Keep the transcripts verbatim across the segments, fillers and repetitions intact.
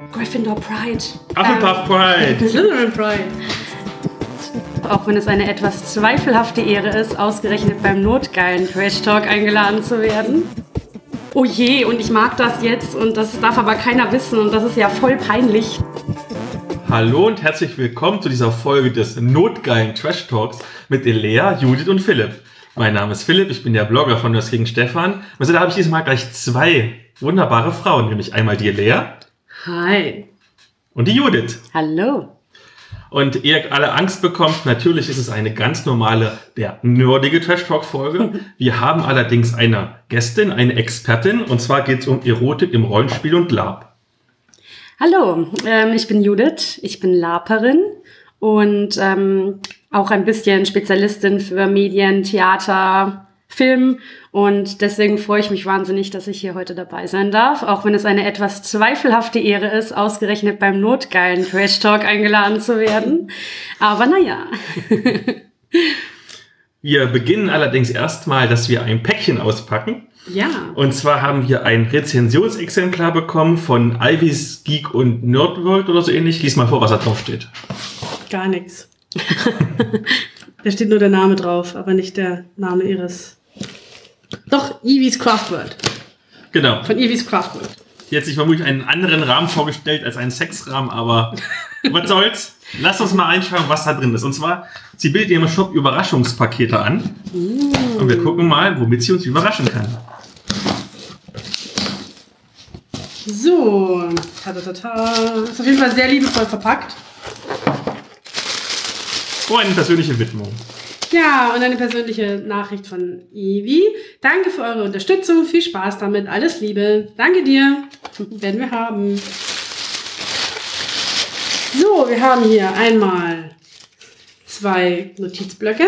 Gryffindor Pride. Hufflepuff Pride. Slytherin Pride. Auch wenn es eine etwas zweifelhafte Ehre ist, ausgerechnet beim notgeilen Trash Talk eingeladen zu werden. Oh je, und ich mag das jetzt und das darf aber keiner wissen und das ist ja voll peinlich. Hallo und herzlich willkommen zu dieser Folge des notgeilen Trash Talks mit Elea, Judith und Philipp. Mein Name ist Philipp, ich bin der Blogger von Nurse gegen Stefan. Also da habe ich diesmal gleich zwei wunderbare Frauen, nämlich einmal die Elea. Hi. Und die Judith. Hallo. Und ihr alle Angst bekommt, natürlich ist es eine ganz normale, der nerdige Trash-Talk-Folge. Wir haben allerdings eine Gästin, eine Expertin, und zwar geht es um Erotik im Rollenspiel und LARP. Hallo, ähm, ich bin Judith, ich bin LARPerin und ähm, auch ein bisschen Spezialistin für Medien, Theater, Film und deswegen freue ich mich wahnsinnig, dass ich hier heute dabei sein darf, auch wenn es eine etwas zweifelhafte Ehre ist, ausgerechnet beim notgeilen Trash Talk eingeladen zu werden. Aber naja. Wir beginnen allerdings erstmal, dass wir ein Päckchen auspacken. Ja. Und zwar haben wir ein Rezensionsexemplar bekommen von Ivy's Geek und Nerdworld oder so ähnlich. Lies mal vor, was da drauf steht. Gar nichts. Da steht nur der Name drauf, aber nicht der Name ihres... Doch, Ivy's Craft World. Genau. Von Ivy's Craft World. Die hat sich vermutlich einen anderen Rahmen vorgestellt als einen Sexrahmen, aber was soll's? Lass uns mal einschauen, was da drin ist. Und zwar, sie bietet ihrem Shop Überraschungspakete an. Mm. Und wir gucken mal, womit sie uns überraschen kann. So, ta-ta-ta-ta. Ist auf jeden Fall sehr liebevoll verpackt. Oh, eine persönliche Widmung. Ja, und eine persönliche Nachricht von Ivy. Danke für eure Unterstützung, viel Spaß damit, alles Liebe. Danke dir, werden wir haben. So, wir haben hier einmal zwei Notizblöcke.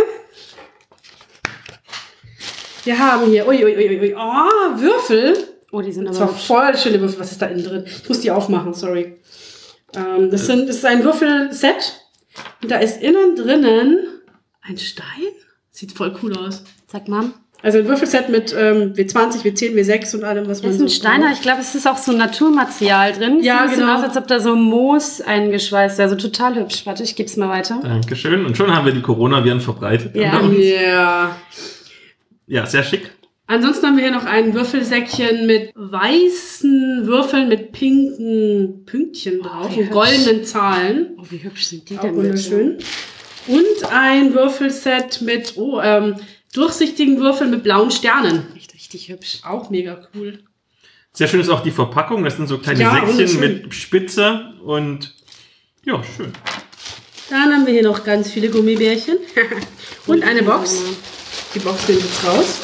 Wir haben hier, ui, ui, ui, ui, oh, Würfel. Oh, die sind aber... aber... Das war voll schöne Würfel, was ist da innen drin? Ich muss die aufmachen, sorry. Ähm, das, sind, das ist ein Würfelset. Und da ist innen drinnen ein Stein. Sieht voll cool aus. Sag mal. Also ein Würfelset mit ähm, W zwanzig, W zehn, W sechs und allem, was man so... Das ist ein Steiner. Ich glaube, es ist auch so Naturmaterial drin. Ja, sieht genau. Sieht aus, als ob da so Moos eingeschweißt wäre. Also total hübsch. Warte, ich gebe es mal weiter. Dankeschön. Und schon haben wir die Coronaviren verbreitet. Ja. Ja. Ja, sehr schick. Ansonsten haben wir hier noch ein Würfelsäckchen mit weißen Würfeln mit pinken Pünktchen drauf oh, und goldenen Zahlen. Oh, wie hübsch sind die auch denn? Wunderschön. Und ein Würfelset mit oh, ähm, durchsichtigen Würfeln mit blauen Sternen. Echt richtig hübsch. Auch mega cool. Sehr schön ist auch die Verpackung. Das sind so kleine ja, Säckchen mit Spitze und ja, schön. Dann haben wir hier noch ganz viele Gummibärchen und eine Box. Die Box nehmen wir jetzt raus.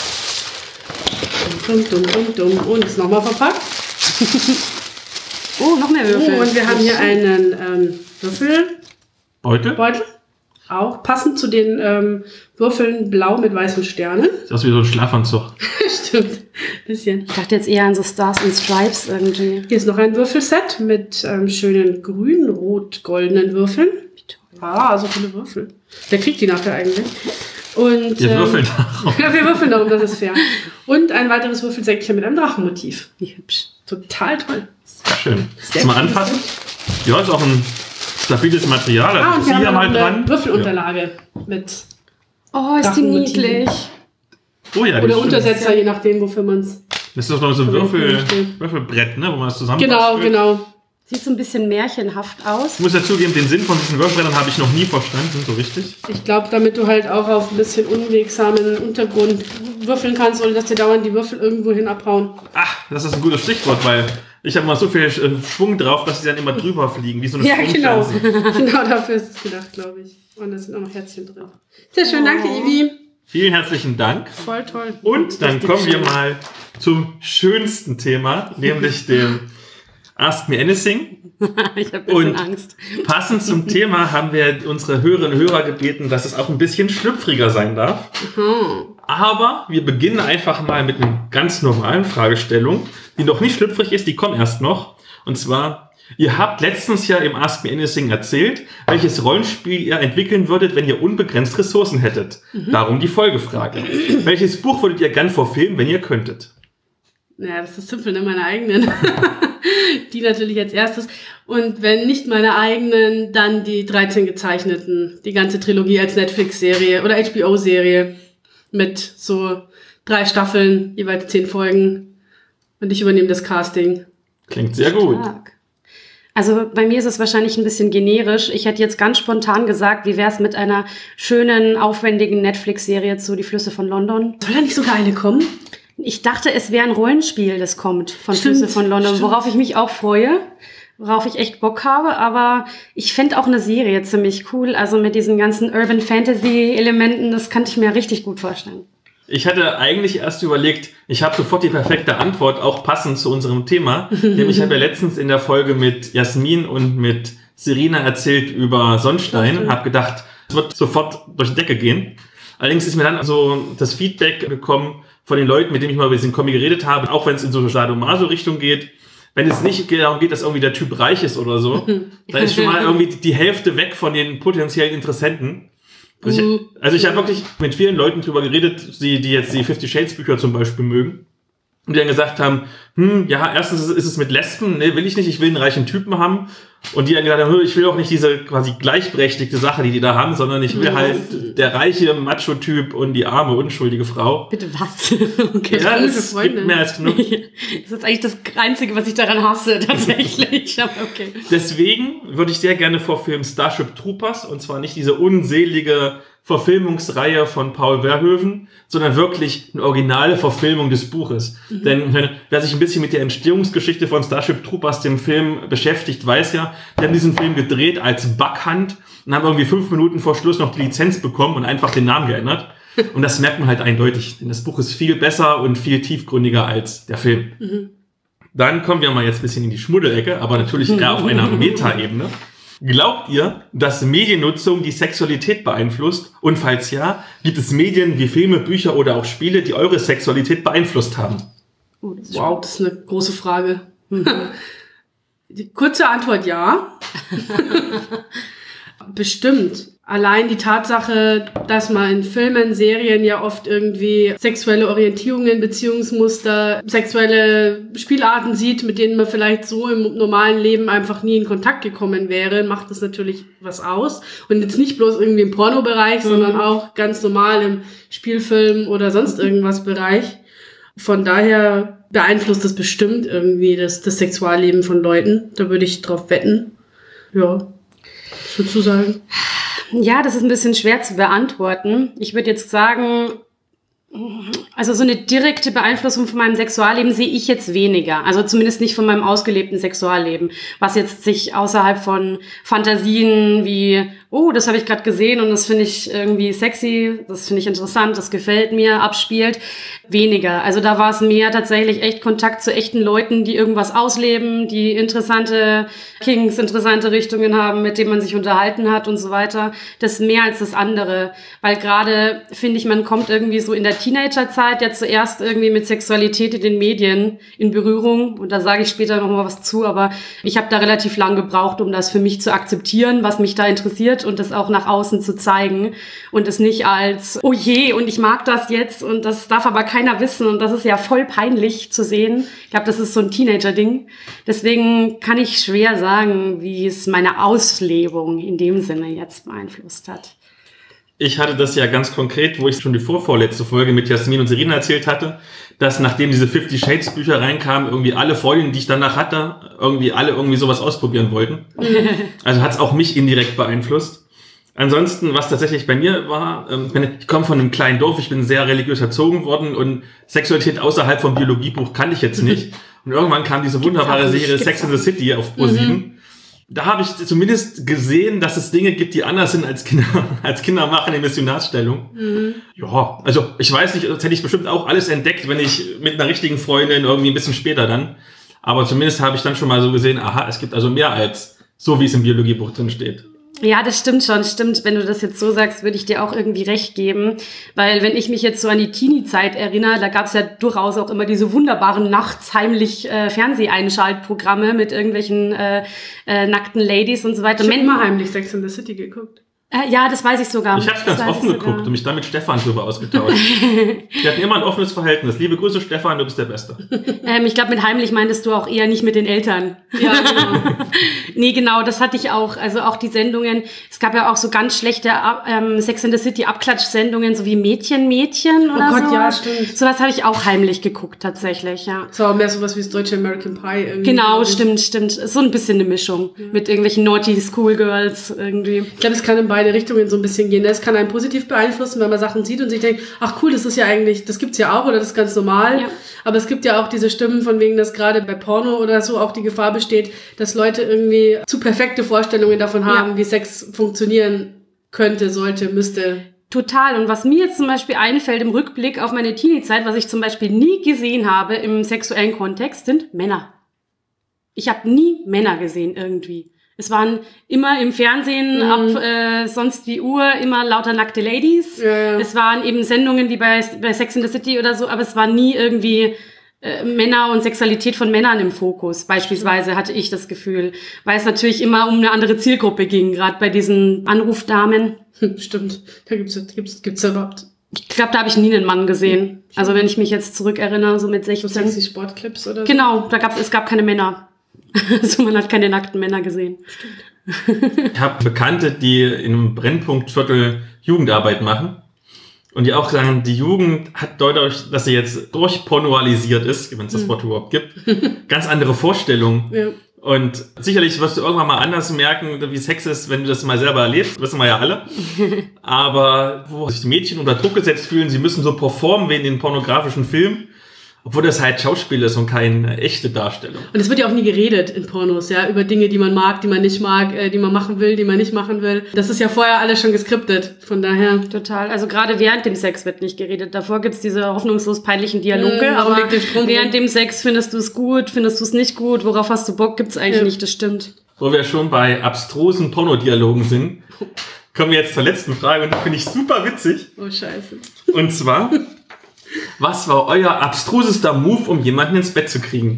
Dumm, dumm, dumm, dumm. Und ist nochmal verpackt. Oh, noch mehr Würfel. Oh, und wir haben hier einen ähm, Würfelbeutel. Beutel? Auch passend zu den ähm, Würfeln blau mit weißen Sternen. Sieht aus wie so ein Schlafanzug. Stimmt, bisschen. Ich dachte jetzt eher an so Stars and Stripes irgendwie. Hier ist noch ein Würfelset mit ähm, schönen grün, rot, goldenen Würfeln. Ah, so viele Würfel. Wer kriegt die nachher eigentlich? Und, wir ähm, würfeln darum. Ja, wir würfeln darum, das ist fair. Und ein weiteres Würfelsäckchen mit einem Drachenmotiv. Wie hübsch. Total toll. Schön. Sehr mal anfassen. Ja, ist auch ein stabiles Material. Ah, und wir haben ja mal eine dran. Würfelunterlage ja. mit Oh, ist die niedlich. Oh ja, die oder ist Untersetzer, schön. Je nachdem, wofür man es... Das ist doch noch so ein Würfel, Würfelbrett, ne, wo man das zusammenpasst. Genau, genau. Sieht so ein bisschen märchenhaft aus. Ich muss dazugeben, den Sinn von diesen Würfelbrettern habe ich noch nie verstanden, so richtig. Ich glaube, damit du halt auch auf ein bisschen unwegsamen Untergrund würfeln kannst, ohne dass dir dauernd die Würfel irgendwo hin abhauen. Ach, das ist ein gutes Stichwort, weil ich habe mal so viel Schwung drauf, dass sie dann immer drüber fliegen, wie so eine Ja, genau. Sprungschanze. Genau dafür ist es gedacht, glaube ich. Und da sind auch noch Herzchen drin. Sehr schön, danke, Ivy. Vielen herzlichen Dank. Voll toll. Und dann Richtig kommen wir schön. mal zum schönsten Thema, nämlich dem Ask Me Anything. Ich habe ein bisschen und Angst. Passend zum Thema haben wir unsere Hörerinnen und Hörer gebeten, dass es auch ein bisschen schlüpfriger sein darf. Mhm. Aber wir beginnen einfach mal mit einer ganz normalen Fragestellung, die noch nicht schlüpfrig ist, die kommt erst noch. Und zwar, ihr habt letztens ja im Ask Me Anything erzählt, welches Rollenspiel ihr entwickeln würdet, wenn ihr unbegrenzt Ressourcen hättet. Mhm. Darum die Folgefrage. Welches Buch würdet ihr gern verfilmen, wenn ihr könntet? Ja, das ist simpel, ne? Meine eigenen. Die natürlich als erstes. Und wenn nicht meine eigenen, dann die dreizehn gezeichneten. Die ganze Trilogie als Netflix-Serie oder H B O-Serie mit so drei Staffeln, jeweils zehn Folgen. Und ich übernehme das Casting. Klingt sehr gut. Stark. Also bei mir ist es wahrscheinlich ein bisschen generisch. Ich hätte jetzt ganz spontan gesagt, wie wäre es mit einer schönen, aufwendigen Netflix-Serie zu Die Flüsse von London? Soll da nicht sogar eine kommen? Ich dachte, es wäre ein Rollenspiel, das kommt von Stimmt, Flüsse von London, stimmt. worauf ich mich auch freue, worauf ich echt Bock habe. Aber ich fände auch eine Serie ziemlich cool. Also mit diesen ganzen Urban Fantasy-Elementen, das könnte ich mir richtig gut vorstellen. Ich hatte eigentlich erst überlegt, ich habe sofort die perfekte Antwort, auch passend zu unserem Thema. Nämlich, ich habe ja letztens in der Folge mit Jasmin und mit Serena erzählt über Sonnstein und habe gedacht, es wird sofort durch die Decke gehen. Allerdings ist mir dann so das Feedback gekommen von den Leuten, mit denen ich mal über diesen Comic geredet habe, auch wenn es in so Sadomaso-Richtung geht. Wenn es nicht darum geht, dass irgendwie der Typ reich ist oder so, dann ist schon mal irgendwie die Hälfte weg von den potenziellen Interessenten. Also ich, also ich habe wirklich mit vielen Leuten drüber geredet, die, die jetzt die Fifty Shades Bücher zum Beispiel mögen. Und die dann gesagt haben, hm, ja, erstens ist es mit Lesben, ne, will ich nicht, ich will einen reichen Typen haben. Und die dann gesagt haben, ich will auch nicht diese quasi gleichberechtigte Sache, die die da haben, sondern ich will halt der reiche Macho-Typ und die arme, unschuldige Frau. Bitte was? Okay. Ja, es gibt mehr als genug. Das ist eigentlich das Einzige, was ich daran hasse, tatsächlich. Aber okay. Deswegen würde ich sehr gerne vorfilmen Starship Troopers, und zwar nicht diese unselige Verfilmungsreihe von Paul Verhoeven, sondern wirklich eine originale Verfilmung des Buches. Mhm. Denn wenn, wer sich ein bisschen mit der Entstehungsgeschichte von Starship Troopers, dem Film, beschäftigt, weiß ja, die haben diesen Film gedreht als Buckhunt und haben irgendwie fünf Minuten vor Schluss noch die Lizenz bekommen und einfach den Namen geändert. Und das merkt man halt eindeutig, denn das Buch ist viel besser und viel tiefgründiger als der Film. Mhm. Dann kommen wir mal jetzt ein bisschen in die Schmuddelecke, aber natürlich eher auf einer Metaebene. Glaubt ihr, dass Mediennutzung die Sexualität beeinflusst? Und falls ja, gibt es Medien wie Filme, Bücher oder auch Spiele, die eure Sexualität beeinflusst haben? Oh, das ist wow, das ist eine große Frage. Die kurze Antwort ja. Bestimmt. Allein die Tatsache, dass man in Filmen, Serien ja oft irgendwie sexuelle Orientierungen, Beziehungsmuster, sexuelle Spielarten sieht, mit denen man vielleicht so im normalen Leben einfach nie in Kontakt gekommen wäre, macht das natürlich was aus. Und jetzt nicht bloß irgendwie im Pornobereich, mhm. sondern auch ganz normal im Spielfilm oder sonst irgendwas Bereich. Von daher beeinflusst das bestimmt irgendwie das, das Sexualleben von Leuten. Da würde ich drauf wetten. Ja, was würdest du sagen? Ja, das ist ein bisschen schwer zu beantworten. Ich würde jetzt sagen, also so eine direkte Beeinflussung von meinem Sexualleben sehe ich jetzt weniger. Also zumindest nicht von meinem ausgelebten Sexualleben, was jetzt sich außerhalb von Fantasien wie, oh, das habe ich gerade gesehen und das finde ich irgendwie sexy, das finde ich interessant, das gefällt mir, abspielt, weniger. Also da war es mehr tatsächlich echt Kontakt zu echten Leuten, die irgendwas ausleben, die interessante Kings, interessante Richtungen haben, mit denen man sich unterhalten hat und so weiter. Das mehr als das andere, weil gerade, finde ich, man kommt irgendwie so in der Teenagerzeit ja zuerst irgendwie mit Sexualität in den Medien in Berührung, und da sage ich später noch mal was zu, aber ich habe da relativ lang gebraucht, um das für mich zu akzeptieren, was mich da interessiert, und das auch nach außen zu zeigen und es nicht als, oh je, und ich mag das jetzt und das darf aber keiner wissen und das ist ja voll peinlich zu sehen. Ich glaube, das ist so ein Teenager-Ding. Deswegen kann ich schwer sagen, wie es meine Auslebung in dem Sinne jetzt beeinflusst hat. Ich hatte das ja ganz konkret, wo ich schon die vorvorletzte Folge mit Jasmin und Serena erzählt hatte, dass nachdem diese Fifty Shades Bücher reinkamen, irgendwie alle Freundinnen, die ich danach hatte, irgendwie alle irgendwie sowas ausprobieren wollten. Also hat es auch mich indirekt beeinflusst. Ansonsten, was tatsächlich bei mir war, ähm, ich komme von einem kleinen Dorf, ich bin sehr religiös erzogen worden und Sexualität außerhalb vom Biologiebuch kannte ich jetzt nicht. Und irgendwann kam diese wunderbare Serie Sex in the City auf ProSieben. Mhm. Da habe ich zumindest gesehen, dass es Dinge gibt, die anders sind als Kinder, als Kinder machen in Missionarsstellung. Mhm. Ja, also ich weiß nicht, das hätte ich bestimmt auch alles entdeckt, wenn ich mit einer richtigen Freundin irgendwie ein bisschen später dann. Aber zumindest habe ich dann schon mal so gesehen, aha, es gibt also mehr als so, wie es im Biologiebuch drin steht. Ja, das stimmt schon, stimmt. Wenn du das jetzt so sagst, würde ich dir auch irgendwie recht geben. Weil wenn ich mich jetzt so an die Teenie-Zeit erinnere, da gab es ja durchaus auch immer diese wunderbaren nachts heimlich äh, Fernseheinschaltprogramme mit irgendwelchen äh, äh, nackten Ladies und so weiter. Ich habe immer heimlich Sex in the City geguckt. Äh, ja, das weiß ich sogar. Ich habe es ganz Das weiß offen ich sogar. geguckt und mich dann mit Stefan drüber ausgetauscht. Wir hatten immer ein offenes Verhältnis. Liebe Grüße, Stefan, du bist der Beste. Ähm, ich glaube, mit heimlich meintest du auch eher nicht mit den Eltern. Ja, genau. Nee, genau, das hatte ich auch. Also auch die Sendungen. Es gab ja auch so ganz schlechte ähm, Sex and the City Abklatsch-Sendungen, so wie Mädchen, Mädchen oder so. Oh Gott, ja, stimmt. Sowas habe ich auch heimlich geguckt, tatsächlich, ja. Das war auch mehr sowas wie das deutsche American Pie irgendwie. Genau, stimmt, stimmt. So ein bisschen eine Mischung ja. mit irgendwelchen naughty Schoolgirls irgendwie. Ich glaube, es kann in beide Richtungen so ein bisschen gehen. Es kann einen positiv beeinflussen, wenn man Sachen sieht und sich denkt, ach cool, das ist ja eigentlich, das gibt's ja auch oder das ist ganz normal. Ja. Aber es gibt ja auch diese Stimmen von wegen, dass gerade bei Porno oder so auch die Gefahr besteht, dass Leute irgendwie zu perfekte Vorstellungen davon haben, ja. wie Sex funktionieren könnte, sollte, müsste. Total. Und was mir jetzt zum Beispiel einfällt im Rückblick auf meine Teenie-Zeit, was ich zum Beispiel nie gesehen habe im sexuellen Kontext, sind Männer. Ich habe nie Männer gesehen irgendwie. Es waren immer im Fernsehen mhm. ab äh, sonst wie Uhr immer lauter nackte Ladies. Ja, ja. Es waren eben Sendungen wie bei, bei Sex and the City oder so, aber es war nie irgendwie äh, Männer und Sexualität von Männern im Fokus. Beispielsweise hatte ich das Gefühl, weil es natürlich immer um eine andere Zielgruppe ging, gerade bei diesen Anrufdamen. Stimmt, da gibt's gibt's gibt's ja überhaupt. Ich glaube, da habe ich nie einen Mann gesehen. Also wenn ich mich jetzt zurückerinnere, so mit sechzehn. So sexy Sportclips oder so? Genau, da gab's, es gab keine Männer. Also man hat keine nackten Männer gesehen. Stimmt. Ich habe Bekannte, die in einem Brennpunktviertel Jugendarbeit machen und die auch sagen, die Jugend hat dadurch, dass sie jetzt durchpornoalisiert ist, wenn es das mhm. Wort überhaupt gibt, ganz andere Vorstellungen. Ja. Und sicherlich wirst du irgendwann mal anders merken, wie Sex ist, wenn du das mal selber erlebst. Wissen wir ja alle. Aber wo sich die Mädchen unter Druck gesetzt fühlen, sie müssen so performen wie in den pornografischen Filmen. Obwohl das halt Schauspiel ist und keine echte Darstellung. Und es wird ja auch nie geredet in Pornos, ja, über Dinge, die man mag, die man nicht mag, äh, die man machen will, die man nicht machen will. Das ist ja vorher alles schon geskriptet, von daher. Total, also gerade während dem Sex wird nicht geredet. Davor gibt's diese hoffnungslos peinlichen Dialoge, mhm, aber während dem Sex findest du es gut, findest du es nicht gut, worauf hast du Bock, gibt's eigentlich ja. nicht, das stimmt. Wo wir schon bei abstrusen Pornodialogen sind, kommen wir jetzt zur letzten Frage und die finde ich super witzig. Oh, scheiße. Und zwar... Was war euer abstrusester Move, um jemanden ins Bett zu kriegen?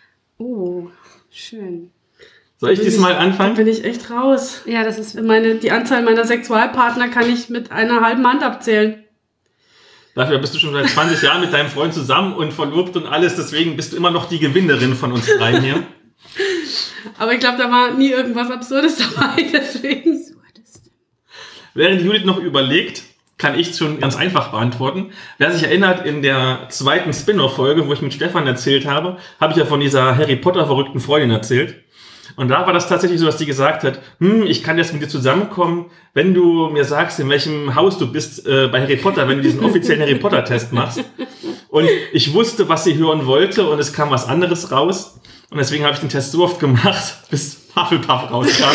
Oh, schön. Soll ich diesmal anfangen? Da bin ich echt raus. Ja, das ist meine, die Anzahl meiner Sexualpartner kann ich mit einer halben Hand abzählen. Dafür bist du schon seit zwanzig Jahren mit deinem Freund zusammen und verlobt und alles. Deswegen bist du immer noch die Gewinnerin von uns dreien hier. Aber ich glaube, da war nie irgendwas Absurdes dabei. Deswegen. Während Judith noch überlegt, kann ich schon ganz einfach beantworten. Wer sich erinnert, in der zweiten Spin-off-Folge, wo ich mit Stefan erzählt habe, habe ich ja von dieser Harry Potter-verrückten Freundin erzählt. Und da war das tatsächlich so, dass die gesagt hat, hm, ich kann jetzt mit dir zusammenkommen, wenn du mir sagst, in welchem Haus du bist äh, bei Harry Potter, wenn du diesen offiziellen Harry Potter-Test machst. Und ich wusste, was sie hören wollte und es kam was anderes raus. Und deswegen habe ich den Test so oft gemacht, bis Hufflepuff rauskam.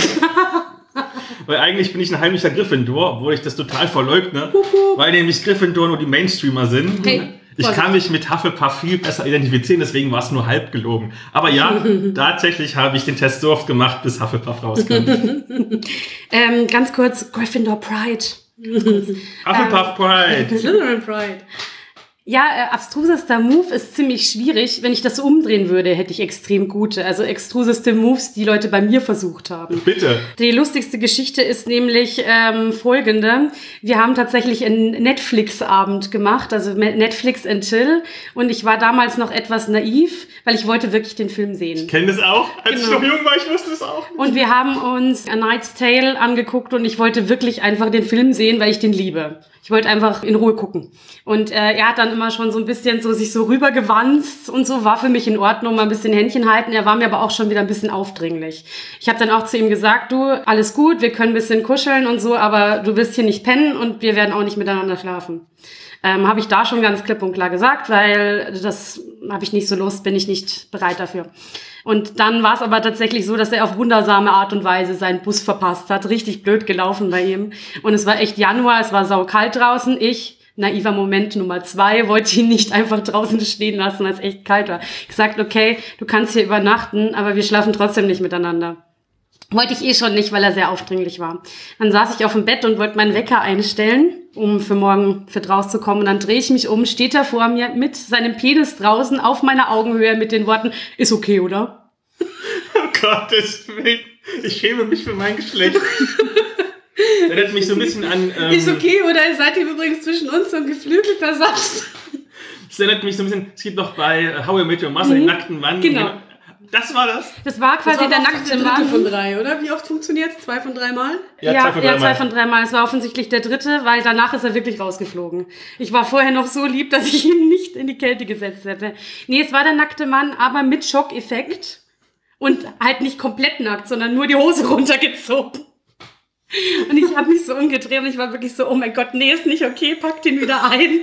Weil eigentlich bin ich ein heimlicher Gryffindor, obwohl ich das total verleugne, weil nämlich Gryffindor nur die Mainstreamer sind. Hey, ich kann mich mit Hufflepuff viel besser identifizieren, deswegen war es nur halb gelogen. Aber ja, tatsächlich habe ich den Test so oft gemacht, bis Hufflepuff rauskam. ähm, ganz kurz, Gryffindor Pride. Hufflepuff Pride. Slytherin Pride. Ja, äh, abstrusester Move ist ziemlich schwierig. Wenn ich das so umdrehen würde, hätte ich extrem gute, also extruseste Moves, die Leute bei mir versucht haben. Bitte. Die lustigste Geschichte ist nämlich ähm, folgende. Wir haben tatsächlich einen Netflix-Abend gemacht, also Netflix and Chill. Und ich war damals noch etwas naiv, weil ich wollte wirklich den Film sehen. Ich kenne das auch. Als genau. ich noch jung war, ich wusste es auch. Und wir haben uns A Knight's Tale angeguckt und ich wollte wirklich einfach den Film sehen, weil ich den liebe. Ich wollte einfach in Ruhe gucken. Und äh, er hat dann immer schon so ein bisschen so sich so rübergewanzt und so, war für mich in Ordnung, mal ein bisschen Händchen halten. Er war mir aber auch schon wieder ein bisschen aufdringlich. Ich habe dann auch zu ihm gesagt, du, alles gut, wir können ein bisschen kuscheln und so, aber du wirst hier nicht pennen und wir werden auch nicht miteinander schlafen. Ähm, habe ich da schon ganz klipp und klar gesagt, weil das habe ich nicht so Lust, bin ich nicht bereit dafür. Und dann war es aber tatsächlich so, dass er auf wundersame Art und Weise seinen Bus verpasst hat. Richtig blöd gelaufen bei ihm. Und es war echt Januar, es war saukalt draußen. Ich, naiver Moment Nummer zwei, wollte ihn nicht einfach draußen stehen lassen, weil es echt kalt war. Gesagt, okay, du kannst hier übernachten, aber wir schlafen trotzdem nicht miteinander. Wollte ich eh schon nicht, weil er sehr aufdringlich war. Dann saß ich auf dem Bett und wollte meinen Wecker einstellen, um für morgen fit rauszukommen. Und dann drehe ich mich um, steht er vor mir mit seinem Penis draußen auf meiner Augenhöhe mit den Worten, ist okay, oder? Oh Gottes Willen, ich schäme mich für mein Geschlecht. erinnert mich so ein bisschen an... Ähm, ist okay, oder seid ihr übrigens zwischen uns so ein geflügelter Satz? Das erinnert mich so ein bisschen... Es gibt noch bei How I Met Your Mother mhm. den nackten Mann. Genau. Das war das? Das war quasi das war der nackte der Mann. dritte von drei, oder? Wie oft funktioniert es? Zwei von drei Mal? Ja, ja, zwei von drei, ja, zwei von drei Mal. Es war offensichtlich der dritte, weil danach ist er wirklich rausgeflogen. Ich war vorher noch so lieb, dass ich ihn nicht in die Kälte gesetzt hätte. Nee, es war der nackte Mann, aber mit Schockeffekt. Und halt nicht komplett nackt, sondern nur die Hose runtergezogen. Und ich habe mich so umgedreht und ich war wirklich so, oh mein Gott, nee, ist nicht okay, pack den wieder ein.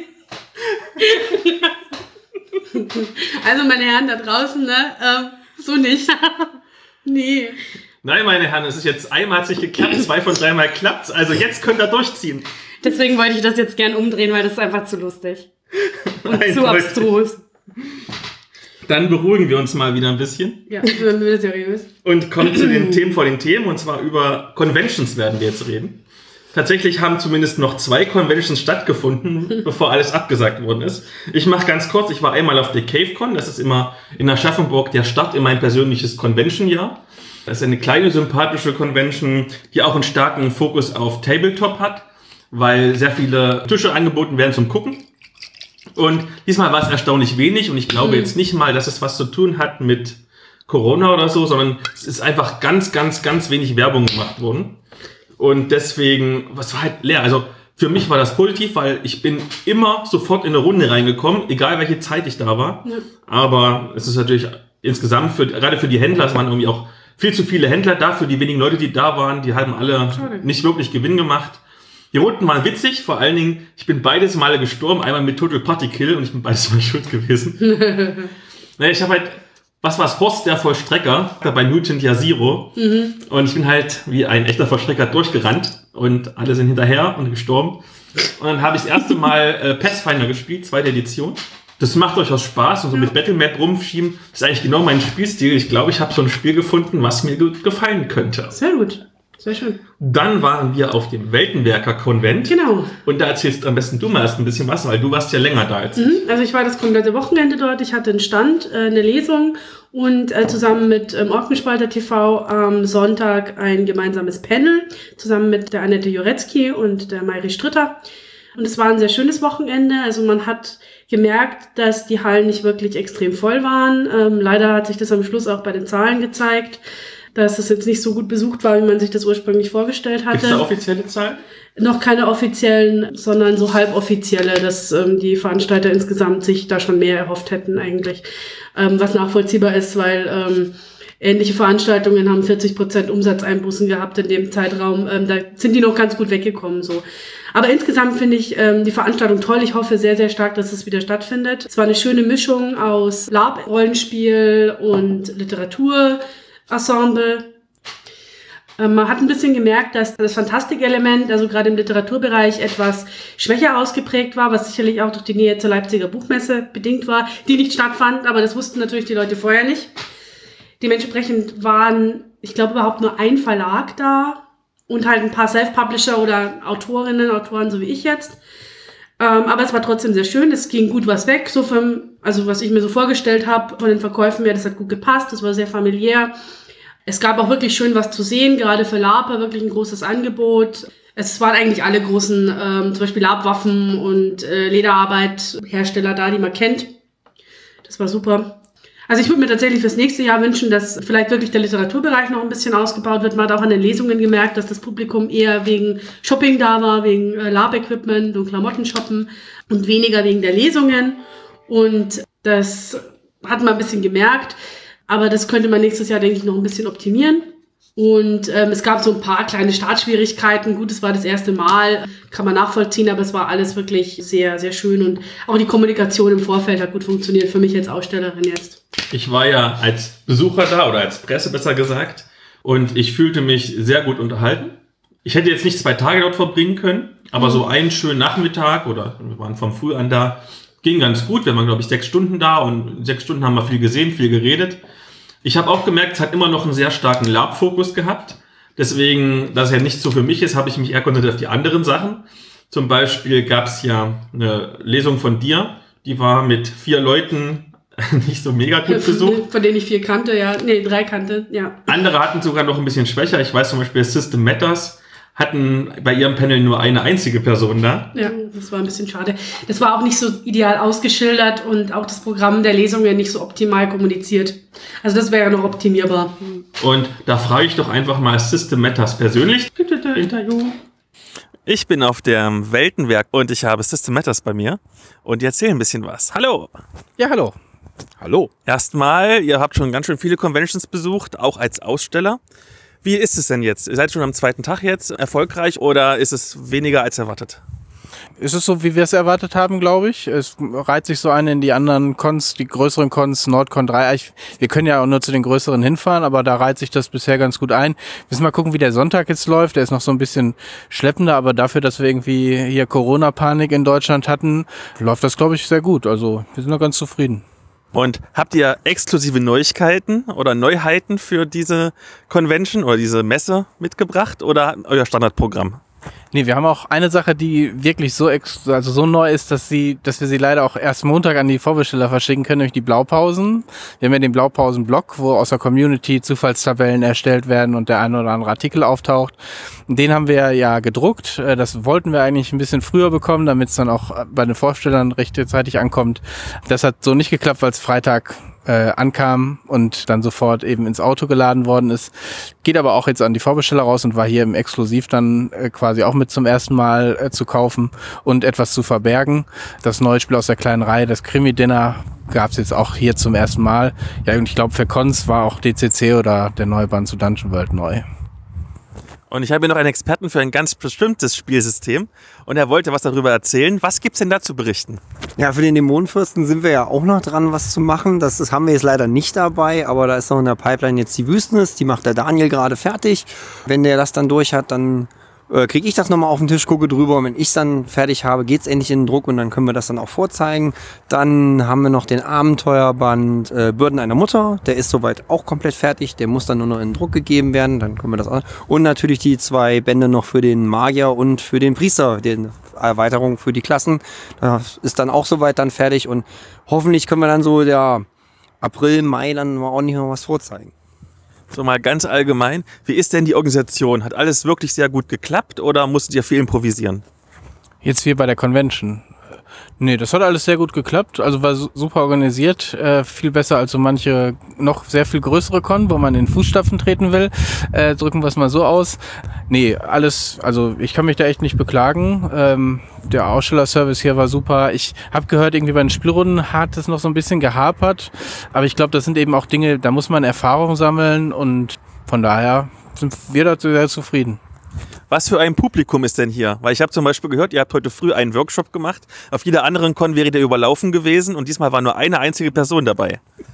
Also meine Herren da draußen, ne, äh, so nicht. Nee. Nein, meine Herren, es ist jetzt einmal hat sich geklappt, zwei von dreimal klappt. Also jetzt könnt ihr durchziehen. Deswegen wollte ich das jetzt gern umdrehen, weil das ist einfach zu lustig. Und Nein, zu abstrus. Dann beruhigen wir uns mal wieder ein bisschen. Ja, dann wird es seriös. Und kommen zu den Themen vor den Themen. Und zwar über Conventions werden wir jetzt reden. Tatsächlich haben zumindest noch zwei Conventions stattgefunden, bevor alles abgesagt worden ist. Ich mache ganz kurz, ich war einmal auf der CaveCon, das ist immer in Aschaffenburg der Start in mein persönliches Convention-Jahr. Das ist eine kleine, sympathische Convention, die auch einen starken Fokus auf Tabletop hat, weil sehr viele Tische angeboten werden zum Gucken. Und diesmal war es erstaunlich wenig und ich glaube jetzt nicht mal, dass es was zu tun hat mit Corona oder so, sondern es ist einfach ganz, ganz, ganz wenig Werbung gemacht worden. Und deswegen, was war halt leer. Also für mich war das positiv, weil ich bin immer sofort in eine Runde reingekommen, egal welche Zeit ich da war. Ja. Aber es ist natürlich insgesamt, für, gerade für die Händler, es waren irgendwie auch viel zu viele Händler da. Für die wenigen Leute, die da waren, die haben alle Schade. Nicht wirklich Gewinn gemacht. Die Runden waren witzig, vor allen Dingen, ich bin beides Male gestorben, einmal mit Total Party Kill und ich bin beides Mal schuld gewesen. naja, ich habe halt... Was war's? Horst, der Vollstrecker, bei Mutant ja Zero. Mhm. Und ich bin halt wie ein echter Vollstrecker durchgerannt und alle sind hinterher und gestorben. Und dann habe ich das erste Mal äh, Pathfinder gespielt, zweite Edition. Das macht durchaus Spaß und so ja. mit Battlemap rumschieben ist eigentlich genau mein Spielstil. Ich glaube, ich habe so ein Spiel gefunden, was mir gut gefallen könnte. Sehr gut. Sehr schön. Dann waren wir auf dem Weltenwerker-Konvent. Genau. Und da erzählst am besten du mal erst ein bisschen was, weil du warst ja länger da als mhm. ich. Also ich war das komplette Wochenende dort. Ich hatte einen Stand, äh, eine Lesung und äh, zusammen mit ähm, Orkenspalter T V am Sonntag ein gemeinsames Panel, zusammen mit der Annette Jurecki und der Mayri Stritter. Und es war ein sehr schönes Wochenende. Also man hat gemerkt, dass die Hallen nicht wirklich extrem voll waren. Ähm, leider hat sich das am Schluss auch bei den Zahlen gezeigt, dass es jetzt nicht so gut besucht war, wie man sich das ursprünglich vorgestellt hatte. Gibt es da offizielle Zahlen? Noch keine offiziellen, sondern so halboffizielle, dass ähm, die Veranstalter insgesamt sich da schon mehr erhofft hätten eigentlich. Ähm, was nachvollziehbar ist, weil ähm, ähnliche Veranstaltungen haben vierzig Prozent Umsatzeinbußen gehabt in dem Zeitraum. Ähm, da sind die noch ganz gut weggekommen so. Aber insgesamt finde ich ähm, die Veranstaltung toll. Ich hoffe sehr, sehr stark, dass es wieder stattfindet. Es war eine schöne Mischung aus Lab, Rollenspiel und Literatur. Ensemble. Ähm, man hat ein bisschen gemerkt, dass das Phantastikelement, also gerade im Literaturbereich, etwas schwächer ausgeprägt war, was sicherlich auch durch die Nähe zur Leipziger Buchmesse bedingt war, die nicht stattfand, aber das wussten natürlich die Leute vorher nicht. Dementsprechend waren, ich glaube, überhaupt nur ein Verlag da und halt ein paar Self-Publisher oder Autorinnen, Autoren, so wie ich jetzt. Ähm, aber es war trotzdem sehr schön, es ging gut was weg, so vom, also was ich mir so vorgestellt habe, von den Verkäufen her, das hat gut gepasst, das war sehr familiär. Es gab auch wirklich schön was zu sehen, gerade für Laper wirklich ein großes Angebot. Es waren eigentlich alle großen, ähm, zum Beispiel Labwaffen und äh, Lederarbeit-Hersteller da, die man kennt. Das war super. Also ich würde mir tatsächlich fürs nächste Jahr wünschen, dass vielleicht wirklich der Literaturbereich noch ein bisschen ausgebaut wird. Man hat auch an den Lesungen gemerkt, dass das Publikum eher wegen Shopping da war, wegen äh, Lab-Equipment und Klamotten-Shoppen und weniger wegen der Lesungen. Und das hat man ein bisschen gemerkt. Aber das könnte man nächstes Jahr, denke ich, noch ein bisschen optimieren. Und ähm, es gab so ein paar kleine Startschwierigkeiten. Gut, es war das erste Mal, kann man nachvollziehen, aber es war alles wirklich sehr, sehr schön. Und auch die Kommunikation im Vorfeld hat gut funktioniert, für mich als Ausstellerin jetzt. Ich war ja als Besucher da, oder als Presse besser gesagt, und ich fühlte mich sehr gut unterhalten. Ich hätte jetzt nicht zwei Tage dort verbringen können, aber mhm. so einen schönen Nachmittag, oder wir waren vom Früh an da, ging ganz gut. Wir waren, glaube ich, sechs Stunden da und in sechs Stunden haben wir viel gesehen, viel geredet. Ich habe auch gemerkt, es hat immer noch einen sehr starken Lab-Fokus gehabt. Deswegen, dass er nicht so für mich ist, habe ich mich eher konzentriert auf die anderen Sachen. Zum Beispiel gab es ja eine Lesung von dir, die war mit vier Leuten nicht so mega gut besucht. Von denen ich vier kannte, ja. Nee, drei kannte, ja. Andere hatten sogar noch ein bisschen schwächer. Ich weiß zum Beispiel, System Matters hatten bei ihrem Panel nur eine einzige Person da. Ja, das war ein bisschen schade. Das war auch nicht so ideal ausgeschildert und auch das Programm der Lesungen nicht so optimal kommuniziert. Also das wäre noch optimierbar. Und da frage ich doch einfach mal System Matters persönlich. Interview. Ich bin auf dem Weltenwerk und ich habe System Matters bei mir und die erzählen ein bisschen was. Hallo! Ja, hallo. Hallo. Erstmal, ihr habt schon ganz schön viele Conventions besucht, auch als Aussteller. Wie ist es denn jetzt? Ihr seid schon am zweiten Tag jetzt erfolgreich oder ist es weniger als erwartet? Ist es so, wie wir es erwartet haben, glaube ich. Es reiht sich so ein in die anderen Cons, die größeren Cons, Nordcon drei. Ich, wir können ja auch nur zu den größeren hinfahren, aber da reiht sich das bisher ganz gut ein. Müssen mal gucken, wie der Sonntag jetzt läuft. Der ist noch so ein bisschen schleppender, aber dafür, dass wir irgendwie hier Corona-Panik in Deutschland hatten, läuft das, glaube ich, sehr gut. Also wir sind noch ganz zufrieden. Und habt ihr exklusive Neuigkeiten oder Neuheiten für diese Convention oder diese Messe mitgebracht oder euer Standardprogramm? Nee, wir haben auch eine Sache, die wirklich so ex- also so neu ist, dass sie, dass wir sie leider auch erst Montag an die Vorbesteller verschicken können, nämlich die Blaupausen. Wir haben ja den Blaupausen-Blog, wo aus der Community Zufallstabellen erstellt werden und der eine oder andere Artikel auftaucht. Den haben wir ja gedruckt. Das wollten wir eigentlich ein bisschen früher bekommen, damit es dann auch bei den Vorstellern rechtzeitig ankommt. Das hat so nicht geklappt, weil es Freitag Äh, ankam und dann sofort eben ins Auto geladen worden ist. Geht aber auch jetzt an die Vorbesteller raus und war hier im Exklusiv dann äh, quasi auch mit zum ersten Mal äh, zu kaufen und etwas zu verbergen. Das neue Spiel aus der kleinen Reihe, das Krimi-Dinner, gab es jetzt auch hier zum ersten Mal. Ja, und ich glaube für Cons war auch D C C oder der neue Band zu Dungeon World neu. Und ich habe hier noch einen Experten für ein ganz bestimmtes Spielsystem und er wollte was darüber erzählen. Was gibt's denn da zu berichten? Ja, für den Dämonenfürsten sind wir ja auch noch dran, was zu machen. Das, das haben wir jetzt leider nicht dabei, aber da ist noch in der Pipeline jetzt die Wüstnis. Die macht der Daniel gerade fertig. Wenn der das dann durch hat, dann äh, kriege ich das nochmal auf den Tisch, gucke drüber. Und wenn ich es dann fertig habe, geht's endlich in den Druck und dann können wir das dann auch vorzeigen. Dann haben wir noch den Abenteuerband äh, Bürden einer Mutter. Der ist soweit auch komplett fertig. Der muss dann nur noch in den Druck gegeben werden. Dann können wir das auch. Und natürlich die zwei Bände noch für den Magier und für den Priester. Die Erweiterung für die Klassen. Das ist dann auch soweit dann fertig. Und hoffentlich können wir dann so der April, Mai dann mal ordentlich noch was vorzeigen. So mal ganz allgemein, wie ist denn die Organisation? Hat alles wirklich sehr gut geklappt oder musstet ihr viel improvisieren? Jetzt hier bei der Convention. Nee, das hat alles sehr gut geklappt. Also war super organisiert. Äh, viel besser als so manche noch sehr viel größere Con, wo man in Fußstapfen treten will. Äh, drücken wir es mal so aus. Nee, alles, also ich kann mich da echt nicht beklagen. Ähm, der Ausstellerservice hier war super. Ich habe gehört, irgendwie bei den Spielrunden hat es noch so ein bisschen gehapert. Aber ich glaube, das sind eben auch Dinge, da muss man Erfahrung sammeln und von daher sind wir dazu sehr zufrieden. Was für ein Publikum ist denn hier? Weil ich habe zum Beispiel gehört, ihr habt heute früh einen Workshop gemacht. Auf jeder anderen Con wäre der überlaufen gewesen und diesmal war nur eine einzige Person dabei.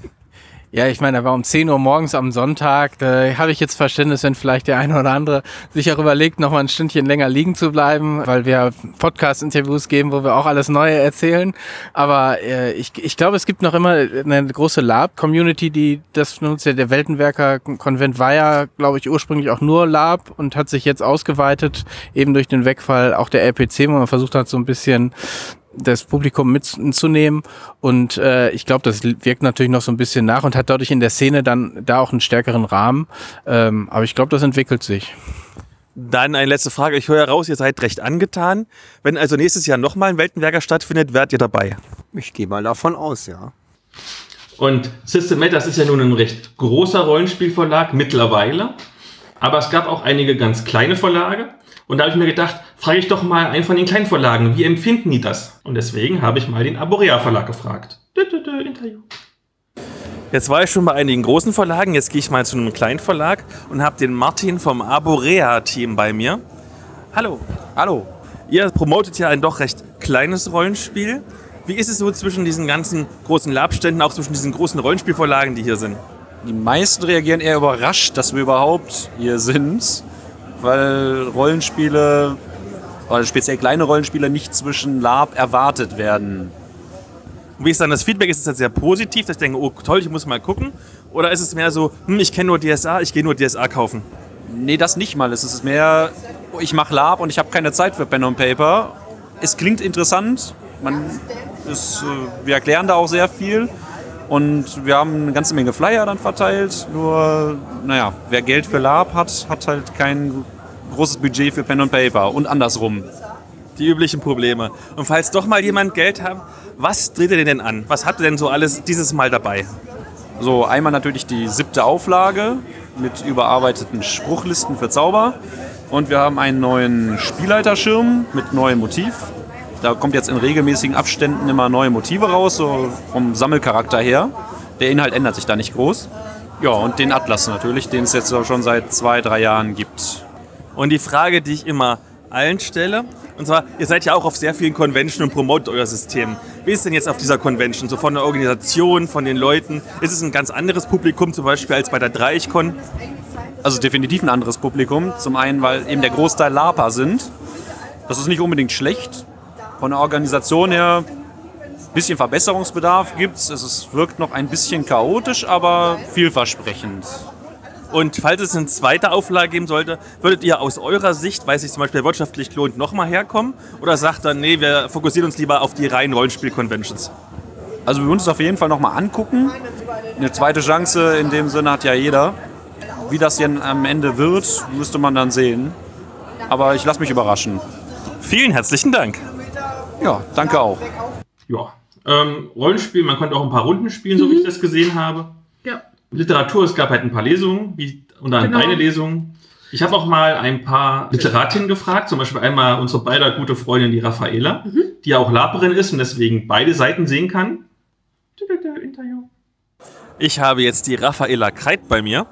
Ja, ich meine, da war um zehn Uhr morgens am Sonntag. Da habe ich jetzt Verständnis, wenn vielleicht der eine oder andere sich auch überlegt, noch mal ein Stündchen länger liegen zu bleiben, weil wir Podcast-Interviews geben, wo wir auch alles Neue erzählen. Aber äh, ich, ich glaube, es gibt noch immer eine große Lab-Community, die das nutzt. Der Weltenwerker-Konvent war ja, glaube ich, ursprünglich auch nur Lab und hat sich jetzt ausgeweitet, eben durch den Wegfall auch der R P C, wo man versucht hat, so ein bisschen das Publikum mitzunehmen und äh, ich glaube, das wirkt natürlich noch so ein bisschen nach und hat dadurch in der Szene dann da auch einen stärkeren Rahmen, ähm, aber ich glaube, das entwickelt sich. Dann eine letzte Frage, ich höre heraus, ihr seid recht angetan. Wenn also nächstes Jahr nochmal ein Weltenwerker stattfindet, wärt ihr dabei? Ich gehe mal davon aus, ja. Und System Matters ist ja nun ein recht großer Rollenspielverlag mittlerweile, aber es gab auch einige ganz kleine Verlage. Und da habe ich mir gedacht, frage ich doch mal einen von den kleinen Verlagen, wie empfinden die das? Und deswegen habe ich mal den Aborea Verlag gefragt. Dö, dö, dö, Interview. Jetzt war ich schon bei einigen großen Verlagen, jetzt gehe ich mal zu einem kleinen Verlag und habe den Martin vom Aborea-Team bei mir. Hallo. Hallo. Ihr promotet ja ein doch recht kleines Rollenspiel. Wie ist es so zwischen diesen ganzen großen Labständen, auch zwischen diesen großen Rollenspielverlagen, die hier sind? Die meisten reagieren eher überrascht, dass wir überhaupt hier sind, weil Rollenspiele, oder speziell kleine Rollenspiele, nicht zwischen Lab erwartet werden. Wie ist dann das Feedback? Ist es jetzt sehr positiv, dass ich denke, oh toll, ich muss mal gucken? Oder ist es mehr so, hm, ich kenne nur D S A, ich gehe nur D S A kaufen? Nee, das nicht mal. Es ist mehr, ich mache Lab und ich habe keine Zeit für Pen und Paper. Es klingt interessant, man ist, wir erklären da auch sehr viel. Und wir haben eine ganze Menge Flyer dann verteilt. Nur, naja, wer Geld für Lab hat, hat halt kein großes Budget für Pen and Paper und andersrum. Die üblichen Probleme. Und falls doch mal jemand Geld hat, was dreht ihr denn an? Was habt ihr denn so alles dieses Mal dabei? So, einmal natürlich die siebte Auflage mit überarbeiteten Spruchlisten für Zauber. Und wir haben einen neuen Spielleiterschirm mit neuem Motiv. Da kommt jetzt in regelmäßigen Abständen immer neue Motive raus, so vom Sammelcharakter her. Der Inhalt ändert sich da nicht groß. Ja, und den Atlas natürlich, den es jetzt schon seit zwei, drei Jahren gibt. Und die Frage, die ich immer allen stelle, und zwar, ihr seid ja auch auf sehr vielen Conventionen und promotet euer System. Wie ist es denn jetzt auf dieser Convention? So von der Organisation, von den Leuten? Ist es ein ganz anderes Publikum zum Beispiel als bei der Dreieichkon? Also definitiv ein anderes Publikum. Zum einen, weil eben der Großteil LARPer sind. Das ist nicht unbedingt schlecht. Von der Organisation her ein bisschen Verbesserungsbedarf gibt es. Es wirkt noch ein bisschen chaotisch, aber vielversprechend. Und falls es eine zweite Auflage geben sollte, würdet ihr aus eurer Sicht, weil es sich zum Beispiel wirtschaftlich lohnt, nochmal herkommen? Oder sagt dann, nee, wir fokussieren uns lieber auf die reinen Rollenspiel-Conventions? Also wir würden uns auf jeden Fall nochmal angucken. Eine zweite Chance in dem Sinne hat ja jeder. Wie das denn am Ende wird, müsste man dann sehen. Aber ich lasse mich überraschen. Vielen herzlichen Dank. Ja, danke auch. Ja, ähm, Rollenspiel, man konnte auch ein paar Runden spielen, so wie ich das gesehen habe. Ja. Literatur, es gab halt ein paar Lesungen, wie unter anderem Genau. eine Lesung. Ich habe auch mal ein paar Literatinnen gefragt, zum Beispiel einmal unsere beide gute Freundin, die Raffaela, mhm. die ja auch Laperin ist und deswegen beide Seiten sehen kann. Interview. Ich habe jetzt die Raffaela Kreit bei mir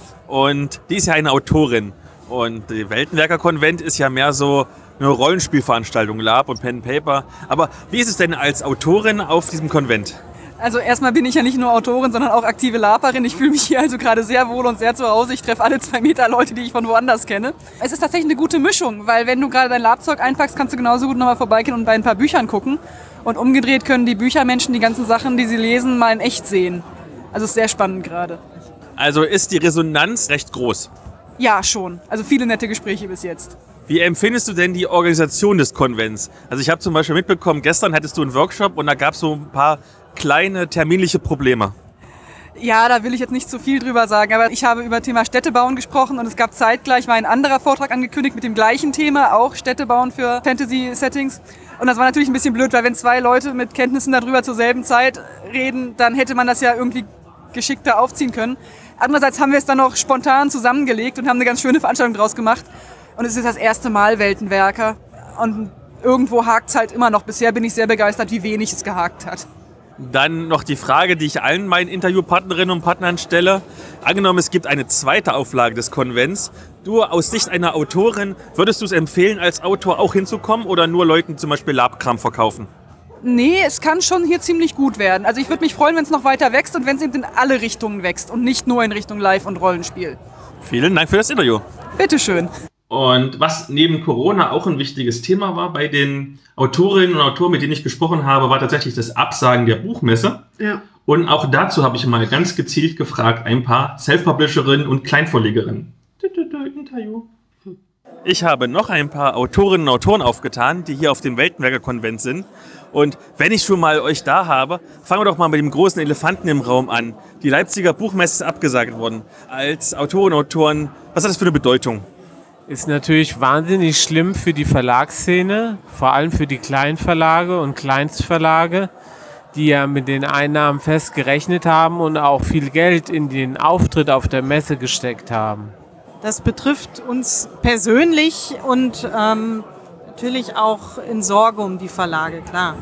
und die ist ja eine Autorin. Und die Weltenwerker-Konvent ist ja mehr so eine Rollenspielveranstaltung, Lab und Pen and Paper. Aber wie ist es denn als Autorin auf diesem Konvent? Also erstmal bin ich ja nicht nur Autorin, sondern auch aktive Laperin. Ich fühle mich hier also gerade sehr wohl und sehr zu Hause. Ich treffe alle zwei Meter Leute, die ich von woanders kenne. Es ist tatsächlich eine gute Mischung, weil wenn du gerade dein Labzeug einpackst, kannst du genauso gut nochmal vorbeigehen und bei ein paar Büchern gucken. Und umgedreht können die Büchermenschen die ganzen Sachen, die sie lesen, mal in echt sehen. Also es ist sehr spannend gerade. Also ist die Resonanz recht groß? Ja, schon. Also viele nette Gespräche bis jetzt. Wie empfindest du denn die Organisation des Konvents? Also ich habe zum Beispiel mitbekommen, gestern hattest du einen Workshop und da gab es so ein paar kleine terminliche Probleme. Ja, da will ich jetzt nicht zu viel drüber sagen, aber ich habe über Thema Städtebauen gesprochen und es gab zeitgleich war ein anderer Vortrag angekündigt mit dem gleichen Thema, auch Städtebauen für Fantasy-Settings. Und das war natürlich ein bisschen blöd, weil wenn zwei Leute mit Kenntnissen darüber zur selben Zeit reden, dann hätte man das ja irgendwie geschickter aufziehen können. Andererseits haben wir es dann noch spontan zusammengelegt und haben eine ganz schöne Veranstaltung draus gemacht. Und es ist das erste Mal Weltenwerker. Und irgendwo hakt es halt immer noch. Bisher bin ich sehr begeistert, wie wenig es gehakt hat. Dann noch die Frage, die ich allen meinen Interviewpartnerinnen und Partnern stelle. Angenommen, es gibt eine zweite Auflage des Konvents. Du aus Sicht einer Autorin, würdest du es empfehlen, als Autor auch hinzukommen oder nur Leuten zum Beispiel Labkram verkaufen? Nee, es kann schon hier ziemlich gut werden. Also ich würde mich freuen, wenn es noch weiter wächst und wenn es eben in alle Richtungen wächst und nicht nur in Richtung Live- und Rollenspiel. Vielen Dank für das Interview. Bitteschön. Und was neben Corona auch ein wichtiges Thema war bei den Autorinnen und Autoren, mit denen ich gesprochen habe, war tatsächlich das Absagen der Buchmesse. Ja. Und auch dazu habe ich mal ganz gezielt gefragt, ein paar Self-Publisherinnen und Kleinvorlegerinnen. Interview. Ich habe noch ein paar Autorinnen und Autoren aufgetan, die hier auf dem Weltenwerker-Konvent sind. Und wenn ich schon mal euch da habe, fangen wir doch mal mit dem großen Elefanten im Raum an. Die Leipziger Buchmesse ist abgesagt worden. Als Autorinnen und Autoren, was hat das für eine Bedeutung? Ist natürlich wahnsinnig schlimm für die Verlagsszene, vor allem für die Kleinverlage und Kleinstverlage, die ja mit den Einnahmen fest gerechnet haben und auch viel Geld in den Auftritt auf der Messe gesteckt haben. Das betrifft uns persönlich und ähm, natürlich auch in Sorge um die Verlage, klar.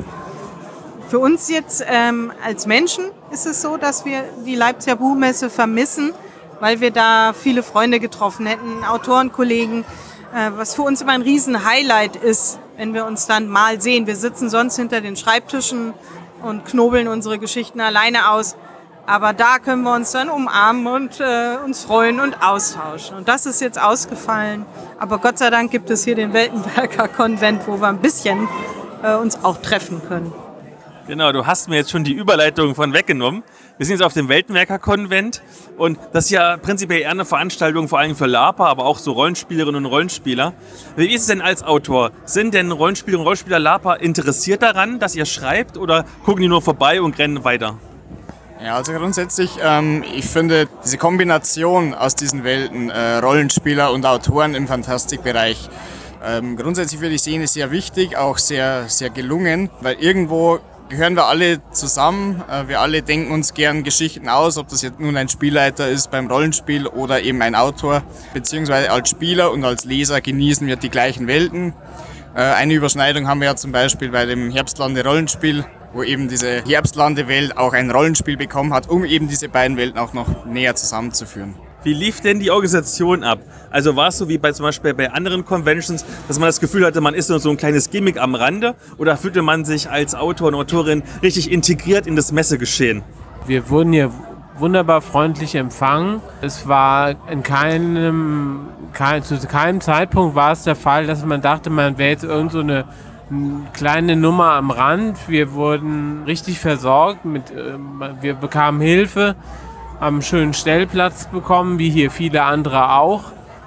Für uns jetzt ähm, als Menschen ist es so, dass wir die Leipziger Buchmesse vermissen, weil wir da viele Freunde getroffen hätten, Autorenkollegen, äh, was für uns immer ein Riesen-Highlight ist, wenn wir uns dann mal sehen. Wir sitzen sonst hinter den Schreibtischen und knobeln unsere Geschichten alleine aus. Aber da können wir uns dann umarmen und äh, uns freuen und austauschen. Und das ist jetzt ausgefallen. Aber Gott sei Dank gibt es hier den Weltenwerker-Konvent, wo wir ein bisschen äh, uns auch treffen können. Genau, du hast mir jetzt schon die Überleitung von weggenommen. Wir sind jetzt auf dem Weltenwerker-Konvent und das ist ja prinzipiell eher eine Veranstaltung, vor allem für LARPer, aber auch so Rollenspielerinnen und Rollenspieler. Wie ist es denn als Autor? Sind denn Rollenspielerinnen und Rollenspieler LARPer interessiert daran, dass ihr schreibt oder gucken die nur vorbei und rennen weiter? Ja, also grundsätzlich, ähm, ich finde diese Kombination aus diesen Welten, äh, Rollenspieler und Autoren im Fantastikbereich, ähm, grundsätzlich würde ich sehen, ist sehr wichtig, auch sehr, sehr gelungen, weil irgendwo gehören wir alle zusammen, äh, wir alle denken uns gern Geschichten aus, ob das jetzt nun ein Spielleiter ist beim Rollenspiel oder eben ein Autor, beziehungsweise als Spieler und als Leser genießen wir die gleichen Welten. Äh, eine Überschneidung haben wir ja zum Beispiel bei dem Herbstlande-Rollenspiel, wo eben diese Herbstlande-Welt auch ein Rollenspiel bekommen hat, um eben diese beiden Welten auch noch näher zusammenzuführen. Wie lief denn die Organisation ab? Also war es so wie bei zum Beispiel bei anderen Conventions, dass man das Gefühl hatte, man ist nur so ein kleines Gimmick am Rande, oder fühlte man sich als Autor und Autorin richtig integriert in das Messegeschehen? Wir wurden hier wunderbar freundlich empfangen. Es war in keinem, kein, zu keinem Zeitpunkt war es der Fall, dass man dachte, man wäre jetzt irgend so eine kleine Nummer am Rand. Wir wurden richtig versorgt, mit, äh, wir bekamen Hilfe, haben einen schönen Stellplatz bekommen, wie hier viele andere auch.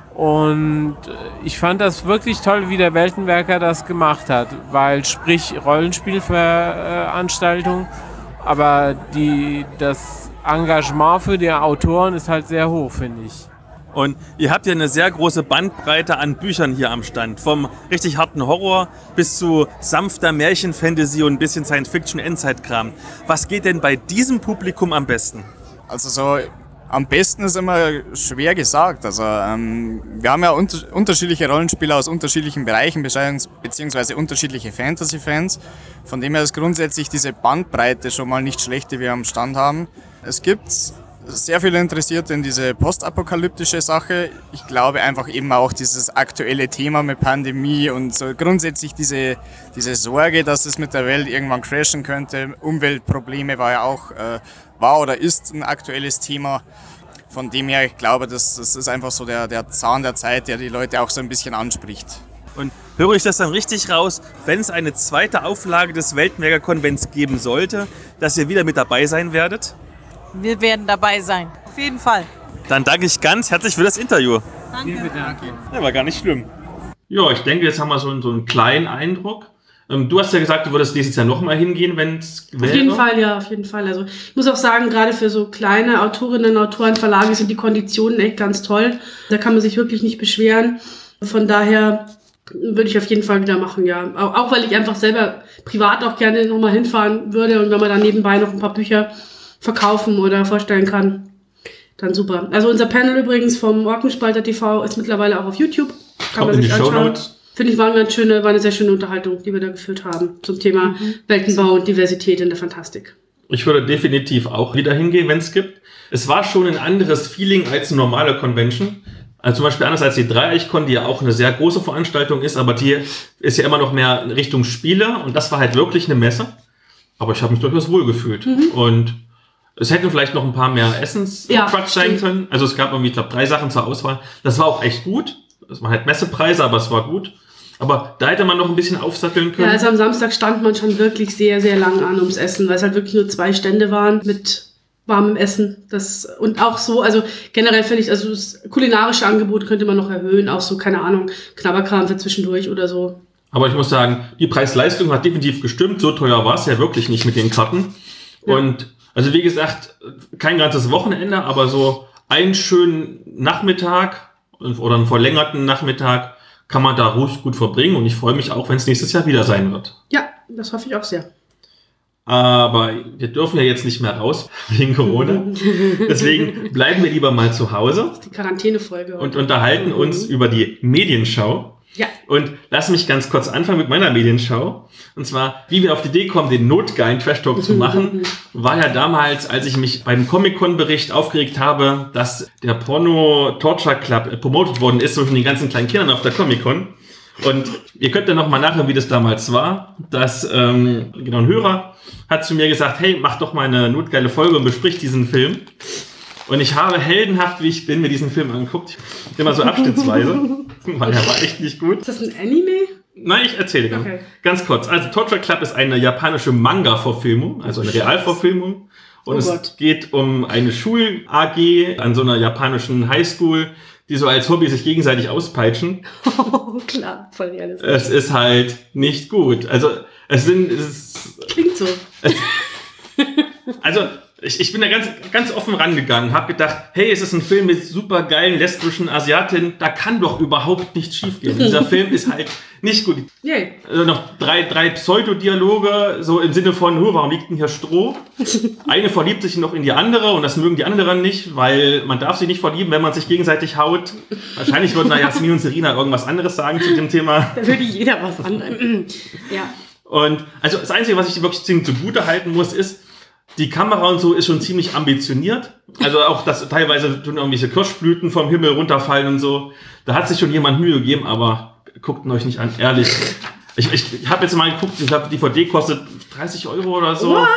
Und ich fand das wirklich toll, wie der Weltenwerker das gemacht hat, weil sprich Rollenspielveranstaltung, aber die, das Engagement für die Autoren ist halt sehr hoch, finde ich. Und ihr habt ja eine sehr große Bandbreite an Büchern hier am Stand. Vom richtig harten Horror bis zu sanfter Märchen-Fantasy und ein bisschen Science-Fiction-Endzeit-Kram. Was geht denn bei diesem Publikum am besten? Also so am besten ist immer schwer gesagt. Also ähm, wir haben ja unter- unterschiedliche Rollenspieler aus unterschiedlichen Bereichen, beziehungsweise unterschiedliche Fantasy-Fans. Von dem her ist grundsätzlich diese Bandbreite schon mal nicht schlecht, die wir am Stand haben. Es gibt sehr viele Interessierte in diese postapokalyptische Sache. Ich glaube einfach eben auch dieses aktuelle Thema mit Pandemie und so grundsätzlich diese, diese Sorge, dass es mit der Welt irgendwann crashen könnte. Umweltprobleme war ja auch, äh, war oder ist ein aktuelles Thema. Von dem her, ich glaube, das, das ist einfach so der, der Zahn der Zeit, der die Leute auch so ein bisschen anspricht. Und höre ich das dann richtig raus, wenn es eine zweite Auflage des Weltenwerker-Konvents geben sollte, dass ihr wieder mit dabei sein werdet? Wir werden dabei sein. Auf jeden Fall. Dann danke ich ganz herzlich für das Interview. Danke. Danke. Ja, war gar nicht schlimm. Ja, ich denke, jetzt haben wir so, einen- so einen kleinen Eindruck. Ähm, du hast ja gesagt, du würdest nächstes Jahr nochmal hingehen, wenn es wäre. Auf jeden Fall, ja, auf jeden Fall. Also ich muss auch sagen, gerade für so kleine Autorinnen, Autoren, Verlage sind die Konditionen echt ganz toll. Da kann man sich wirklich nicht beschweren. Von daher würde ich auf jeden Fall wieder machen, ja. Auch, auch weil ich einfach selber privat auch gerne nochmal hinfahren würde und wenn man dann nebenbei noch ein paar Bücher verkaufen oder vorstellen kann, dann super. Also unser Panel übrigens vom Orkenspalter T V ist mittlerweile auch auf YouTube. Kann Kommt man in sich die anschauen. Shownotes. Finde ich, war eine, ganz schöne, war eine sehr schöne Unterhaltung, die wir da geführt haben zum Thema mhm. Weltenbau und Diversität in der Fantastik. Ich würde definitiv auch wieder hingehen, wenn es gibt. Es war schon ein anderes Feeling als eine normale Convention. Also zum Beispiel anders als die Dreieichkon, die ja auch eine sehr große Veranstaltung ist, aber die ist ja immer noch mehr in Richtung Spiele und das war halt wirklich eine Messe. Aber ich habe mich durchaus wohl gefühlt. Mhm. Und es hätten vielleicht noch ein paar mehr Essens-Trucks Ja, sein stimmt. können. Also es gab irgendwie, ich glaube, drei Sachen zur Auswahl. Das war auch echt gut. Es waren halt Messepreise, aber es war gut. Aber da hätte man noch ein bisschen aufsatteln können. Ja, also am Samstag stand man schon wirklich sehr, sehr lang an ums Essen, weil es halt wirklich nur zwei Stände waren mit warmem Essen. Das, und auch so, also generell finde ich, also das kulinarische Angebot könnte man noch erhöhen, auch so, keine Ahnung, Knabberkram für zwischendurch oder so. Aber ich muss sagen, die Preis-Leistung hat definitiv gestimmt. So teuer war es ja wirklich nicht mit den Karten. Ja. Und also wie gesagt, kein ganzes Wochenende, aber so einen schönen Nachmittag oder einen verlängerten Nachmittag kann man da ruhig gut verbringen. Und ich freue mich auch, wenn es nächstes Jahr wieder sein wird. Ja, das hoffe ich auch sehr. Aber wir dürfen ja jetzt nicht mehr raus wegen Corona. Deswegen bleiben wir lieber mal zu Hause Die Quarantänefolge. und unterhalten uns über die Medienschau. Ja. Und lass mich ganz kurz anfangen mit meiner Medienschau. Und zwar, wie wir auf die Idee kommen, den notgeilen Trash-Talk zu machen, war ja damals, als ich mich beim Comic-Con-Bericht aufgeregt habe, dass der Porno-Torture-Club promotet worden ist zwischen den ganzen kleinen Kindern auf der Comic-Con. Und ihr könnt ja noch mal nachhören, wie das damals war. Dass, ähm, genau, ein Hörer hat zu mir gesagt, hey, mach doch mal eine notgeile Folge und besprich diesen Film. Und ich habe heldenhaft, wie ich bin, mir diesen Film angeguckt. Immer so abschnittsweise, weil er war echt nicht gut. Ist das ein Anime? Nein, ich erzähle ganz, Okay. ganz kurz. Also Torture Club ist eine japanische Manga-Verfilmung, also eine Realverfilmung. Und Oh es Gott. geht um eine Schul-A G an so einer japanischen Highschool, die so als Hobby sich gegenseitig auspeitschen. Oh, klar, voll realistisch. Es ist halt nicht gut. Also es sind... Es ist, Klingt so. also Ich, ich bin da ganz, ganz offen rangegangen, habe gedacht, hey, es ist ein Film mit super geilen lesbischen Asiatinnen, da kann doch überhaupt nichts schiefgehen. Dieser Film ist halt nicht gut. Yeah. Also noch drei, drei Pseudodialoge, so im Sinne von, oh, warum liegt denn hier Stroh? Eine verliebt sich noch in die andere und das mögen die anderen nicht, weil man darf sich nicht verlieben, wenn man sich gegenseitig haut. Wahrscheinlich würden da Jasmin und Serena irgendwas anderes sagen zu dem Thema. Da würde jeder was anderes. Ja. Und also das Einzige, was ich wirklich ziemlich zugute halten muss, ist, die Kamera und so ist schon ziemlich ambitioniert. Also auch, dass teilweise tun irgendwelche Kirschblüten vom Himmel runterfallen und so. Da hat sich schon jemand Mühe gegeben, aber guckt ihn euch nicht an, ehrlich. Ich, ich, ich habe jetzt mal geguckt, ich glaube, die D V D kostet dreißig Euro oder so. What?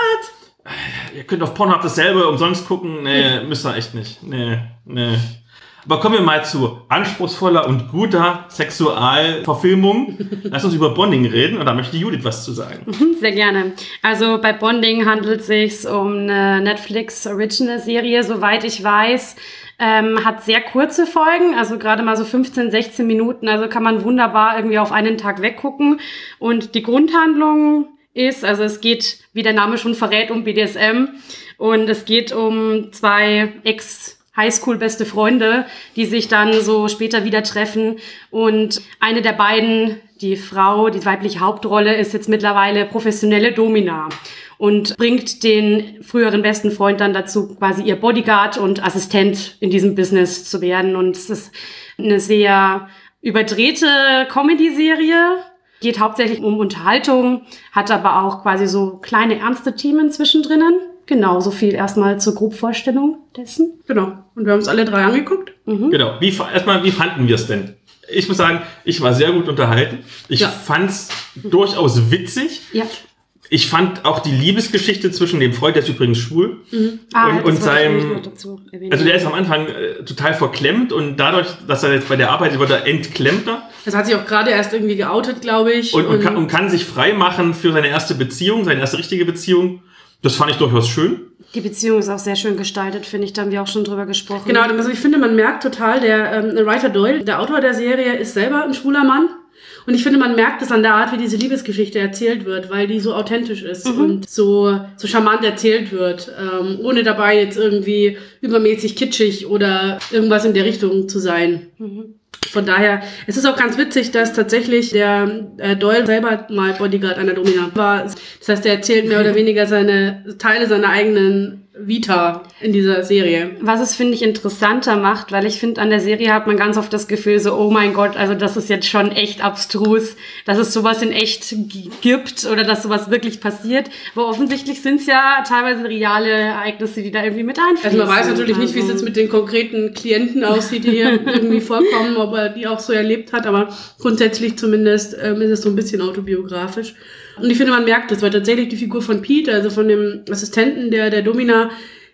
Ihr könnt auf Pornhub dasselbe umsonst gucken. Nee, müsst ihr echt nicht. Nee, nee. Aber kommen wir mal zu anspruchsvoller und guter Sexualverfilmung. Lass uns über Bonding reden und da möchte Judith was zu sagen. Sehr gerne. Also bei Bonding handelt es sich um eine Netflix-Original-Serie, soweit ich weiß. Ähm, hat sehr kurze Folgen, also gerade mal so fünfzehn, sechzehn Minuten. Also kann man wunderbar irgendwie auf einen Tag weggucken. Und die Grundhandlung ist, also es geht, wie der Name schon verrät, um B D S M. Und es geht um zwei Ex- Highschool-beste Freunde, die sich dann so später wieder treffen. Und eine der beiden, die Frau, die weibliche Hauptrolle, ist jetzt mittlerweile professionelle Domina und bringt den früheren besten Freund dann dazu, quasi ihr Bodyguard und Assistent in diesem Business zu werden. Und es ist eine sehr überdrehte Comedy-Serie. Geht hauptsächlich um Unterhaltung, hat aber auch quasi so kleine ernste Themen zwischendrin. Genau, so viel erstmal zur Grobvorstellung dessen. Genau. Und wir haben uns alle drei angeguckt. Mhm. Genau. Wie, erstmal, wie fanden wir es denn? Ich muss sagen, ich war sehr gut unterhalten. Ich Ja. fand es durchaus witzig. Ja. Ich fand auch die Liebesgeschichte zwischen dem Freund, der ist übrigens schwul, Mhm. Ah, und, das und wollte ich nämlich seinem, noch dazu erwähnen. also der ist am Anfang äh, total verklemmt und dadurch, dass er jetzt bei der Arbeit ist, wird er entklemmter Das hat sich auch gerade erst irgendwie geoutet, glaube ich. und, und, kann, und kann sich frei machen für seine erste Beziehung, seine erste richtige Beziehung. Das fand ich durchaus schön. Die Beziehung ist auch sehr schön gestaltet, finde ich. Da haben wir auch schon drüber gesprochen. Genau, also ich finde, man merkt total, der ähm, Writer Doyle, der Autor der Serie, ist selber ein schwuler Mann. Und ich finde, man merkt es an der Art, wie diese Liebesgeschichte erzählt wird, weil die so authentisch ist Mhm. und so, so charmant erzählt wird, ähm, ohne dabei jetzt irgendwie übermäßig kitschig oder irgendwas in der Richtung zu sein. Mhm. Von daher, es ist auch ganz witzig, dass tatsächlich der äh, Doyle selber mal Bodyguard einer Domina war. Das heißt, er erzählt mehr oder weniger seine Teile seiner eigenen Vita in dieser Serie. Was es, finde ich, interessanter macht, weil ich finde, an der Serie hat man ganz oft das Gefühl so, oh mein Gott, also das ist jetzt schon echt abstrus, dass es sowas in echt g- gibt oder dass sowas wirklich passiert. Aber offensichtlich sind es ja teilweise reale Ereignisse, die da irgendwie mit einfließen. Also man weiß natürlich nicht, wie es jetzt mit den konkreten Klienten aussieht, die hier irgendwie vorkommen, ob er die auch so erlebt hat, aber grundsätzlich zumindest ähm, ist es so ein bisschen autobiografisch. Und ich finde, man merkt das, weil tatsächlich die Figur von Pete, also von dem Assistenten der, der Domina,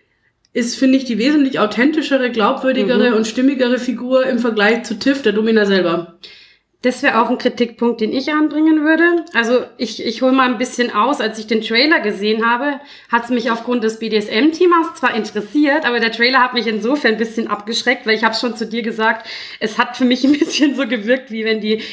ist, finde ich, die wesentlich authentischere, glaubwürdigere Mhm. und stimmigere Figur im Vergleich zu Tiff, der Domina selber. Das wäre auch ein Kritikpunkt, den ich anbringen würde. Also ich, ich hole mal ein bisschen aus. Als ich den Trailer gesehen habe, hat es mich aufgrund des B D S M-Themas zwar interessiert, aber der Trailer hat mich insofern ein bisschen abgeschreckt, weil ich habe schon zu dir gesagt, es hat für mich ein bisschen so gewirkt, wie wenn die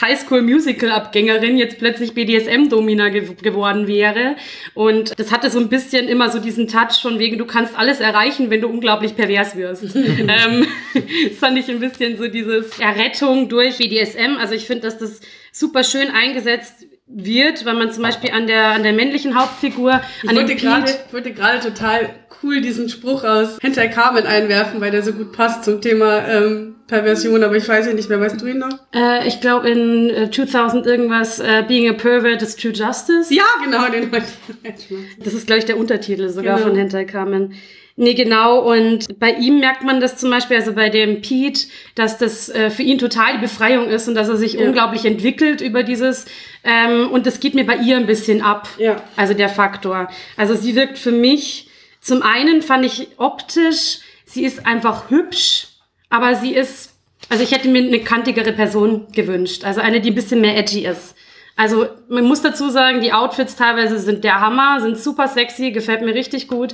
Ex-Highschool-Musical-Abgängerin jetzt plötzlich B D S M-Domina ge- geworden wäre. Und das hatte so ein bisschen immer so diesen Touch von wegen, du kannst alles erreichen, wenn du unglaublich pervers wirst. ähm, das fand ich ein bisschen so dieses Errettung durch B D S M. Also ich finde, dass das super schön eingesetzt wird, weil man zum Beispiel an der, an der männlichen Hauptfigur, Ich an dem wollte Pete, gerade, ich wollte gerade total cool diesen Spruch aus Hentai Carmen einwerfen, weil der so gut passt zum Thema ähm, Perversion, aber ich weiß ja nicht mehr, weißt du ihn noch? äh, ich glaube in äh, zweitausend irgendwas, äh, Being a Pervert is True Justice. Ja, genau, den wollte ich. Das ist, glaube ich, der Untertitel sogar Genau. von Hentai Carmen. Nee, genau. Und bei ihm merkt man das zum Beispiel, also bei dem Pete, dass das äh, für ihn total die Befreiung ist und dass er sich Ja. unglaublich entwickelt über dieses, ähm, und das geht mir bei ihr ein bisschen ab. Ja. Also der Faktor. Also sie wirkt für mich, zum einen fand ich optisch, sie ist einfach hübsch, aber sie ist, also ich hätte mir eine kantigere Person gewünscht. Also eine, die ein bisschen mehr edgy ist. Also man muss dazu sagen, die Outfits teilweise sind der Hammer, sind super sexy, gefällt mir richtig gut.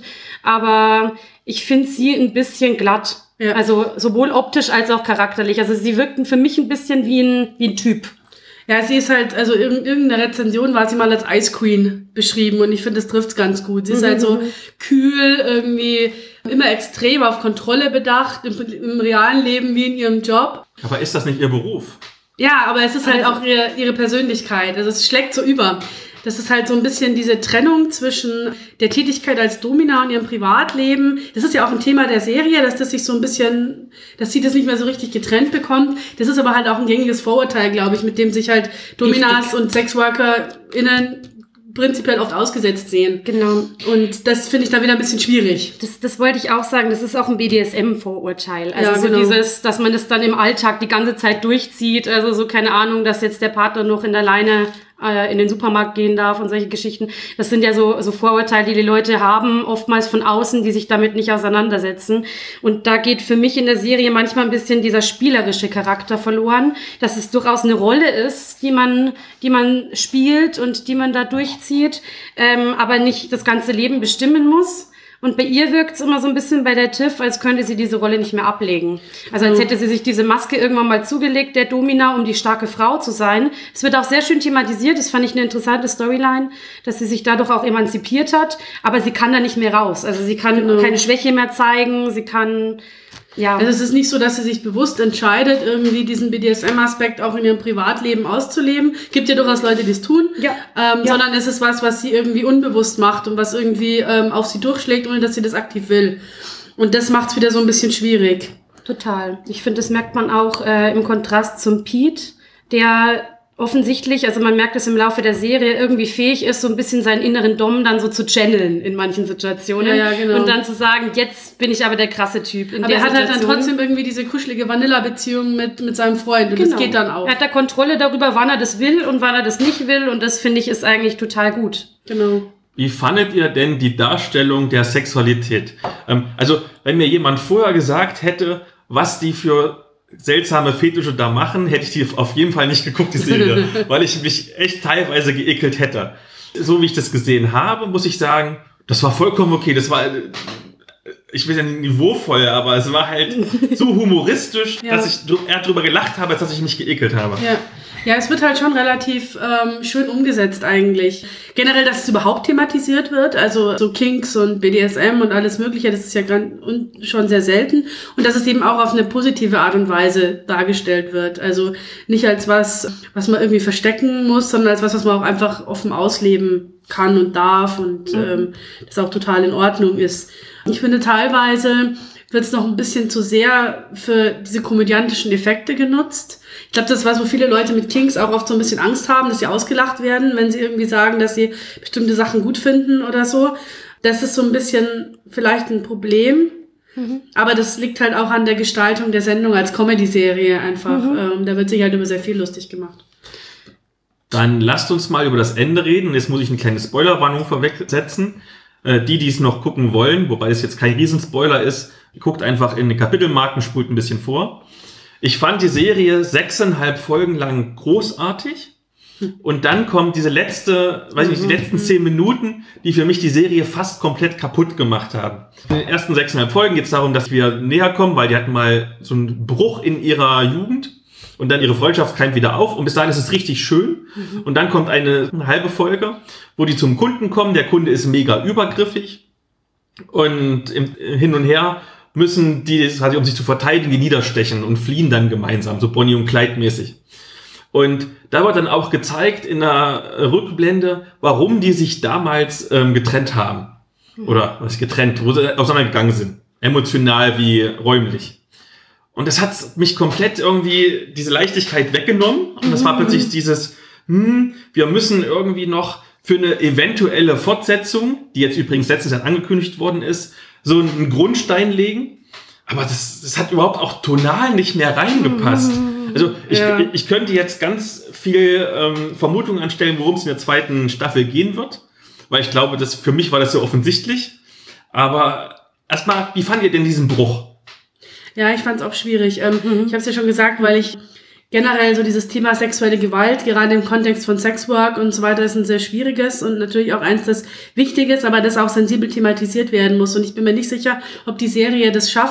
Aber ich finde sie ein bisschen glatt. Ja. Also sowohl optisch als auch charakterlich. Also sie wirkten für mich ein bisschen wie ein, wie ein Typ. Ja, sie ist halt, also in irgendeiner Rezension war sie mal als Ice Queen beschrieben und ich finde, das trifft's ganz gut. Sie ist Mhm. halt so kühl, irgendwie immer extrem auf Kontrolle bedacht, im, im realen Leben wie in ihrem Job. Aber ist das nicht ihr Beruf? Ja, aber es ist halt Also- auch ihre, ihre Persönlichkeit. Also es schlägt so über. Das ist halt so ein bisschen diese Trennung zwischen der Tätigkeit als Domina und ihrem Privatleben. Das ist ja auch ein Thema der Serie, dass das sich so ein bisschen, dass sie das nicht mehr so richtig getrennt bekommt. Das ist aber halt auch ein gängiges Vorurteil, glaube ich, mit dem sich halt Dominas Richtig. und SexworkerInnen prinzipiell oft ausgesetzt sehen. Genau. Und das finde ich da wieder ein bisschen schwierig. Das, das wollte ich auch sagen, das ist auch ein B D S M-Vorurteil. Also Ja, so genau. dieses, dass man das dann im Alltag die ganze Zeit durchzieht. Also so, keine Ahnung, dass jetzt der Partner noch in der Leine äh, in den Supermarkt gehen darf und solche Geschichten. Das sind ja so, so Vorurteile, die die Leute haben, oftmals von außen, die sich damit nicht auseinandersetzen. Und da geht für mich in der Serie manchmal ein bisschen dieser spielerische Charakter verloren, dass es durchaus eine Rolle ist, die man, die man spielt und die man da durchzieht, ähm, aber nicht das ganze Leben bestimmen muss. Und bei ihr wirkt es immer so ein bisschen bei der Tiff, als könnte sie diese Rolle nicht mehr ablegen. Also als hätte sie sich diese Maske irgendwann mal zugelegt, der Domina, um die starke Frau zu sein. Es wird auch sehr schön thematisiert, das fand ich eine interessante Storyline, dass sie sich dadurch auch emanzipiert hat, aber sie kann da nicht mehr raus. Also sie kann Genau. keine Schwäche mehr zeigen, sie kann, ja. Also es ist nicht so, dass sie sich bewusst entscheidet, irgendwie diesen B D S M-Aspekt auch in ihrem Privatleben auszuleben. Gibt ja durchaus Leute, die es tun. Ja. Ähm, Ja. Sondern es ist was, was sie irgendwie unbewusst macht und was irgendwie ähm, auf sie durchschlägt, ohne dass sie das aktiv will. Und das macht es wieder so ein bisschen schwierig. Total. Ich finde, das merkt man auch äh, im Kontrast zum Pete, der offensichtlich, also man merkt es im Laufe der Serie, irgendwie fähig ist, so ein bisschen seinen inneren Dom dann so zu channeln in manchen Situationen. Ja, ja, genau. Und dann zu sagen, jetzt bin ich aber der krasse Typ. In Aber der er hat halt dann Situation. trotzdem irgendwie diese kuschelige Vanilla-Beziehung mit, mit seinem Freund. Und Genau. das geht dann auch. Er hat da Kontrolle darüber, wann er das will und wann er das nicht will. Und das, finde ich, ist eigentlich total gut. Genau. Wie fandet ihr denn die Darstellung der Sexualität? Ähm, also, wenn mir jemand vorher gesagt hätte, was die für seltsame Fetische da machen, hätte ich die auf jeden Fall nicht geguckt, die Serie, weil ich mich echt teilweise geekelt hätte. So wie ich das gesehen habe, muss ich sagen, das war vollkommen okay. Das war, äh, ich will ja nicht niveauvoll, aber es war halt so humoristisch, Ja. dass ich dr- eher drüber gelacht habe, als dass ich mich geekelt habe. Ja. Ja, es wird halt schon relativ ähm, schön umgesetzt eigentlich. Generell, dass es überhaupt thematisiert wird, also so Kinks und B D S M und alles Mögliche, das ist ja gran- und schon sehr selten. Und dass es eben auch auf eine positive Art und Weise dargestellt wird. Also nicht als was, was man irgendwie verstecken muss, sondern als was, was man auch einfach offen ausleben kann und darf und ähm, das auch total in Ordnung ist. Ich finde, teilweise wird es noch ein bisschen zu sehr für diese komödiantischen Effekte genutzt. Ich glaube, das ist was, wo viele Leute mit Kinks auch oft so ein bisschen Angst haben, dass sie ausgelacht werden, wenn sie irgendwie sagen, dass sie bestimmte Sachen gut finden oder so. Das ist so ein bisschen vielleicht ein Problem. Mhm. Aber das liegt halt auch an der Gestaltung der Sendung als Comedy-Serie einfach. Mhm. Ähm, da wird sich halt über sehr viel lustig gemacht. Dann lasst uns mal über das Ende reden. Und jetzt muss ich eine kleine Spoilerwarnung vorwegsetzen. Äh, die, die es noch gucken wollen, wobei es jetzt kein Riesenspoiler ist, guckt einfach in den Kapitelmarken, spult ein bisschen vor. Ich fand die Serie sechseinhalb Folgen lang großartig. Und dann kommt diese letzte, weiß ich nicht, die letzten zehn Minuten, die für mich die Serie fast komplett kaputt gemacht haben. In den ersten sechseinhalb Folgen geht es darum, dass wir näher kommen, weil die hatten mal so einen Bruch in ihrer Jugend. Und dann ihre Freundschaft keimt wieder auf. Und bis dahin ist es richtig schön. Und dann kommt eine halbe Folge, wo die zum Kunden kommen. Der Kunde ist mega übergriffig. Und im, hin und her müssen die, quasi, um sich zu verteidigen, die niederstechen und fliehen dann gemeinsam. So Bonnie und Clyde mäßig. Und da wird dann auch gezeigt in der Rückblende, warum die sich damals ähm, getrennt haben. Oder was getrennt, wo sie auseinandergegangen sind. Emotional wie räumlich. Und das hat mich komplett irgendwie diese Leichtigkeit weggenommen. Und das war plötzlich dieses, hm, wir müssen irgendwie noch für eine eventuelle Fortsetzung, die jetzt übrigens letztens Jahr angekündigt worden ist, so einen Grundstein legen. Aber das, das hat überhaupt auch tonal nicht mehr reingepasst. Also ich, Ja. ich könnte jetzt ganz viel ähm, Vermutungen anstellen, worum es in der zweiten Staffel gehen wird. Weil ich glaube, das, für mich war das so offensichtlich. Aber erstmal, wie fand ihr denn diesen Bruch? Ja, ich fand es auch schwierig. Ähm, Ich habe es ja schon gesagt, weil ich generell so dieses Thema sexuelle Gewalt, gerade im Kontext von Sexwork und so weiter, ist ein sehr schwieriges und natürlich auch eins, das wichtig ist, aber das auch sensibel thematisiert werden muss. Und ich bin mir nicht sicher, ob die Serie das schafft,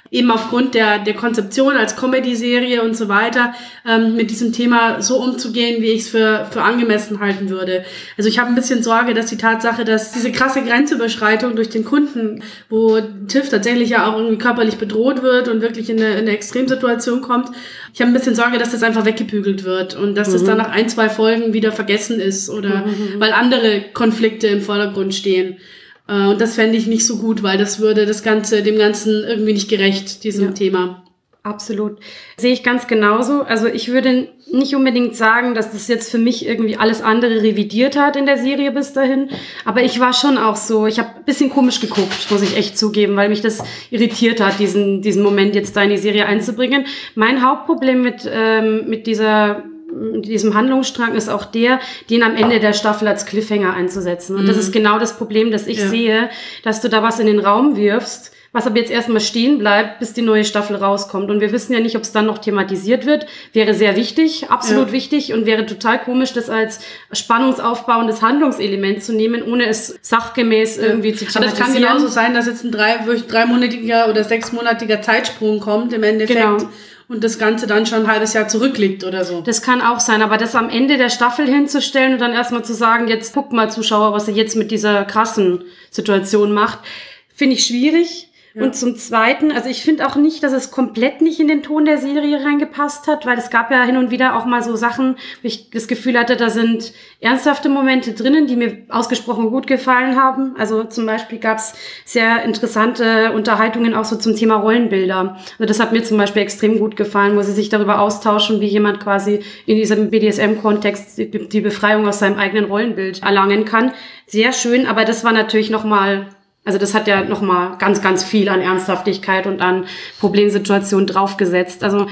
eben aufgrund der, der Konzeption als Comedy-Serie und so weiter, ähm, mit diesem Thema so umzugehen, wie ich es für, für angemessen halten würde. Also ich habe ein bisschen Sorge, dass die Tatsache, dass diese krasse Grenzüberschreitung durch den Kunden, wo Tiff tatsächlich ja auch irgendwie körperlich bedroht wird und wirklich in eine, in eine Extremsituation kommt, ich habe ein bisschen Sorge, dass das einfach weggebügelt wird und dass mhm. das dann nach ein, zwei Folgen wieder vergessen ist oder mhm. weil andere Konflikte im Vordergrund stehen. Und das fände ich nicht so gut, weil das würde das Ganze, dem Ganzen irgendwie nicht gerecht, diesem ja. Thema. Absolut. Sehe ich ganz genauso. Also ich würde nicht unbedingt sagen, dass das jetzt für mich irgendwie alles andere revidiert hat in der Serie bis dahin. Aber ich war schon auch so, ich habe ein bisschen komisch geguckt, muss ich echt zugeben, weil mich das irritiert hat, diesen, diesen Moment jetzt da in die Serie einzubringen. Mein Hauptproblem mit, ähm, mit dieser diesem Handlungsstrang ist auch der, den am Ende der Staffel als Cliffhanger einzusetzen. Und mhm. das ist genau das Problem, das ich ja. sehe, dass du da was in den Raum wirfst, was aber jetzt erstmal stehen bleibt, bis die neue Staffel rauskommt. Und wir wissen ja nicht, ob es dann noch thematisiert wird. Wäre sehr wichtig, absolut ja. wichtig und wäre total komisch, das als spannungsaufbauendes Handlungselement zu nehmen, ohne es sachgemäß irgendwie zu thematisieren. Aber das kann genauso sein, dass jetzt ein drei, dreimonatiger oder sechsmonatiger Zeitsprung kommt im Endeffekt. Genau. Und das Ganze dann schon ein halbes Jahr zurückliegt oder so. Das kann auch sein, aber das am Ende der Staffel hinzustellen und dann erstmal zu sagen, jetzt guckt mal Zuschauer, was ihr jetzt mit dieser krassen Situation macht, finde ich schwierig. Ja. Und zum Zweiten, also ich finde auch nicht, dass es komplett nicht in den Ton der Serie reingepasst hat, weil es gab ja hin und wieder auch mal so Sachen, wo ich das Gefühl hatte, da sind ernsthafte Momente drinnen, die mir ausgesprochen gut gefallen haben. Also zum Beispiel gab es sehr interessante Unterhaltungen auch so zum Thema Rollenbilder. Also das hat mir zum Beispiel extrem gut gefallen, wo sie sich darüber austauschen, wie jemand quasi in diesem B D S M-Kontext die Befreiung aus seinem eigenen Rollenbild erlangen kann. Sehr schön, aber das war natürlich nochmal... Also das hat ja nochmal ganz, ganz viel an Ernsthaftigkeit und an Problemsituationen draufgesetzt. Also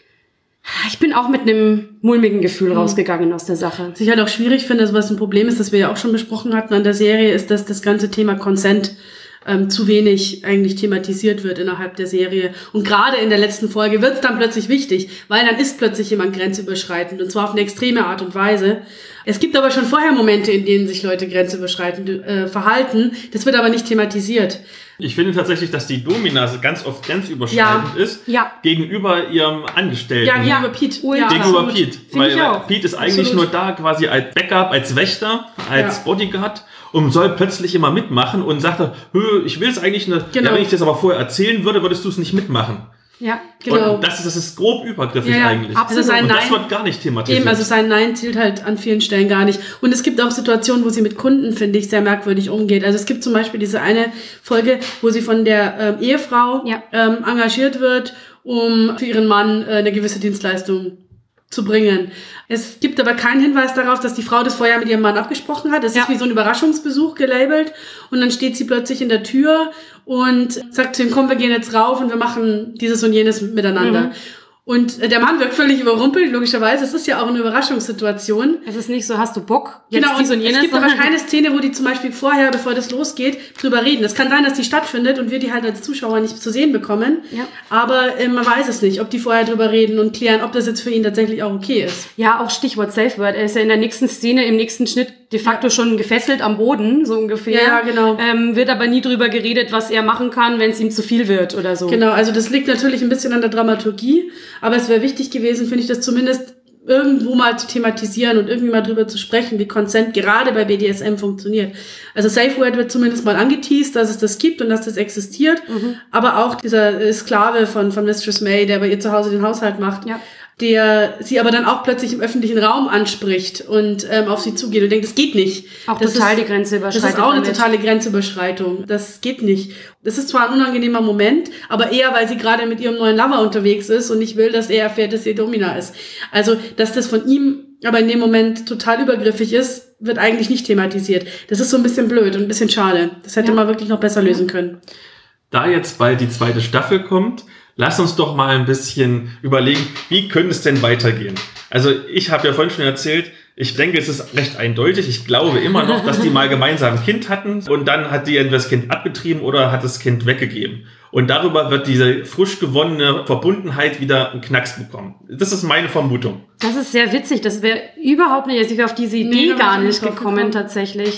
ich bin auch mit einem mulmigen Gefühl mhm. rausgegangen aus der Sache. Was ich halt auch schwierig finde, also was ein Problem ist, das wir ja auch schon besprochen hatten an der Serie, ist, dass das ganze Thema Consent ähm, zu wenig eigentlich thematisiert wird innerhalb der Serie. Und gerade in der letzten Folge wird es dann plötzlich wichtig, weil dann ist plötzlich jemand grenzüberschreitend und zwar auf eine extreme Art und Weise. Es gibt aber schon vorher Momente, in denen sich Leute grenzüberschreitend äh, verhalten. Das wird aber nicht thematisiert. Ich finde tatsächlich, dass die Domina ganz oft grenzüberschreitend ja. ist ja. gegenüber ihrem Angestellten. Ja, gegenüber Pete. Ja, gegenüber absolut. Pete. Weil, weil Pete ist eigentlich absolut. nur da quasi als Backup, als Wächter, als ja. Bodyguard und soll plötzlich immer mitmachen und sagt, ich will es eigentlich nicht. Genau. Ja, wenn ich das aber vorher erzählen würde, würdest du es nicht mitmachen. Ja, genau. Und das ist, das ist grob übergriffig ja, ja, eigentlich. Absolut. Und das Nein, wird gar nicht thematisiert. Eben, also sein Nein zählt halt an vielen Stellen gar nicht. Und es gibt auch Situationen, wo sie mit Kunden, finde ich, sehr merkwürdig umgeht. Also es gibt zum Beispiel diese eine Folge, wo sie von der ähm, Ehefrau ja. ähm, engagiert wird, um für ihren Mann äh, eine gewisse Dienstleistung zu bringen. Es gibt aber keinen Hinweis darauf, dass die Frau das vorher mit ihrem Mann abgesprochen hat. Es ja. ist wie so ein Überraschungsbesuch gelabelt und dann steht sie plötzlich in der Tür und sagt zu ihm, komm, wir gehen jetzt rauf und wir machen dieses und jenes miteinander. Mhm. Und der Mann wirkt völlig überrumpelt, logischerweise. Es ist ja auch eine Überraschungssituation. Es ist nicht so, hast du Bock? Jetzt genau, und und jenes, es gibt aber keine Szene, wo die zum Beispiel vorher, bevor das losgeht, drüber reden. Es kann sein, dass die stattfindet und wir die halt als Zuschauer nicht zu sehen bekommen. Ja. Aber äh, man weiß es nicht, ob die vorher drüber reden und klären, ob das jetzt für ihn tatsächlich auch okay ist. Ja, auch Stichwort Safe Word. Er ist ja in der nächsten Szene, im nächsten Schnitt de facto ja. schon gefesselt am Boden, so ungefähr. Ja, genau. Ähm, wird aber nie drüber geredet, was er machen kann, wenn es ihm zu viel wird oder so. Genau, also das liegt natürlich ein bisschen an der Dramaturgie, aber es wäre wichtig gewesen, finde ich, das zumindest irgendwo mal zu thematisieren und irgendwie mal drüber zu sprechen, wie Consent gerade bei B D S M funktioniert. Also Safe Word wird zumindest mal angeteased, dass es das gibt und dass das existiert, mhm. aber auch dieser Sklave von, von Mistress May, der bei ihr zu Hause den Haushalt macht, ja. der sie aber dann auch plötzlich im öffentlichen Raum anspricht und ähm, auf sie zugeht und denkt, das geht nicht. Auch das total ist, die Grenze überschreitet. Das ist auch eine damit. totale Grenzüberschreitung. Das geht nicht. Das ist zwar ein unangenehmer Moment, aber eher, weil sie gerade mit ihrem neuen Lover unterwegs ist und nicht will, dass er erfährt, dass sie Domina ist. Also, dass das von ihm aber in dem Moment total übergriffig ist, wird eigentlich nicht thematisiert. Das ist so ein bisschen blöd und ein bisschen schade. Das hätte ja. man wirklich noch besser lösen können. Da jetzt bald die zweite Staffel kommt, lass uns doch mal ein bisschen überlegen, wie könnte es denn weitergehen? Also ich habe ja vorhin schon erzählt, ich denke, es ist recht eindeutig. Ich glaube immer noch, dass die mal gemeinsam ein Kind hatten und dann hat die entweder das Kind abgetrieben oder hat das Kind weggegeben. Und darüber wird diese frisch gewonnene Verbundenheit wieder einen Knacks bekommen. Das ist meine Vermutung. Das ist sehr witzig. Das wäre überhaupt nicht, also ich wäre auf diese Idee nee, gar nicht gekommen, gekommen tatsächlich.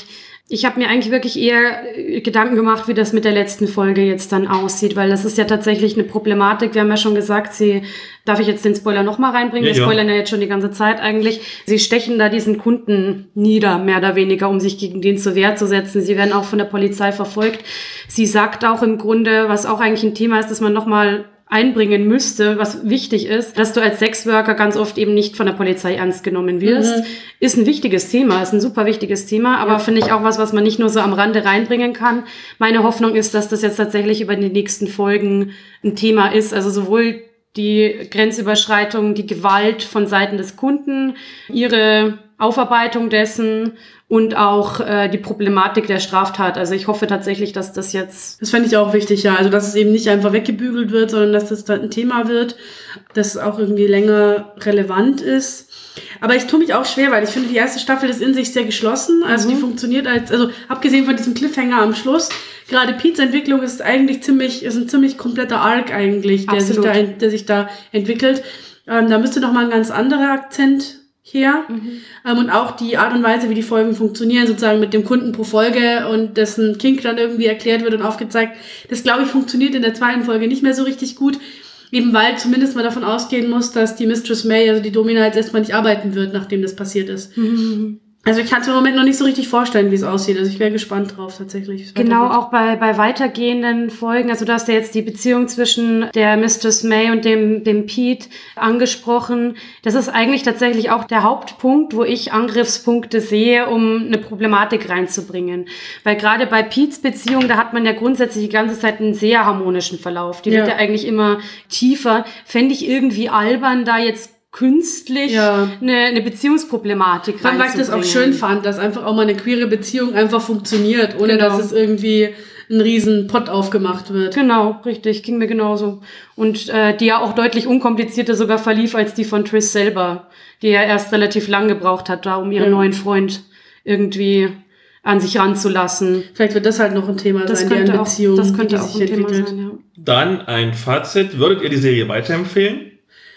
Ich habe mir eigentlich wirklich eher Gedanken gemacht, wie das mit der letzten Folge jetzt dann aussieht, weil das ist ja tatsächlich eine Problematik. Wir haben ja schon gesagt, sie, darf ich jetzt den Spoiler nochmal reinbringen? Ja, Wir ja. spoilern ja jetzt schon die ganze Zeit eigentlich. Sie stechen da diesen Kunden nieder, mehr oder weniger, um sich gegen den zur Wehr zu setzen. Sie werden auch von der Polizei verfolgt. Sie sagt auch im Grunde, was auch eigentlich ein Thema ist, dass man nochmal einbringen müsste, was wichtig ist, dass du als Sexworker ganz oft eben nicht von der Polizei ernst genommen wirst, mhm. ist ein wichtiges Thema, ist ein super wichtiges Thema, aber ja. finde ich auch was, was man nicht nur so am Rande reinbringen kann. Meine Hoffnung ist, dass das jetzt tatsächlich über die nächsten Folgen ein Thema ist, also sowohl die Grenzüberschreitung, die Gewalt von Seiten des Kunden, ihre Aufarbeitung dessen und auch äh, die Problematik der Straftat. Also ich hoffe tatsächlich, dass das jetzt... Das fände ich auch wichtig, ja. Also dass es eben nicht einfach weggebügelt wird, sondern dass das ein Thema wird, das auch irgendwie länger relevant ist. Aber ich tue mich auch schwer, weil ich finde, die erste Staffel ist in sich sehr geschlossen. Also mhm. die funktioniert als, also abgesehen von diesem Cliffhanger am Schluss, gerade Pete's Entwicklung ist eigentlich ziemlich, ist ein ziemlich kompletter Arc eigentlich, der sich da, der sich da entwickelt. Ähm, da müsste noch mal ein ganz anderer Akzent her. Mhm. Ähm, und auch die Art und Weise, wie die Folgen funktionieren, sozusagen mit dem Kunden pro Folge und dessen Kink dann irgendwie erklärt wird und aufgezeigt. Das, glaube ich, funktioniert in der zweiten Folge nicht mehr so richtig gut. Eben weil zumindest mal davon ausgehen muss, dass die Mistress May, also die Domina, jetzt erstmal nicht arbeiten wird, nachdem das passiert ist. Mhm. Also ich kann es mir im Moment noch nicht so richtig vorstellen, wie es aussieht. Also ich wäre gespannt drauf tatsächlich. Genau, auch bei bei weitergehenden Folgen. Also du hast ja jetzt die Beziehung zwischen der Mistress May und dem dem Pete angesprochen. Das ist eigentlich tatsächlich auch der Hauptpunkt, wo ich Angriffspunkte sehe, um eine Problematik reinzubringen. Weil gerade bei Pete's Beziehung, da hat man ja grundsätzlich die ganze Zeit einen sehr harmonischen Verlauf. Die ja. wird ja eigentlich immer tiefer. Fände ich irgendwie albern, da jetzt künstlich ja. eine, eine Beziehungsproblematik reinzubringen. Weil ich das auch schön fand, dass einfach auch mal eine queere Beziehung einfach funktioniert, ohne genau. dass es irgendwie ein riesen Pott aufgemacht wird. Genau, richtig, ging mir genauso. Und äh, die ja auch deutlich unkomplizierter sogar verlief als die von Triss selber, die ja erst relativ lang gebraucht hat, da um ihren mhm. neuen Freund irgendwie an sich ranzulassen. Vielleicht wird das halt noch ein Thema das sein, könnte deren Beziehung, auch, das könnte die auch sich ein entwickelt. Thema sein, ja. Dann ein Fazit. Würdet ihr die Serie weiterempfehlen?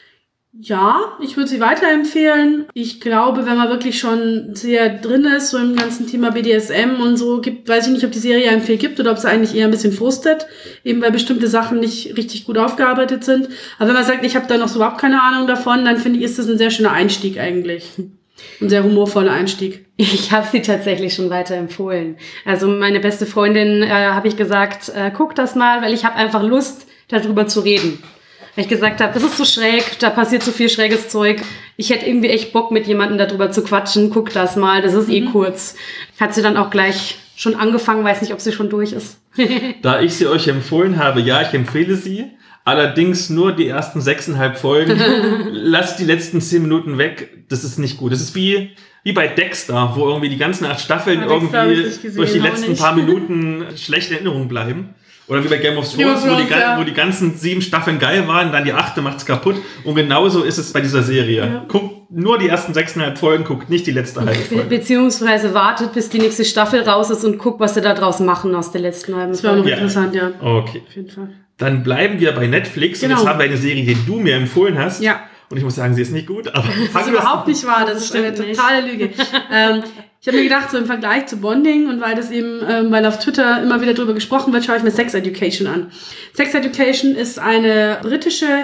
Ja, ich würde sie weiterempfehlen. Ich glaube, wenn man wirklich schon sehr drin ist, so im ganzen Thema B D S M und so, gibt, weiß ich nicht, ob die Serie einem viel gibt oder ob sie eigentlich eher ein bisschen frustet, eben weil bestimmte Sachen nicht richtig gut aufgearbeitet sind. Aber wenn man sagt, ich habe da noch so überhaupt keine Ahnung davon, dann finde ich, ist das ein sehr schöner Einstieg eigentlich. Ein sehr humorvoller Einstieg. Ich habe sie tatsächlich schon weiterempfohlen. Also meine beste Freundin äh, habe ich gesagt, äh, guck das mal, weil ich habe einfach Lust, darüber zu reden. Weil ich gesagt habe, das ist so schräg, da passiert so viel schräges Zeug. Ich hätte irgendwie echt Bock, mit jemandem darüber zu quatschen. Guck das mal, das ist eh mhm. kurz. Hat sie dann auch gleich schon angefangen, weiß nicht, ob sie schon durch ist. Da ich sie euch empfohlen habe, ja, ich empfehle sie. Allerdings nur die ersten sechseinhalb Folgen. Lasst die letzten zehn Minuten weg. Das ist nicht gut. Das ist wie, wie bei Dexter, wo irgendwie die ganzen acht Staffeln ja, irgendwie durch die letzten paar Minuten schlechte Erinnerungen bleiben. Oder wie bei Game of Thrones, wo die, ja. wo die ganzen sieben Staffeln geil waren, dann die achte macht's kaputt. Und genauso ist es bei dieser Serie. Ja. Guckt nur die ersten sechseinhalb Folgen, guckt nicht die letzte halbe Folge. Be- beziehungsweise wartet, bis die nächste Staffel raus ist und guckt, was sie da draus machen aus der letzten halben Folge. Das wäre noch ja. interessant, ja. Okay. Auf jeden Fall. Dann bleiben wir bei Netflix. Genau. Und jetzt haben wir eine Serie, die du mir empfohlen hast. Ja. Und ich muss sagen, sie ist nicht gut. Aber das ist überhaupt nicht wahr. Das ist eine totale Lüge. ähm, ich habe mir gedacht, so im Vergleich zu Bonding und weil das eben, ähm, weil auf Twitter immer wieder drüber gesprochen wird, schaue ich mir Sex Education an. Sex Education ist eine britische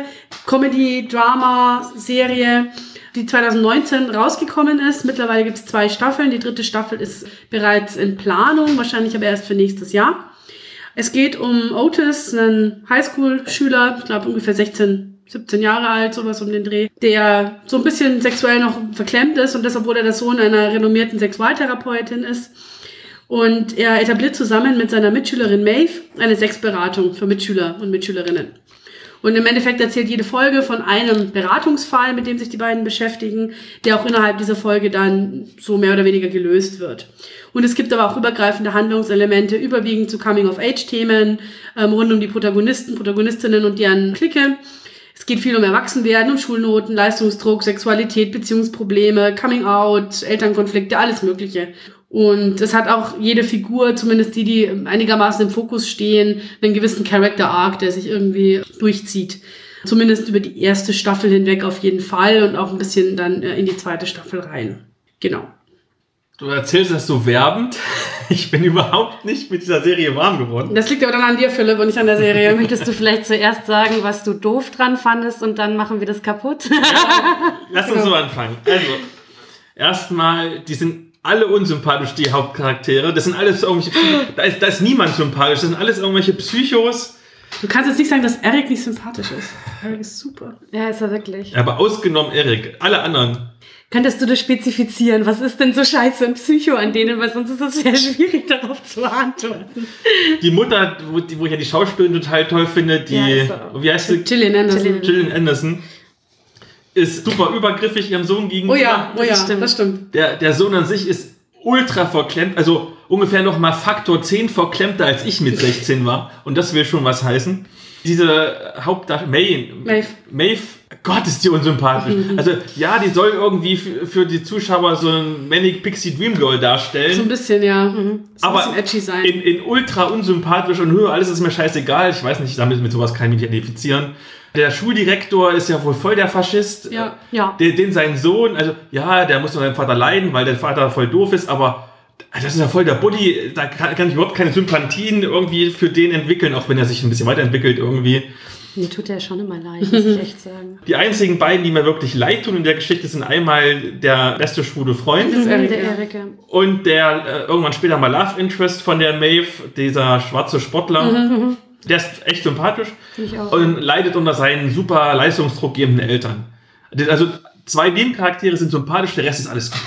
Comedy-Drama-Serie, die zwanzig neunzehn rausgekommen ist. Mittlerweile gibt es zwei Staffeln. Die dritte Staffel ist bereits in Planung, wahrscheinlich aber erst für nächstes Jahr. Es geht um Otis, einen Highschool-Schüler, ich glaube ungefähr sechzehn, siebzehn Jahre alt, sowas um den Dreh, der so ein bisschen sexuell noch verklemmt ist und das, obwohl er der Sohn einer renommierten Sexualtherapeutin ist. Und er etabliert zusammen mit seiner Mitschülerin Maeve eine Sexberatung für Mitschüler und Mitschülerinnen. Und im Endeffekt erzählt jede Folge von einem Beratungsfall, mit dem sich die beiden beschäftigen, der auch innerhalb dieser Folge dann so mehr oder weniger gelöst wird. Und es gibt aber auch übergreifende Handlungselemente, überwiegend zu Coming-of-Age-Themen, ähm, rund um die Protagonisten, Protagonistinnen und deren Clique. Es geht viel um Erwachsenwerden, um Schulnoten, Leistungsdruck, Sexualität, Beziehungsprobleme, Coming-out, Elternkonflikte, alles Mögliche. Und es hat auch jede Figur, zumindest die, die einigermaßen im Fokus stehen, einen gewissen Character-Arc, der sich irgendwie durchzieht. Zumindest über die erste Staffel hinweg auf jeden Fall und auch ein bisschen dann in die zweite Staffel rein. Genau. Du erzählst das so werbend. Ich bin überhaupt nicht mit dieser Serie warm geworden. Das liegt aber dann an dir, Philipp, und nicht an der Serie. Möchtest du vielleicht zuerst sagen, was du doof dran fandest und dann machen wir das kaputt? Ja, lass uns so anfangen. Also, erstmal, die sind alle unsympathisch, die Hauptcharaktere. Das sind alles irgendwelche Psychos. Da ist, da ist niemand sympathisch. Das sind alles irgendwelche Psychos. Du kannst jetzt nicht sagen, dass Eric nicht sympathisch ist. Eric ist super. Ja, ist er wirklich. Aber ausgenommen Eric. Alle anderen. Könntest du das spezifizieren? Was ist denn so scheiße und Psycho an denen? Weil sonst ist es sehr schwierig, darauf zu antworten. Die Mutter, wo, die, wo ich ja die Schauspielerin total toll finde, die, ja, wie heißt sie? Gillian Anderson. Gillian Anderson. Ist super übergriffig ihrem Sohn gegenüber. Oh ja, oh ja, das stimmt. Das stimmt. Der, der Sohn an sich ist ultra verklemmt, also ungefähr noch mal Faktor zehn verklemmter, als ich mit sechzehn war. Und das will schon was heißen. Diese Hauptdarstellerin, Maeve. Maeve, Gott, ist die unsympathisch. Also ja, die soll irgendwie für, für die Zuschauer so ein Manic Pixie Dream Girl darstellen. So ein bisschen, ja. Mhm. So aber ein bisschen edgy sein. In, in ultra unsympathisch und höher, alles ist mir scheißegal. Ich weiß nicht, damit mit sowas kann ich mich identifizieren. Der Schuldirektor ist ja wohl voll der Faschist. Ja, ja. Den, den sein Sohn, also ja, der muss von seinem Vater leiden, weil der Vater voll doof ist, aber das ist ja voll der Buddy, da kann, kann ich überhaupt keine Sympathien irgendwie für den entwickeln, auch wenn er sich ein bisschen weiterentwickelt irgendwie. Mir tut er schon immer leid, muss ich echt sagen. Die einzigen beiden, die mir wirklich leid tun in der Geschichte, sind einmal der beste schwule Freund. Das ist Eric, der Eric, ja. Und der äh, irgendwann später mal Love Interest von der Maeve, dieser schwarze Sportler. Mhm. Der ist echt sympathisch. Ich auch. Und leidet unter seinen super leistungsdruckgebenden Eltern. Also zwei Nebencharaktere sind sympathisch, der Rest ist alles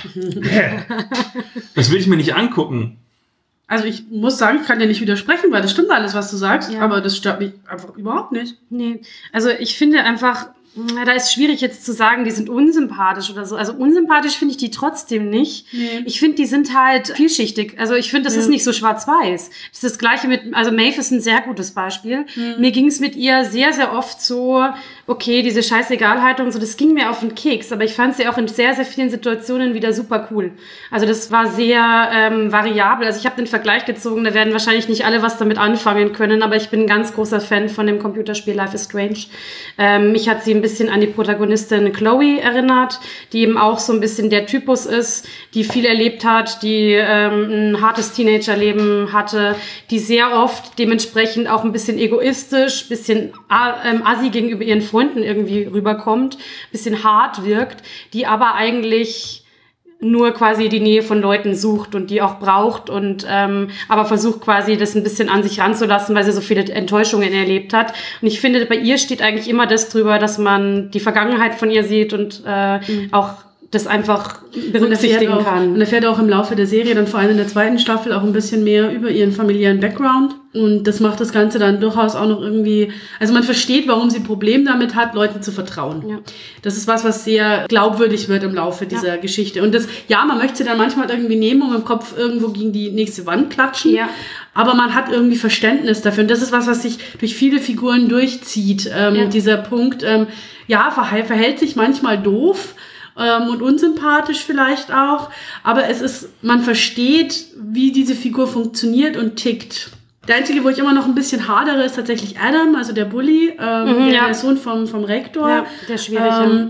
das will ich mir nicht angucken. Also ich muss sagen, ich kann dir nicht widersprechen, weil das stimmt alles, was du sagst, ja. aber das stört mich einfach überhaupt nicht. Nee, also ich finde einfach, da ist schwierig jetzt zu sagen, die sind unsympathisch oder so. Also unsympathisch finde ich die trotzdem nicht. Nee. Ich finde, die sind halt vielschichtig. Also ich finde, das ja. ist nicht so schwarz-weiß. Das ist das Gleiche mit, also Maeve ist ein sehr gutes Beispiel. Mhm. Mir ging es mit ihr sehr, sehr oft so, okay, diese Scheißegalhaltung, so, das ging mir auf den Keks, aber ich fand sie auch in sehr, sehr vielen Situationen wieder super cool. Also das war sehr ähm, variabel. Also ich habe den Vergleich gezogen, da werden wahrscheinlich nicht alle was damit anfangen können, aber ich bin ein ganz großer Fan von dem Computerspiel Life is Strange. Ähm, mich hat sie ein bisschen an die Protagonistin Chloe erinnert, die eben auch so ein bisschen der Typus ist, die viel erlebt hat, die ähm, ein hartes Teenagerleben hatte, die sehr oft dementsprechend auch ein bisschen egoistisch, bisschen ähm, assi gegenüber ihren Freunden irgendwie rüberkommt, bisschen hart wirkt, die aber eigentlich nur quasi die Nähe von Leuten sucht und die auch braucht und ähm, aber versucht quasi das ein bisschen an sich ranzulassen, weil sie so viele Enttäuschungen erlebt hat. Und ich finde, bei ihr steht eigentlich immer das drüber, dass man die Vergangenheit von ihr sieht und äh, mhm. auch das einfach berücksichtigen und auch, kann. Und erfährt auch im Laufe der Serie, dann vor allem in der zweiten Staffel, auch ein bisschen mehr über ihren familiären Background. Und das macht das Ganze dann durchaus auch noch irgendwie, also man versteht, warum sie ein Problem damit hat, Leuten zu vertrauen. Ja. Das ist was, was sehr glaubwürdig wird im Laufe dieser ja. Geschichte. Und das, ja, man möchte sie dann manchmal irgendwie nehmen und im Kopf irgendwo gegen die nächste Wand klatschen. Ja. Aber man hat irgendwie Verständnis dafür. Und das ist was, was sich durch viele Figuren durchzieht. Ähm, ja. Dieser Punkt, ähm, ja, verhält, verhält sich manchmal doof, Ähm, und unsympathisch vielleicht auch, aber es ist, man versteht, wie diese Figur funktioniert und tickt. Der einzige, wo ich immer noch ein bisschen hadere, ist tatsächlich Adam, also der Bully, ähm, mhm, der, ja. der Sohn vom, vom Rektor. Ja, der ist schwierig. Ähm,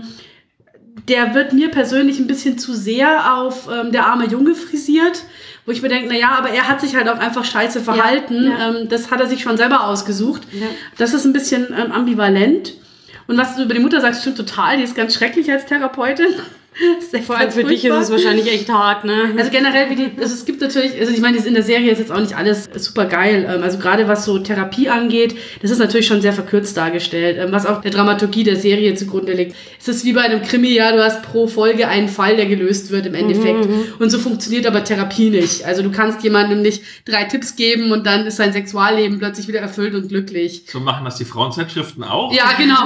der wird mir persönlich ein bisschen zu sehr auf ähm, der arme Junge frisiert, wo ich mir denke, na ja, aber er hat sich halt auch einfach scheiße verhalten. Ja, ja. Ähm, das hat er sich schon selber ausgesucht. Ja. Das ist ein bisschen ähm, ambivalent. Und was du über die Mutter sagst, stimmt total. Die ist ganz schrecklich als Therapeutin. Vor allem für dich ist es wahrscheinlich echt hart, ne? Also generell, wie die, also es gibt natürlich, also ich meine, in der Serie ist jetzt auch nicht alles super geil. Also gerade was so Therapie angeht, das ist natürlich schon sehr verkürzt dargestellt, was auch der Dramaturgie der Serie zugrunde liegt. Es ist wie bei einem Krimi, ja, du hast pro Folge einen Fall, der gelöst wird im Endeffekt. Mhm. Und so funktioniert aber Therapie nicht. Also du kannst jemandem nicht drei Tipps geben und dann ist sein Sexualleben plötzlich wieder erfüllt und glücklich. So machen das die Frauenzeitschriften auch? Ja, genau.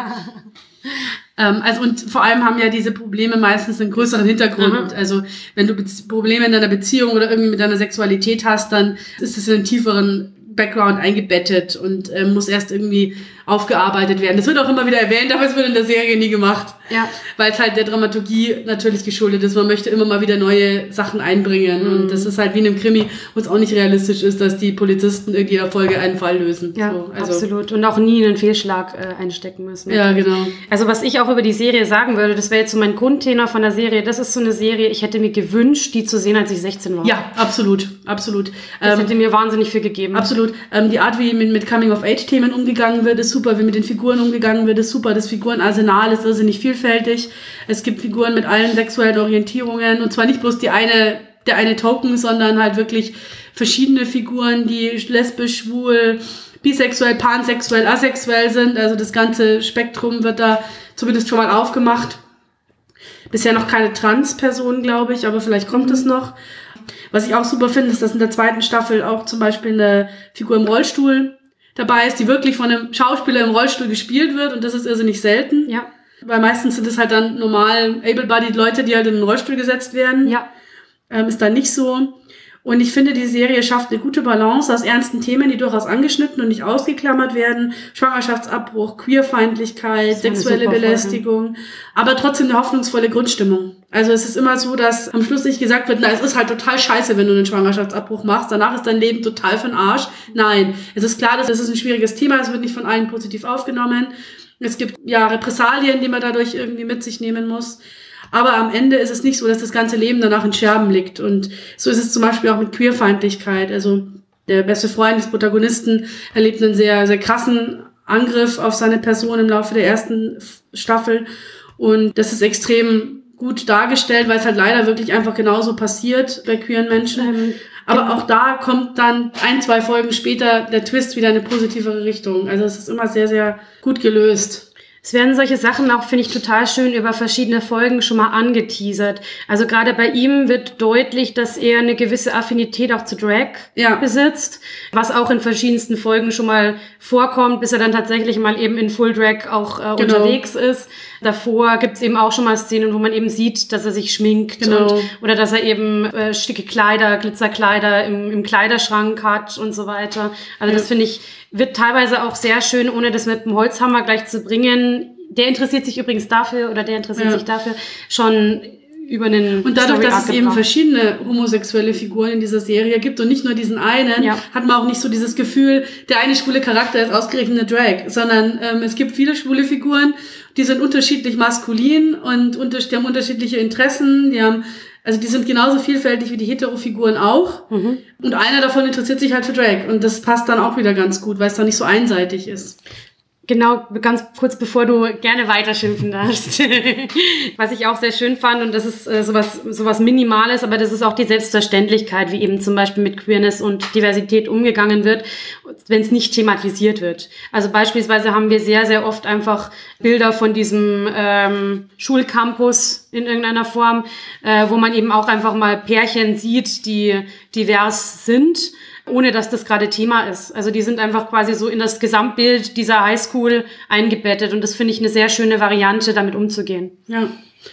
Ähm, also und vor allem haben ja diese Probleme meistens einen größeren Hintergrund. Mhm. Also wenn du Be- Probleme in deiner Beziehung oder irgendwie mit deiner Sexualität hast, dann ist es in einem tieferen Background eingebettet und äh, muss erst irgendwie aufgearbeitet werden. Das wird auch immer wieder erwähnt, aber es wird in der Serie nie gemacht. Ja. Weil es halt der Dramaturgie natürlich geschuldet ist. Man möchte immer mal wieder neue Sachen einbringen. Mhm. Und das ist halt wie in einem Krimi, wo es auch nicht realistisch ist, dass die Polizisten in jeder Folge einen Fall lösen. Ja, so, also. absolut. Und auch nie einen Fehlschlag äh, einstecken müssen. Ja, genau. Also was ich auch über die Serie sagen würde, das wäre jetzt so mein Grundtenor von der Serie, das ist so eine Serie, ich hätte mir gewünscht, die zu sehen, als ich sechzehn war. Ja, absolut, absolut. Das ähm, hätte mir wahnsinnig viel gegeben. Absolut. Ähm, die Art, wie mit, mit Coming-of-Age-Themen umgegangen wird, ist super. Wie mit den Figuren umgegangen wird, ist super. Das Figurenarsenal ist irrsinnig vielfältig. Es gibt Figuren mit allen sexuellen Orientierungen und zwar nicht bloß die eine, der eine Token, sondern halt wirklich verschiedene Figuren, die lesbisch, schwul, bisexuell, pansexuell, asexuell sind. Also das ganze Spektrum wird da zumindest schon mal aufgemacht. Bisher noch keine Trans-Person, glaube ich, aber vielleicht kommt es noch. Was ich auch super finde, ist, dass in der zweiten Staffel auch zum Beispiel eine Figur im Rollstuhl dabei ist, die wirklich von einem Schauspieler im Rollstuhl gespielt wird und das ist irrsinnig selten. Ja. Weil meistens sind es halt dann normal able-bodied Leute, die halt in den Rollstuhl gesetzt werden. Ja. Ähm, ist dann nicht so. Und ich finde, die Serie schafft eine gute Balance aus ernsten Themen, die durchaus angeschnitten und nicht ausgeklammert werden. Schwangerschaftsabbruch, Queerfeindlichkeit, sexuelle Belästigung, aber trotzdem eine hoffnungsvolle Grundstimmung. Also es ist immer so, dass am Schluss nicht gesagt wird, na, es ist halt total scheiße, wenn du einen Schwangerschaftsabbruch machst, danach ist dein Leben total für den Arsch. Nein, es ist klar, dass es ein schwieriges Thema, es wird nicht von allen positiv aufgenommen. Es gibt ja Repressalien, die man dadurch irgendwie mit sich nehmen muss. Aber am Ende ist es nicht so, dass das ganze Leben danach in Scherben liegt. Und so ist es zum Beispiel auch mit Queerfeindlichkeit. Also der beste Freund des Protagonisten erlebt einen sehr, sehr krassen Angriff auf seine Person im Laufe der ersten Staffel. Und das ist extrem gut dargestellt, weil es halt leider wirklich einfach genauso passiert bei queeren Menschen. Ähm, Aber genau. Auch da kommt dann ein, zwei Folgen später der Twist wieder in eine positivere Richtung. Also es ist immer sehr, sehr gut gelöst. Es werden solche Sachen auch, finde ich, total schön über verschiedene Folgen schon mal angeteasert. Also gerade bei ihm wird deutlich, dass er eine gewisse Affinität auch zu Drag ja. besitzt, was auch in verschiedensten Folgen schon mal vorkommt, bis er dann tatsächlich mal eben in Full Drag auch äh, genau. unterwegs ist. Davor gibt's eben auch schon mal Szenen, wo man eben sieht, dass er sich schminkt genau. und, oder dass er eben äh, schicke Kleider, Glitzerkleider im, im Kleiderschrank hat und so weiter. Also ja. das finde ich, wird teilweise auch sehr schön, ohne das mit dem Holzhammer gleich zu bringen. Der interessiert sich übrigens dafür oder der interessiert ja. sich dafür schon über einen Und dadurch, dass es gebracht. eben verschiedene homosexuelle Figuren in dieser Serie gibt und nicht nur diesen einen, ja. hat man auch nicht so dieses Gefühl, der eine schwule Charakter ist ausgerechnet eine Drag, sondern ähm, es gibt viele schwule Figuren, die sind unterschiedlich maskulin und unter, die haben unterschiedliche Interessen, die haben Also die sind genauso vielfältig wie die Hetero-Figuren auch. Mhm. Und einer davon interessiert sich halt für Drag. Und das passt dann auch wieder ganz gut, weil es dann nicht so einseitig ist. Genau, ganz kurz bevor du gerne weiterschimpfen darfst. Was ich auch sehr schön fand, und das ist äh, sowas, sowas Minimales, aber das ist auch die Selbstverständlichkeit, wie eben zum Beispiel mit Queerness und Diversität umgegangen wird, wenn es nicht thematisiert wird. Also beispielsweise haben wir sehr, sehr oft einfach Bilder von diesem ähm, Schulcampus in irgendeiner Form, äh, wo man eben auch einfach mal Pärchen sieht, die divers sind, ohne dass das gerade Thema ist. Also die sind einfach quasi so in das Gesamtbild dieser Highschool eingebettet und das finde ich eine sehr schöne Variante, damit umzugehen. Ja.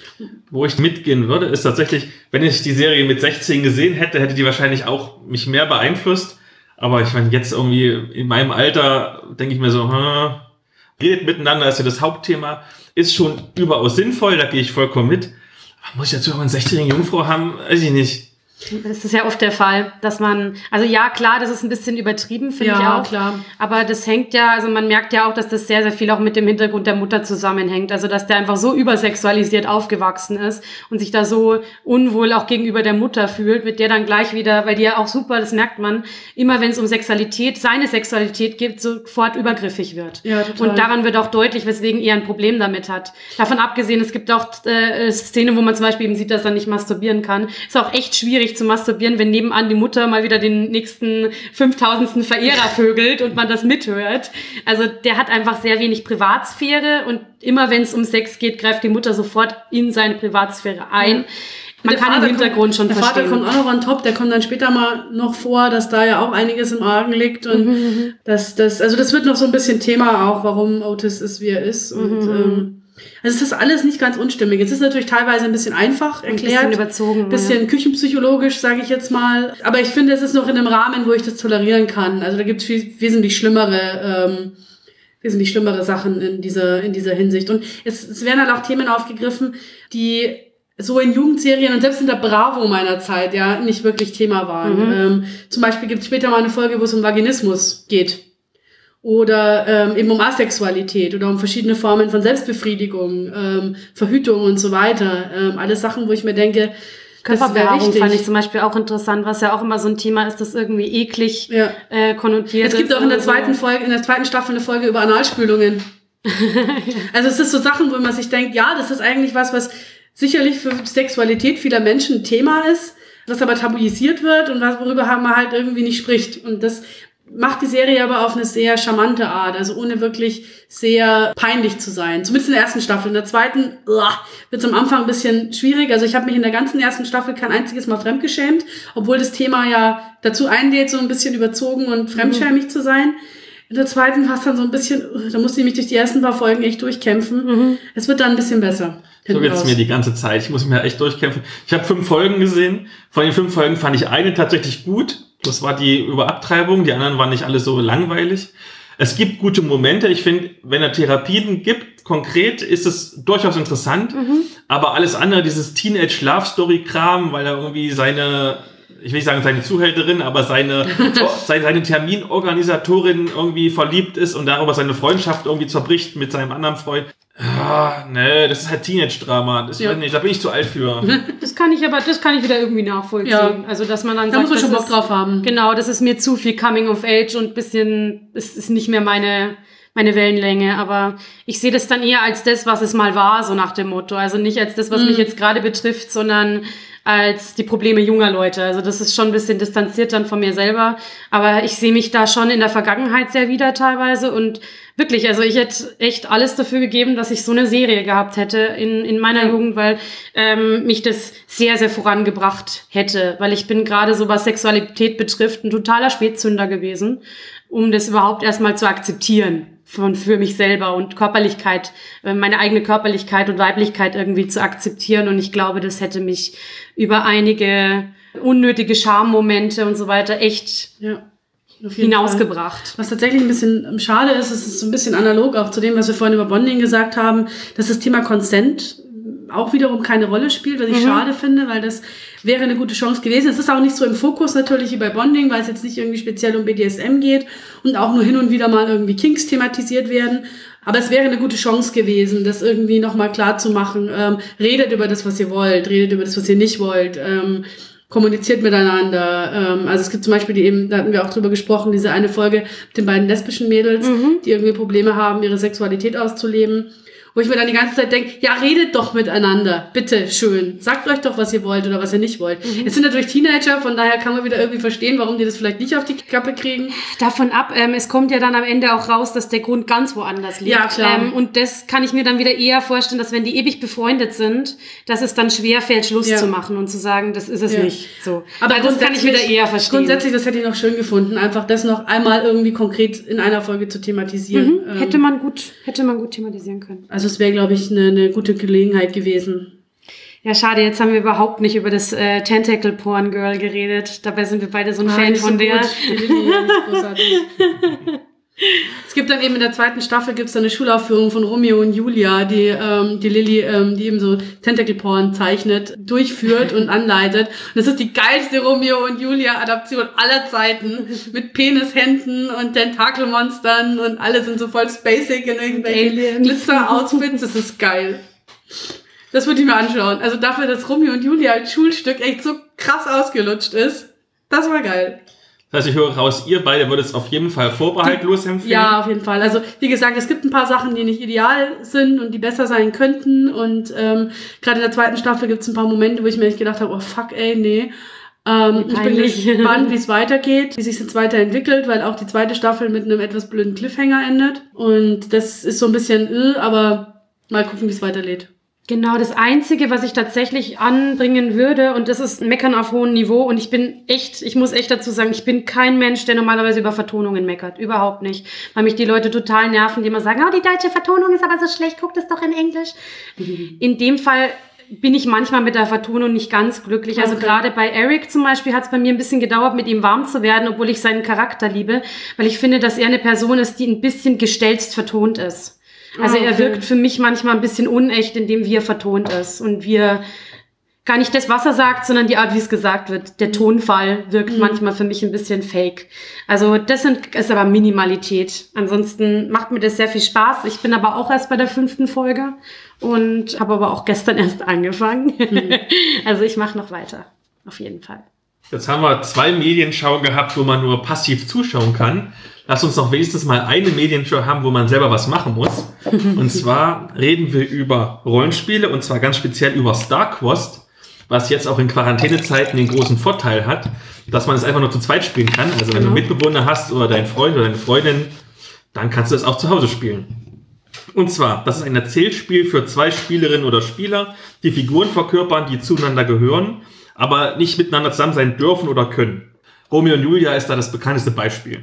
Wo ich mitgehen würde, ist tatsächlich, wenn ich die Serie mit sechzehn gesehen hätte, hätte die wahrscheinlich auch mich mehr beeinflusst. Aber ich meine, jetzt irgendwie in meinem Alter denke ich mir so, hm, redet miteinander, ist ja das Hauptthema, ist schon überaus sinnvoll, da gehe ich vollkommen mit. Aber muss ich dazu auch eine sechzehnjährige Jungfrau haben? Weiß ich nicht. Das ist ja oft der Fall, dass man, also ja, klar, das ist ein bisschen übertrieben, finde ja, ich auch. Klar. Aber das hängt ja, also man merkt ja auch, dass das sehr, sehr viel auch mit dem Hintergrund der Mutter zusammenhängt. Also dass der einfach so übersexualisiert aufgewachsen ist und sich da so unwohl auch gegenüber der Mutter fühlt, mit der dann gleich wieder, weil die ja auch super, das merkt man, immer wenn es um Sexualität, seine Sexualität geht, sofort übergriffig wird. Ja, total. Und daran wird auch deutlich, weswegen er ein Problem damit hat. Davon abgesehen, es gibt auch äh, Szenen, wo man zum Beispiel eben sieht, dass er nicht masturbieren kann. Ist auch echt schwierig zu masturbieren, wenn nebenan die Mutter mal wieder den nächsten fünftausendsten Verehrer vögelt und man das mithört. Also der hat einfach sehr wenig Privatsphäre und immer wenn es um Sex geht, greift die Mutter sofort in seine Privatsphäre ein. Man der kann Vater im Hintergrund kommt, schon der verstehen. Der Vater kommt auch noch on top, der kommt dann später mal noch vor, dass da ja auch einiges im Argen liegt und mhm. das, das, also das wird noch so ein bisschen Thema auch, warum Otis ist, wie er ist und mhm. ähm, Also es ist alles nicht ganz unstimmig. Es ist natürlich teilweise ein bisschen einfach erklärt. Ein bisschen überzogen. Ein bisschen ja. küchenpsychologisch, sage ich jetzt mal. Aber ich finde, es ist noch in einem Rahmen, wo ich das tolerieren kann. Also da gibt es wesentlich schlimmere, ähm, wesentlich schlimmere Sachen in dieser, in dieser Hinsicht. Und es, es werden halt auch Themen aufgegriffen, die so in Jugendserien und selbst in der Bravo meiner Zeit ja nicht wirklich Thema waren. Mhm. Ähm, zum Beispiel gibt es später mal eine Folge, wo es um Vaginismus geht. Oder ähm, eben um Asexualität oder um verschiedene Formen von Selbstbefriedigung, ähm, Verhütung und so weiter. Ähm, alles Sachen, wo ich mir denke, Körperbehaarung fand ich zum Beispiel auch interessant, was ja auch immer so ein Thema ist, das irgendwie eklig ja. äh, konnotiert ist. Es gibt auch in der zweiten Folge, in der zweiten Staffel eine Folge über Analspülungen. Also es ist so Sachen, wo man sich denkt, ja, das ist eigentlich was, was sicherlich für die Sexualität vieler Menschen ein Thema ist, was aber tabuisiert wird und was, worüber man halt irgendwie nicht spricht. Und das macht die Serie aber auf eine sehr charmante Art, also ohne wirklich sehr peinlich zu sein. Zumindest in der ersten Staffel. In der zweiten wird es am Anfang ein bisschen schwierig. Also ich habe mich in der ganzen ersten Staffel kein einziges Mal fremdgeschämt, obwohl das Thema ja dazu einlädt, so ein bisschen überzogen und fremdschämig mhm. zu sein. In der zweiten war es dann so ein bisschen, da musste ich mich durch die ersten paar Folgen echt durchkämpfen. Mhm. Es wird dann ein bisschen besser. So geht's mir die ganze Zeit. Ich muss mich ja echt durchkämpfen. Ich habe fünf Folgen gesehen. Von den fünf Folgen fand ich eine tatsächlich gut. Das war die über Abtreibung. Die anderen waren nicht alle so langweilig. Es gibt gute Momente. Ich finde, wenn er Therapien gibt, konkret, ist es durchaus interessant. Mhm. Aber alles andere, dieses Teenage-Love-Story-Kram, weil er irgendwie seine, ich will nicht sagen seine Zuhälterin, aber seine, seine, seine Terminorganisatorin irgendwie verliebt ist und darüber seine Freundschaft irgendwie zerbricht mit seinem anderen Freund. Ah, nee, das ist halt Teenage-Drama. Das ja. weiß nicht, da bin ich zu alt für. Das kann ich aber, das kann ich wieder irgendwie nachvollziehen. Ja. Also, dass man dann da sagt, muss man schon Bock ist, drauf haben. Genau, das ist mir zu viel Coming of Age und bisschen, es ist nicht mehr meine, meine Wellenlänge. Aber ich sehe das dann eher als das, was es mal war, so nach dem Motto. Also nicht als das, was mhm. mich jetzt gerade betrifft, sondern als die Probleme junger Leute. Also das ist schon ein bisschen distanziert dann von mir selber. Aber ich sehe mich da schon in der Vergangenheit sehr wieder teilweise und wirklich, also ich hätte echt alles dafür gegeben, dass ich so eine Serie gehabt hätte in, in meiner ja. Jugend, weil ähm, mich das sehr, sehr vorangebracht hätte. Weil ich bin gerade so, was Sexualität betrifft, ein totaler Spätzünder gewesen, um das überhaupt erstmal zu akzeptieren von für mich selber und Körperlichkeit, meine eigene Körperlichkeit und Weiblichkeit irgendwie zu akzeptieren. Und ich glaube, das hätte mich über einige unnötige Schammomente und so weiter echt ja. hinausgebracht. Fall. Was tatsächlich ein bisschen schade ist, ist es so ein bisschen analog auch zu dem, was wir vorhin über Bonding gesagt haben, dass das Thema Consent auch wiederum keine Rolle spielt, was ich mhm. schade finde, weil das wäre eine gute Chance gewesen. Es ist auch nicht so im Fokus natürlich wie bei Bonding, weil es jetzt nicht irgendwie speziell um B D S M geht und auch nur hin und wieder mal irgendwie Kinks thematisiert werden. Aber es wäre eine gute Chance gewesen, das irgendwie nochmal klar zu machen. Ähm, redet über das, was ihr wollt, redet über das, was ihr nicht wollt. Ähm, kommuniziert miteinander. Ähm, also es gibt zum Beispiel die eben, da hatten wir auch drüber gesprochen, diese eine Folge mit den beiden lesbischen Mädels, mhm. die irgendwie Probleme haben, ihre Sexualität auszuleben. Wo ich mir dann die ganze Zeit denke, ja, redet doch miteinander, bitte schön. Sagt euch doch, was ihr wollt oder was ihr nicht wollt. Mhm. Es sind natürlich Teenager, von daher kann man wieder irgendwie verstehen, warum die das vielleicht nicht auf die Kappe kriegen. Davon ab, ähm, es kommt ja dann am Ende auch raus, dass der Grund ganz woanders liegt. Ja, klar. Ähm, und das kann ich mir dann wieder eher vorstellen, dass wenn die ewig befreundet sind, dass es dann schwer fällt, Schluss ja. zu machen und zu sagen, das ist es ja. nicht. So. Aber Weil das kann ich wieder eher verstehen. Grundsätzlich, das hätte ich noch schön gefunden, einfach das noch einmal irgendwie konkret in einer Folge zu thematisieren. Mhm. Ähm, hätte man gut, hätte man gut thematisieren können. Also es wäre, glaube ich, eine, eine gute Gelegenheit gewesen. Ja, schade, jetzt haben wir überhaupt nicht über das äh, Tentacle Porn Girl geredet. Dabei sind wir beide so ein ah, Fan von so der. Es gibt dann eben in der zweiten Staffel gibt's dann eine Schulaufführung von Romeo und Julia, die ähm, die Lilly, ähm, die eben so Tentacle Porn zeichnet, durchführt und anleitet. Und das ist die geilste Romeo und Julia Adaption aller Zeiten mit Penishänden und Tentakelmonstern und alle sind so voll spacig in irgendwelchen Glitzer-Outfits. Das ist geil. Das würde ich mir anschauen. Also dafür, dass Romeo und Julia als Schulstück echt so krass ausgelutscht ist, das war geil. Das heißt, ich höre raus, ihr beide würdet es auf jeden Fall vorbehaltlos empfehlen? Ja, auf jeden Fall. Also, wie gesagt, es gibt ein paar Sachen, die nicht ideal sind und die besser sein könnten. Und ähm, gerade in der zweiten Staffel gibt es ein paar Momente, wo ich mir echt gedacht habe, oh fuck, ey, nee. Ähm, ich bin gespannt, wie es weitergeht, wie sich jetzt weiterentwickelt, weil auch die zweite Staffel mit einem etwas blöden Cliffhanger endet. Und das ist so ein bisschen, äh, aber mal gucken, wie es weitergeht. Genau, das Einzige, was ich tatsächlich anbringen würde, und das ist Meckern auf hohem Niveau, und ich bin echt, ich muss echt dazu sagen, ich bin kein Mensch, der normalerweise über Vertonungen meckert. Überhaupt nicht. Weil mich die Leute total nerven, die immer sagen, oh, die deutsche Vertonung ist aber so schlecht, guck das doch in Englisch. Mhm. In dem Fall bin ich manchmal mit der Vertonung nicht ganz glücklich. Also okay. Gerade bei Eric zum Beispiel hat es bei mir ein bisschen gedauert, mit ihm warm zu werden, obwohl ich seinen Charakter liebe, weil ich finde, dass er eine Person ist, die ein bisschen gestelzt vertont ist. Also okay. Er wirkt für mich manchmal ein bisschen unecht, indem wie er vertont ist. Und wir gar nicht das, was er sagt, sondern die Art, wie es gesagt wird. Der Tonfall wirkt mhm. manchmal für mich ein bisschen fake. Also das sind, ist aber Minimalität. Ansonsten macht mir das sehr viel Spaß. Ich bin aber auch erst bei der fünften Folge und habe aber auch gestern erst angefangen. Mhm. Also ich mache noch weiter, auf jeden Fall. Jetzt haben wir zwei Medienshow gehabt, wo man nur passiv zuschauen kann. Lass uns doch wenigstens mal eine Medienshow haben, wo man selber was machen muss. Und zwar reden wir über Rollenspiele, und zwar ganz speziell über StarQuest, was jetzt auch in Quarantänezeiten den großen Vorteil hat, dass man es einfach nur zu zweit spielen kann. Also wenn du Mitbewohner hast oder deinen Freund oder deine Freundin, dann kannst du es auch zu Hause spielen. Und zwar, das ist ein Erzählspiel für zwei Spielerinnen oder Spieler, die Figuren verkörpern, die zueinander gehören, aber nicht miteinander zusammen sein dürfen oder können. Romeo und Julia ist da das bekannteste Beispiel.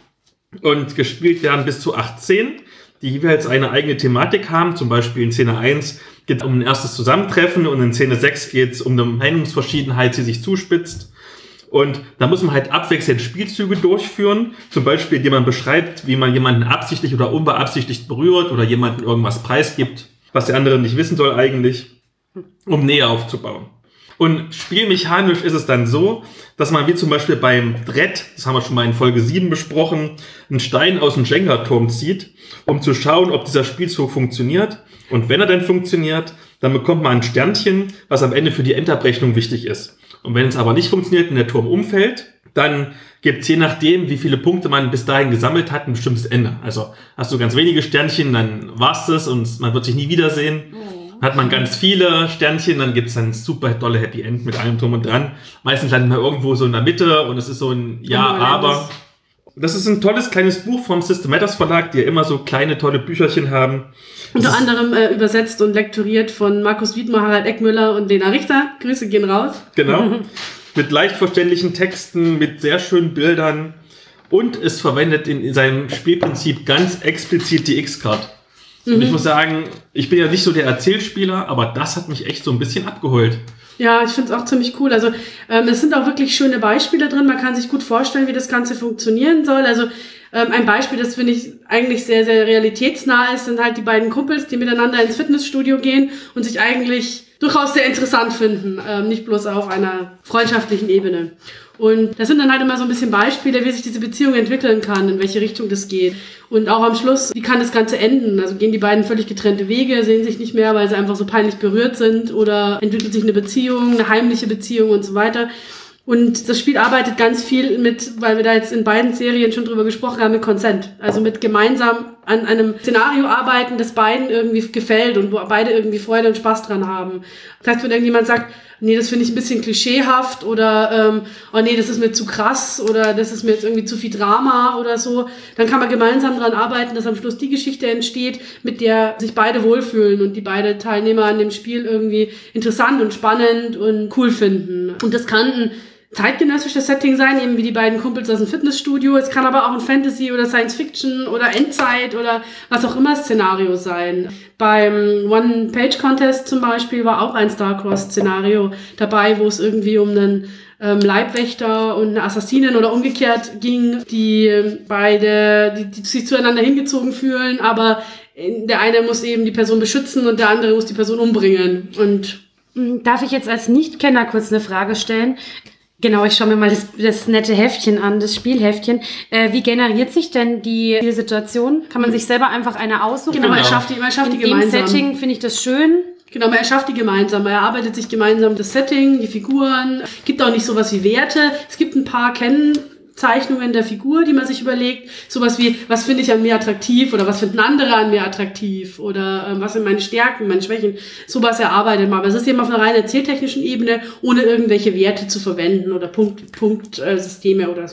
Und gespielt werden bis zu acht Szenen, die jeweils eine eigene Thematik haben. Zum Beispiel in Szene eins geht es um ein erstes Zusammentreffen und in Szene sechs geht es um eine Meinungsverschiedenheit, die sich zuspitzt. Und da muss man halt abwechselnd Spielzüge durchführen, zum Beispiel, indem man beschreibt, wie man jemanden absichtlich oder unbeabsichtigt berührt oder jemanden irgendwas preisgibt, was der andere nicht wissen soll eigentlich, um Nähe aufzubauen. Und spielmechanisch ist es dann so, dass man wie zum Beispiel beim Brett, das haben wir schon mal in Folge sieben besprochen, einen Stein aus dem Jenga-Turm zieht, um zu schauen, ob dieser Spielzug funktioniert. Und wenn er dann funktioniert, dann bekommt man ein Sternchen, was am Ende für die Endabrechnung wichtig ist. Und wenn es aber nicht funktioniert und der Turm umfällt, dann gibt es je nachdem, wie viele Punkte man bis dahin gesammelt hat, ein bestimmtes Ende. Also hast du ganz wenige Sternchen, dann war's das und man wird sich nie wiedersehen. Hat man ganz viele Sternchen, dann gibt's ein super tolle Happy End mit allem drum und dran. Meistens landet man irgendwo so in der Mitte und es ist so ein Ja, aber. Das ist ein tolles kleines Buch vom System Matters Verlag, die ja immer so kleine, tolle Bücherchen haben. Unter das anderem äh, übersetzt und lektoriert von Markus Wiedmer, Harald Eckmüller und Lena Richter. Grüße gehen raus. Genau. Mit leicht verständlichen Texten, mit sehr schönen Bildern. Und es verwendet in seinem Spielprinzip ganz explizit die X-Card. Und ich muss sagen, ich bin ja nicht so der Erzählspieler, aber das hat mich echt so ein bisschen abgeholt. Ja, ich finde es auch ziemlich cool. Also ähm, es sind auch wirklich schöne Beispiele drin. Man kann sich gut vorstellen, wie das Ganze funktionieren soll. Also ähm, ein Beispiel, das finde ich eigentlich sehr, sehr realitätsnah ist, sind halt die beiden Kumpels, die miteinander ins Fitnessstudio gehen und sich eigentlich durchaus sehr interessant finden. Ähm, nicht bloß auf einer freundschaftlichen Ebene. Und das sind dann halt immer so ein bisschen Beispiele, wie sich diese Beziehung entwickeln kann, in welche Richtung das geht. Und auch am Schluss, wie kann das Ganze enden? Also gehen die beiden völlig getrennte Wege, sehen sich nicht mehr, weil sie einfach so peinlich berührt sind, oder entwickelt sich eine Beziehung, eine heimliche Beziehung und so weiter. Und das Spiel arbeitet ganz viel mit, weil wir da jetzt in beiden Serien schon drüber gesprochen haben, mit Consent. Also mit gemeinsam an einem Szenario arbeiten, das beiden irgendwie gefällt und wo beide irgendwie Freude und Spaß dran haben. Das heißt, wenn irgendjemand sagt, nee, das finde ich ein bisschen klischeehaft oder ähm, oh nee, das ist mir zu krass oder das ist mir jetzt irgendwie zu viel Drama oder so, dann kann man gemeinsam dran arbeiten, dass am Schluss die Geschichte entsteht, mit der sich beide wohlfühlen und die beide Teilnehmer an dem Spiel irgendwie interessant und spannend und cool finden. Und das kann ein zeitgenössisches Setting sein, eben wie die beiden Kumpels aus dem Fitnessstudio. Es kann aber auch ein Fantasy- oder Science-Fiction oder Endzeit oder was auch immer Szenario sein. Beim One-Page-Contest zum Beispiel war auch ein StarCross-Szenario dabei, wo es irgendwie um einen ähm, Leibwächter und eine Assassinin oder umgekehrt ging, die beide die, die sich zueinander hingezogen fühlen, aber der eine muss eben die Person beschützen und der andere muss die Person umbringen. Und darf ich jetzt als Nichtkenner kurz eine Frage stellen? Genau, ich schaue mir mal das, das nette Heftchen an, das Spielheftchen. Äh, wie generiert sich denn die Situation? Kann man sich selber einfach eine aussuchen? Genau, man erschafft die, man erschafft die gemeinsam. In dem Setting finde ich das schön. Genau, man erschafft die gemeinsam. Man erarbeitet sich gemeinsam das Setting, die Figuren. Es gibt auch nicht sowas wie Werte. Es gibt ein paar Kennzeichnungen der Figur, die man sich überlegt. Sowas wie, was finde ich an mir attraktiv oder was finden andere an mir attraktiv oder ähm, was sind meine Stärken, meine Schwächen. Sowas erarbeitet man. Aber es ist eben auf einer rein erzähltechnischen Ebene, ohne irgendwelche Werte zu verwenden oder Punkt, Punktsysteme oder so.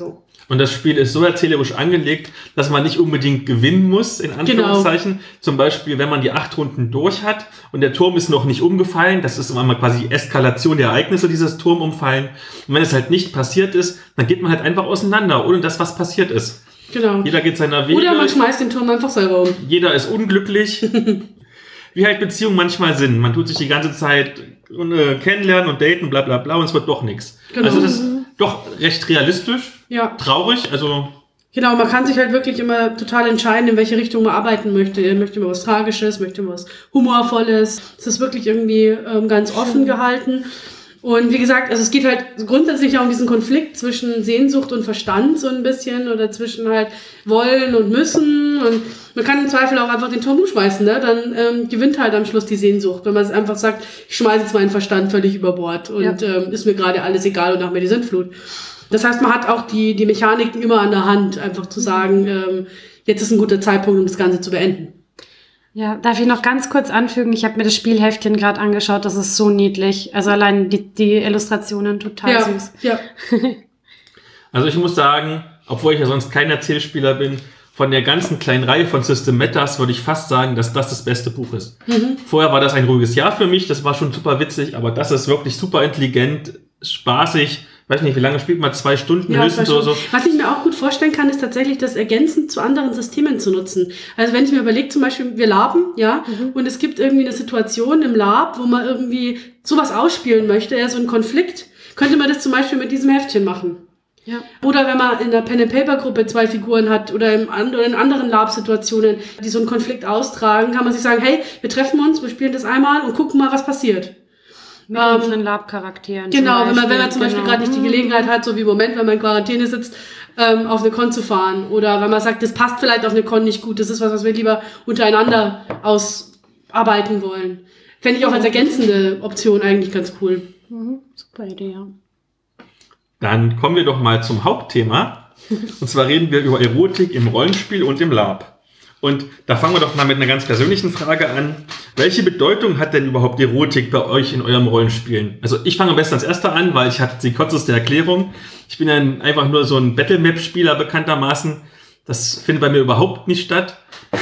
Und das Spiel ist so erzählerisch angelegt, dass man nicht unbedingt gewinnen muss, in Anführungszeichen. Genau. Zum Beispiel, wenn man die acht Runden durch hat und der Turm ist noch nicht umgefallen, das ist immer mal quasi Eskalation der Ereignisse, dieses Turm umfallen. Und wenn es halt nicht passiert ist, dann geht man halt einfach auseinander, ohne dass was passiert ist. Genau. Jeder geht seiner Wege. Oder man schmeißt den Turm einfach selber um. Jeder ist unglücklich. Wie halt Beziehungen manchmal sind. Man tut sich die ganze Zeit äh, kennenlernen und daten, bla bla bla, und es wird doch nichts. Genau. Also das ist doch recht realistisch, ja. Traurig, also... Genau, man kann sich halt wirklich immer total entscheiden, in welche Richtung man arbeiten möchte. Möchte man was Tragisches, möchte man was Humorvolles. Es ist wirklich irgendwie ähm, ganz offen gehalten. Und wie gesagt, also es geht halt grundsätzlich auch um diesen Konflikt zwischen Sehnsucht und Verstand so ein bisschen oder zwischen halt wollen und müssen, und man kann im Zweifel auch einfach den Turm umschmeißen, ne? Dann ähm, gewinnt halt am Schluss die Sehnsucht, wenn man einfach sagt, ich schmeiße jetzt meinen Verstand völlig über Bord und ja. ähm, ist mir gerade alles egal und nach mir die Sintflut. Das heißt, man hat auch die die Mechaniken immer an der Hand, einfach zu sagen, ähm, jetzt ist ein guter Zeitpunkt, um das Ganze zu beenden. Ja, darf ich noch ganz kurz anfügen, ich habe mir das Spielheftchen gerade angeschaut, das ist so niedlich. Also allein die, die Illustrationen total ja, süß. Ja. Also ich muss sagen, obwohl ich ja sonst kein Erzählspieler bin, von der ganzen kleinen Reihe von System Matters würde ich fast sagen, dass das das beste Buch ist. Mhm. Vorher war das ein ruhiges Jahr für mich, das war schon super witzig, aber das ist wirklich super intelligent, spaßig. Weiß nicht, wie lange spielt man? Zwei Stunden ja, höchstens zwei Stunden. oder so. Was ich mir auch gut vorstellen kann, ist tatsächlich das ergänzend zu anderen Systemen zu nutzen. Also wenn ich mir überlege, zum Beispiel, wir laben, ja, mhm. und es gibt irgendwie eine Situation im Lab, wo man irgendwie sowas ausspielen möchte, ja, so einen Konflikt, könnte man das zum Beispiel mit diesem Heftchen machen. Ja. Oder wenn man in der Pen-and-Paper-Gruppe zwei Figuren hat oder, im, oder in anderen Lab-Situationen, die so einen Konflikt austragen, kann man sich sagen, hey, wir treffen uns, wir spielen das einmal und gucken mal, was passiert. Mit ähm, unseren Lab-Charakteren. Genau, wenn man, wenn man zum Beispiel genau. gerade nicht die Gelegenheit hat, so wie im Moment, wenn man in Quarantäne sitzt, ähm, auf eine Con zu fahren. Oder wenn man sagt, das passt vielleicht auf eine Con nicht gut, das ist was, was wir lieber untereinander ausarbeiten wollen. Fände ich auch als ergänzende Option eigentlich ganz cool. Mhm. Super Idee, ja. Dann kommen wir doch mal zum Hauptthema. Und zwar reden wir über Erotik im Rollenspiel und im Lab. Und da fangen wir doch mal mit einer ganz persönlichen Frage an. Welche Bedeutung hat denn überhaupt Erotik bei euch in eurem Rollenspielen? Also ich fange am besten als erster an, weil ich hatte die kürzeste Erklärung. Ich bin ja einfach nur so ein Battlemap-Spieler bekanntermaßen. Das findet bei mir überhaupt nicht statt.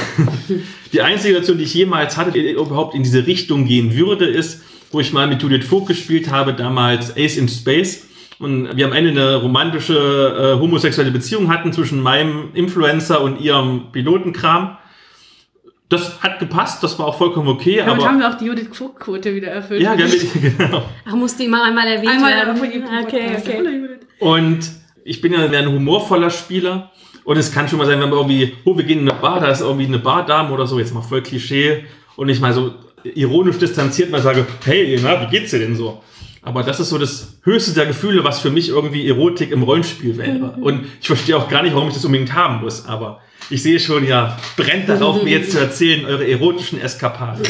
Die einzige Situation, die ich jemals hatte, die überhaupt in diese Richtung gehen würde, ist, wo ich mal mit Judith Vogt gespielt habe, damals Ace in Space. Und wir am Ende eine romantische äh, homosexuelle Beziehung hatten zwischen meinem Influencer und ihrem Pilotenkram. Das hat gepasst, das war auch vollkommen okay. Damit aber haben wir auch die Judith Vogt-Quote wieder erfüllt. Ja, genau. Ach, musste immer einmal erwähnt einmal werden. Okay, okay. Und ich bin ja ein humorvoller Spieler. Und es kann schon mal sein, wenn wir irgendwie, oh, wir gehen in eine Bar, da ist irgendwie eine Bardame oder so, jetzt mal voll Klischee. Und ich mal so ironisch distanziert mal sage, hey, na, wie geht's dir denn so? Aber das ist so das höchste der Gefühle, was für mich irgendwie Erotik im Rollenspiel wäre. Und ich verstehe auch gar nicht, warum ich das unbedingt haben muss. Aber ich sehe schon, ja, brennt darauf, mir jetzt zu erzählen, eure erotischen Eskapaden.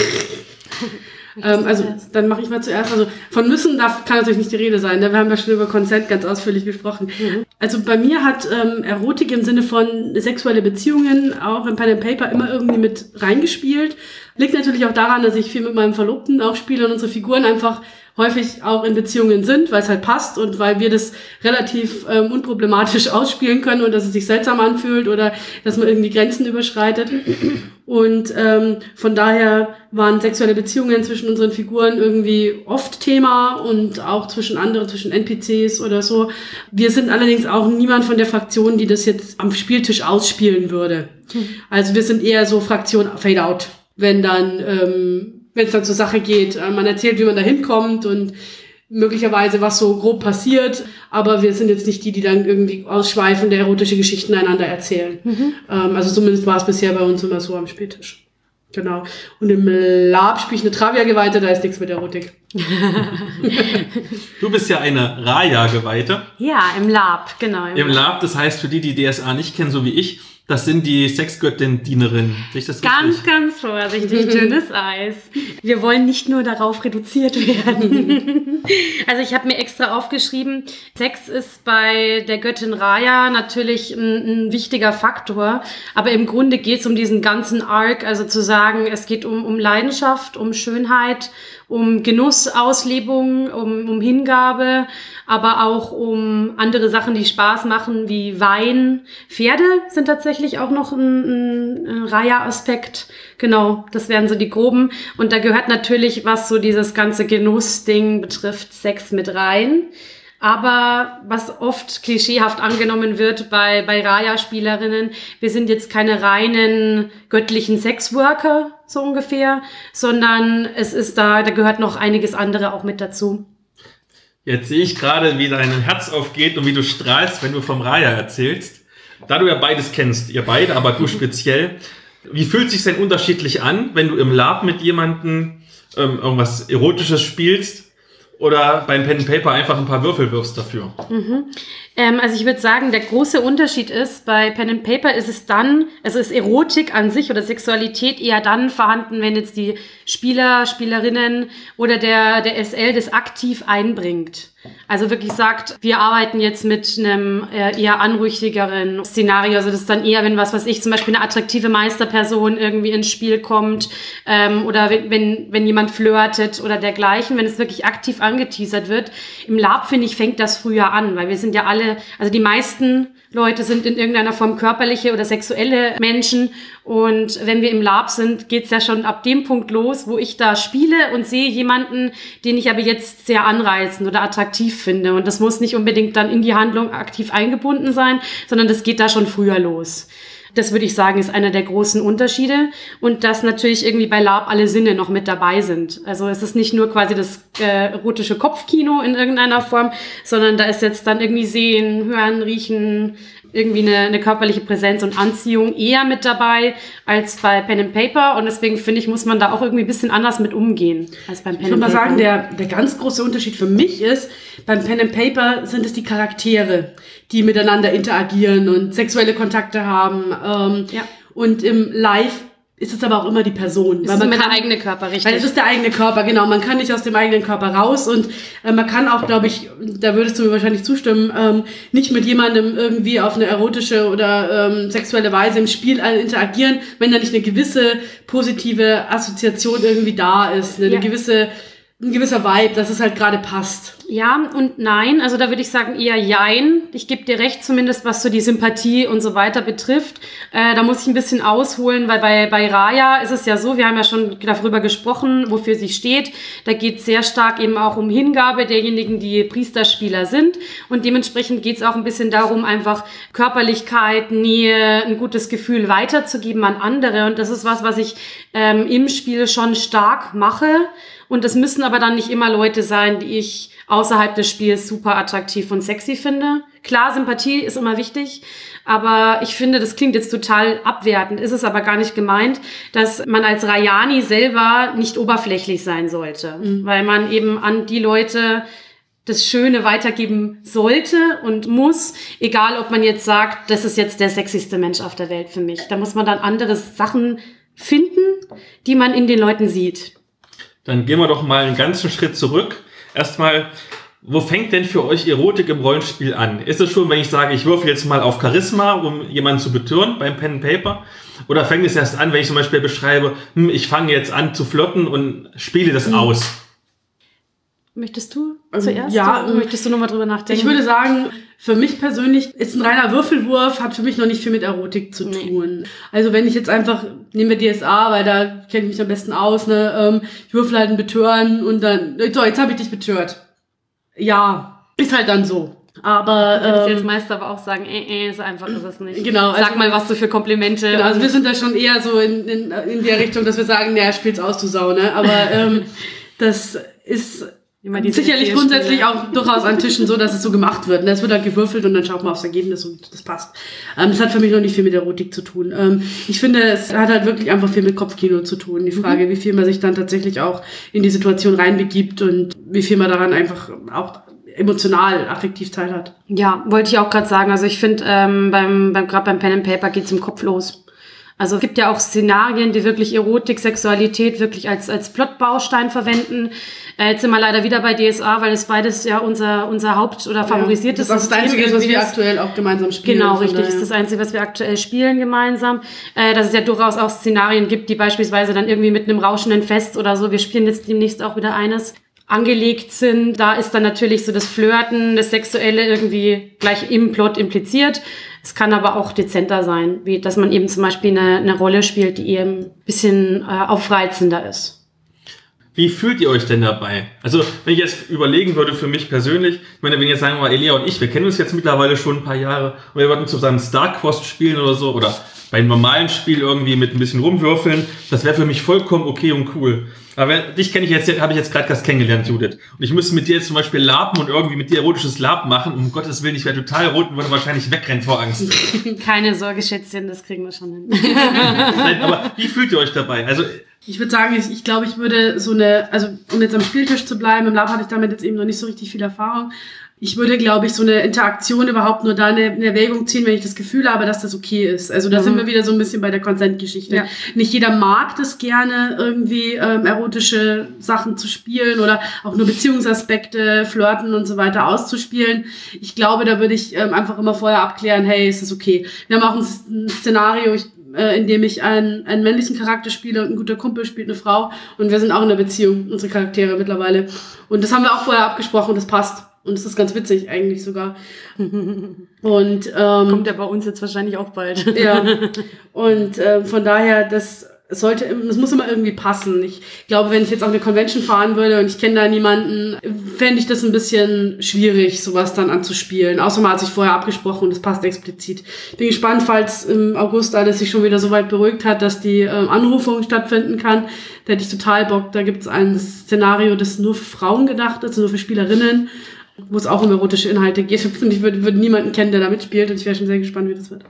Ähm, also, dann mache ich mal zuerst. Also, von müssen darf, kann natürlich nicht die Rede sein. Ne? Wir haben ja schon über Consent ganz ausführlich gesprochen. Mhm. Also, bei mir hat ähm, Erotik im Sinne von sexuelle Beziehungen auch im Pen and Paper immer irgendwie mit reingespielt. Liegt natürlich auch daran, dass ich viel mit meinem Verlobten auch spiele und unsere Figuren einfach häufig auch in Beziehungen sind, weil es halt passt und weil wir das relativ ähm, unproblematisch ausspielen können und dass es sich seltsam anfühlt oder dass man irgendwie Grenzen überschreitet. Und ähm, von daher waren sexuelle Beziehungen zwischen unseren Figuren irgendwie oft Thema und auch zwischen anderen, zwischen N P Cs oder so. Wir sind allerdings auch niemand von der Fraktion, die das jetzt am Spieltisch ausspielen würde. Also wir sind eher so Fraktion Fade Out, wenn dann ähm, wenn es dann zur Sache geht. Man erzählt, wie man da hinkommt und möglicherweise, was so grob passiert. Aber wir sind jetzt nicht die, die dann irgendwie ausschweifende erotische Geschichten einander erzählen. Mhm. Ähm, also zumindest war es bisher bei uns immer so am Spieltisch. Genau. Und im Lab spiele ich eine Travia-Geweihte, da ist nichts mit Erotik. Du bist ja eine Raya-Geweihte. Ja, im Lab, genau. Im, Im Lab, das heißt für die, die D S A nicht kennen, so wie ich, das sind die Sexgöttin-Dienerinnen. Ganz, richtig? ganz vorsichtig, dünnes Eis. Wir wollen nicht nur darauf reduziert werden. Also ich habe mir extra aufgeschrieben, Sex ist bei der Göttin Raya natürlich ein, ein wichtiger Faktor, aber im Grunde geht es um diesen ganzen Arc, also zu sagen, es geht um, um Leidenschaft, um Schönheit um Genussauslebung, um, um Hingabe, aber auch um andere Sachen, die Spaß machen, wie Wein. Pferde sind tatsächlich auch noch ein, ein, ein Raya-Aspekt. Genau, das wären so die groben. Und da gehört natürlich, was so dieses ganze Genussding betrifft, Sex mit rein. Aber was oft klischeehaft angenommen wird bei, bei Raya-Spielerinnen, wir sind jetzt keine reinen göttlichen Sexworker, so ungefähr, sondern es ist da, da gehört noch einiges andere auch mit dazu. Jetzt sehe ich gerade, wie dein Herz aufgeht und wie du strahlst, wenn du vom Raya erzählst. Da du ja beides kennst, ihr beide, aber du speziell, wie fühlt sich denn unterschiedlich an, wenn du im Lab mit jemandem ähm, irgendwas Erotisches spielst? Oder beim Pen and Paper einfach ein paar Würfel wirfst dafür? Mhm. Ähm, also ich würde sagen, der große Unterschied ist, bei Pen and Paper ist es dann, also ist Erotik an sich oder Sexualität eher dann vorhanden, wenn jetzt die Spieler, Spielerinnen oder der, der S L das aktiv einbringt. Also wirklich sagt, wir arbeiten jetzt mit einem eher anrüchigeren Szenario. Also das ist dann eher, wenn was weiß ich, zum Beispiel eine attraktive Meisterperson irgendwie ins Spiel kommt ähm, oder wenn, wenn jemand flirtet oder dergleichen, wenn es wirklich aktiv angeteasert wird. Im Lab, finde ich, fängt das früher an, weil wir sind ja alle, also die meisten Leute sind in irgendeiner Form körperliche oder sexuelle Menschen. Und wenn wir im Lab sind, geht's ja schon ab dem Punkt los, wo ich da spiele und sehe jemanden, den ich aber jetzt sehr anreizend oder attraktiv finde. Und das muss nicht unbedingt dann in die Handlung aktiv eingebunden sein, sondern das geht da schon früher los. Das würde ich sagen, ist einer der großen Unterschiede. Und dass natürlich irgendwie bei Lab alle Sinne noch mit dabei sind. Also es ist nicht nur quasi das äh, erotische Kopfkino in irgendeiner Form, sondern da ist jetzt dann irgendwie Sehen, Hören, Riechen, irgendwie eine, eine körperliche Präsenz und Anziehung eher mit dabei als bei Pen and Paper. Und deswegen finde ich, muss man da auch irgendwie ein bisschen anders mit umgehen als beim Pen Ich and würde Paper. mal sagen, der, der ganz große Unterschied für mich ist, beim Pen and Paper sind es die Charaktere, die miteinander interagieren und sexuelle Kontakte haben. Ähm, ja. Und im Live ist es aber auch immer die Person. Das ist immer der eigene Körper, richtig. Weil es ist der eigene Körper, genau. Man kann nicht aus dem eigenen Körper raus und äh, man kann auch, glaube ich, da würdest du mir wahrscheinlich zustimmen, ähm, nicht mit jemandem irgendwie auf eine erotische oder ähm, sexuelle Weise im Spiel interagieren, wenn da nicht eine gewisse positive Assoziation irgendwie da ist, eine, Ja. eine gewisse ein gewisser Vibe, dass es halt gerade passt. Ja und nein, also da würde ich sagen eher jein. Ich gebe dir recht, zumindest was so die Sympathie und so weiter betrifft. Äh, da muss ich ein bisschen ausholen, weil bei, bei Raya ist es ja so, wir haben ja schon darüber gesprochen, wofür sie steht. Da geht es sehr stark eben auch um Hingabe derjenigen, die Priesterspieler sind. Und dementsprechend geht es auch ein bisschen darum, einfach Körperlichkeit, Nähe, ein gutes Gefühl weiterzugeben an andere. Und das ist was, was ich ähm, im Spiel schon stark mache. Und das müssen aber dann nicht immer Leute sein, die ich außerhalb des Spiels super attraktiv und sexy finde. Klar, Sympathie ist immer wichtig, aber ich finde, das klingt jetzt total abwertend, ist es aber gar nicht gemeint, dass man als Rayani selber nicht oberflächlich sein sollte, mhm. weil man eben an die Leute das Schöne weitergeben sollte und muss, egal ob man jetzt sagt, das ist jetzt der sexyste Mensch auf der Welt für mich. Da muss man dann andere Sachen finden, die man in den Leuten sieht. Dann gehen wir doch mal einen ganzen Schritt zurück. Erstmal, wo fängt denn für euch Erotik im Rollenspiel an? Ist es schon, wenn ich sage, ich würfel jetzt mal auf Charisma, um jemanden zu betören beim Pen and Paper? Oder fängt es erst an, wenn ich zum Beispiel beschreibe, hm, ich fange jetzt an zu flirten und spiele das mhm. aus? Möchtest du Ähm, zuerst? ja, oder möchtest du nochmal drüber nachdenken? Ich würde sagen, für mich persönlich ist ein reiner Würfelwurf, hat für mich noch nicht viel mit Erotik zu tun. Nee. Also wenn ich jetzt einfach, nehmen wir D S A, weil da kenne ich mich am besten aus, ne, ähm, ich würfel halt ein Betören und dann, so, jetzt habe ich dich betört. Ja, ist halt dann so. Aber würde ähm, ich als Meister aber auch sagen, äh, äh, so einfach ist es nicht. Genau. Sag also, mal, was du für Komplimente. Genau, also wir sind da schon eher so in, in, in der Richtung, dass wir sagen, naja, spiel's aus, du Sau, ne? Aber ähm, das ist sicherlich grundsätzlich auch durchaus an Tischen so, dass es so gemacht wird. Es wird dann gewürfelt und dann schaut man aufs Ergebnis und das passt. Ähm, das hat für mich noch nicht viel mit Erotik zu tun. Ähm, ich finde, es hat halt wirklich einfach viel mit Kopfkino zu tun. Die Frage, mhm. wie viel man sich dann tatsächlich auch in die Situation reinbegibt und wie viel man daran einfach auch emotional, affektiv teil hat. Ja, wollte ich auch gerade sagen. Also ich finde, ähm, beim, beim gerade beim Pen and Paper geht's im Kopf los. Also es gibt ja auch Szenarien, die wirklich Erotik, Sexualität wirklich als, als Plotbaustein verwenden. Äh, jetzt sind wir leider wieder bei D S A, weil es beides ja unser, unser Haupt- oder favorisiertes ja, das ist das Einzige, System was wir aktuell auch gemeinsam spielen. Genau, richtig. Das ist das Einzige, was wir aktuell spielen gemeinsam. Äh, dass es ja durchaus auch Szenarien gibt, die beispielsweise dann irgendwie mit einem rauschenden Fest oder so, wir spielen jetzt demnächst auch wieder eines, angelegt sind. Da ist dann natürlich so das Flirten, das Sexuelle irgendwie gleich im Plot impliziert. Es kann aber auch dezenter sein, wie dass man eben zum Beispiel eine, eine Rolle spielt, die eben ein bisschen äh, aufreizender ist. Wie fühlt ihr euch denn dabei? Also, wenn ich jetzt überlegen würde für mich persönlich, ich meine, wenn jetzt sagen wir mal, Elia und ich, wir kennen uns jetzt mittlerweile schon ein paar Jahre und wir würden zusammen StarCrossed spielen oder so oder bei einem normalen Spiel irgendwie mit ein bisschen rumwürfeln, das wäre für mich vollkommen okay und cool. Aber dich kenne ich jetzt, habe ich jetzt gerade erst kennengelernt, Judith. Und ich müsste mit dir jetzt zum Beispiel laben und irgendwie mit dir erotisches Lab machen. Um Gottes Willen, ich wäre total rot und würde wahrscheinlich wegrennen vor Angst. Keine Sorge, Schätzchen, das kriegen wir schon hin. Nein, aber wie fühlt ihr euch dabei? Also ich würde sagen, ich, ich glaube, ich würde so eine, also um jetzt am Spieltisch zu bleiben, im Lab hatte ich damit jetzt eben noch nicht so richtig viel Erfahrung. Ich würde, glaube ich, so eine Interaktion überhaupt nur da eine, eine Erwägung ziehen, wenn ich das Gefühl habe, dass das okay ist. Also da mhm. sind wir wieder so ein bisschen bei der Consent-Geschichte. Ja. Nicht jeder mag das gerne, irgendwie ähm, erotische Sachen zu spielen oder auch nur Beziehungsaspekte, Flirten und so weiter auszuspielen. Ich glaube, da würde ich ähm, einfach immer vorher abklären, hey, ist das okay? Wir haben auch ein, ein Szenario, ich, äh, in dem ich einen, einen männlichen Charakter spiele und ein guter Kumpel spielt eine Frau und wir sind auch in einer Beziehung, unsere Charaktere mittlerweile. Und das haben wir auch vorher abgesprochen, das passt. Und es ist ganz witzig eigentlich sogar. Und ähm, kommt ja bei uns jetzt wahrscheinlich auch bald. Ja. Und äh, von daher, das sollte, das muss immer irgendwie passen. Ich glaube, wenn ich jetzt auf eine Convention fahren würde und ich kenne da niemanden, fände ich das ein bisschen schwierig, sowas dann anzuspielen. Außer man hat sich vorher abgesprochen und es passt explizit. Bin gespannt, falls im August alles sich schon wieder so weit beruhigt hat, dass die ähm, Anrufung stattfinden kann. Da hätte ich total Bock. Da gibt es ein Szenario, das nur für Frauen gedacht ist, nur für Spielerinnen, wo es auch um erotische Inhalte geht. Und ich würde, würde niemanden kennen, der da mitspielt. Und ich wäre schon sehr gespannt, wie das wird.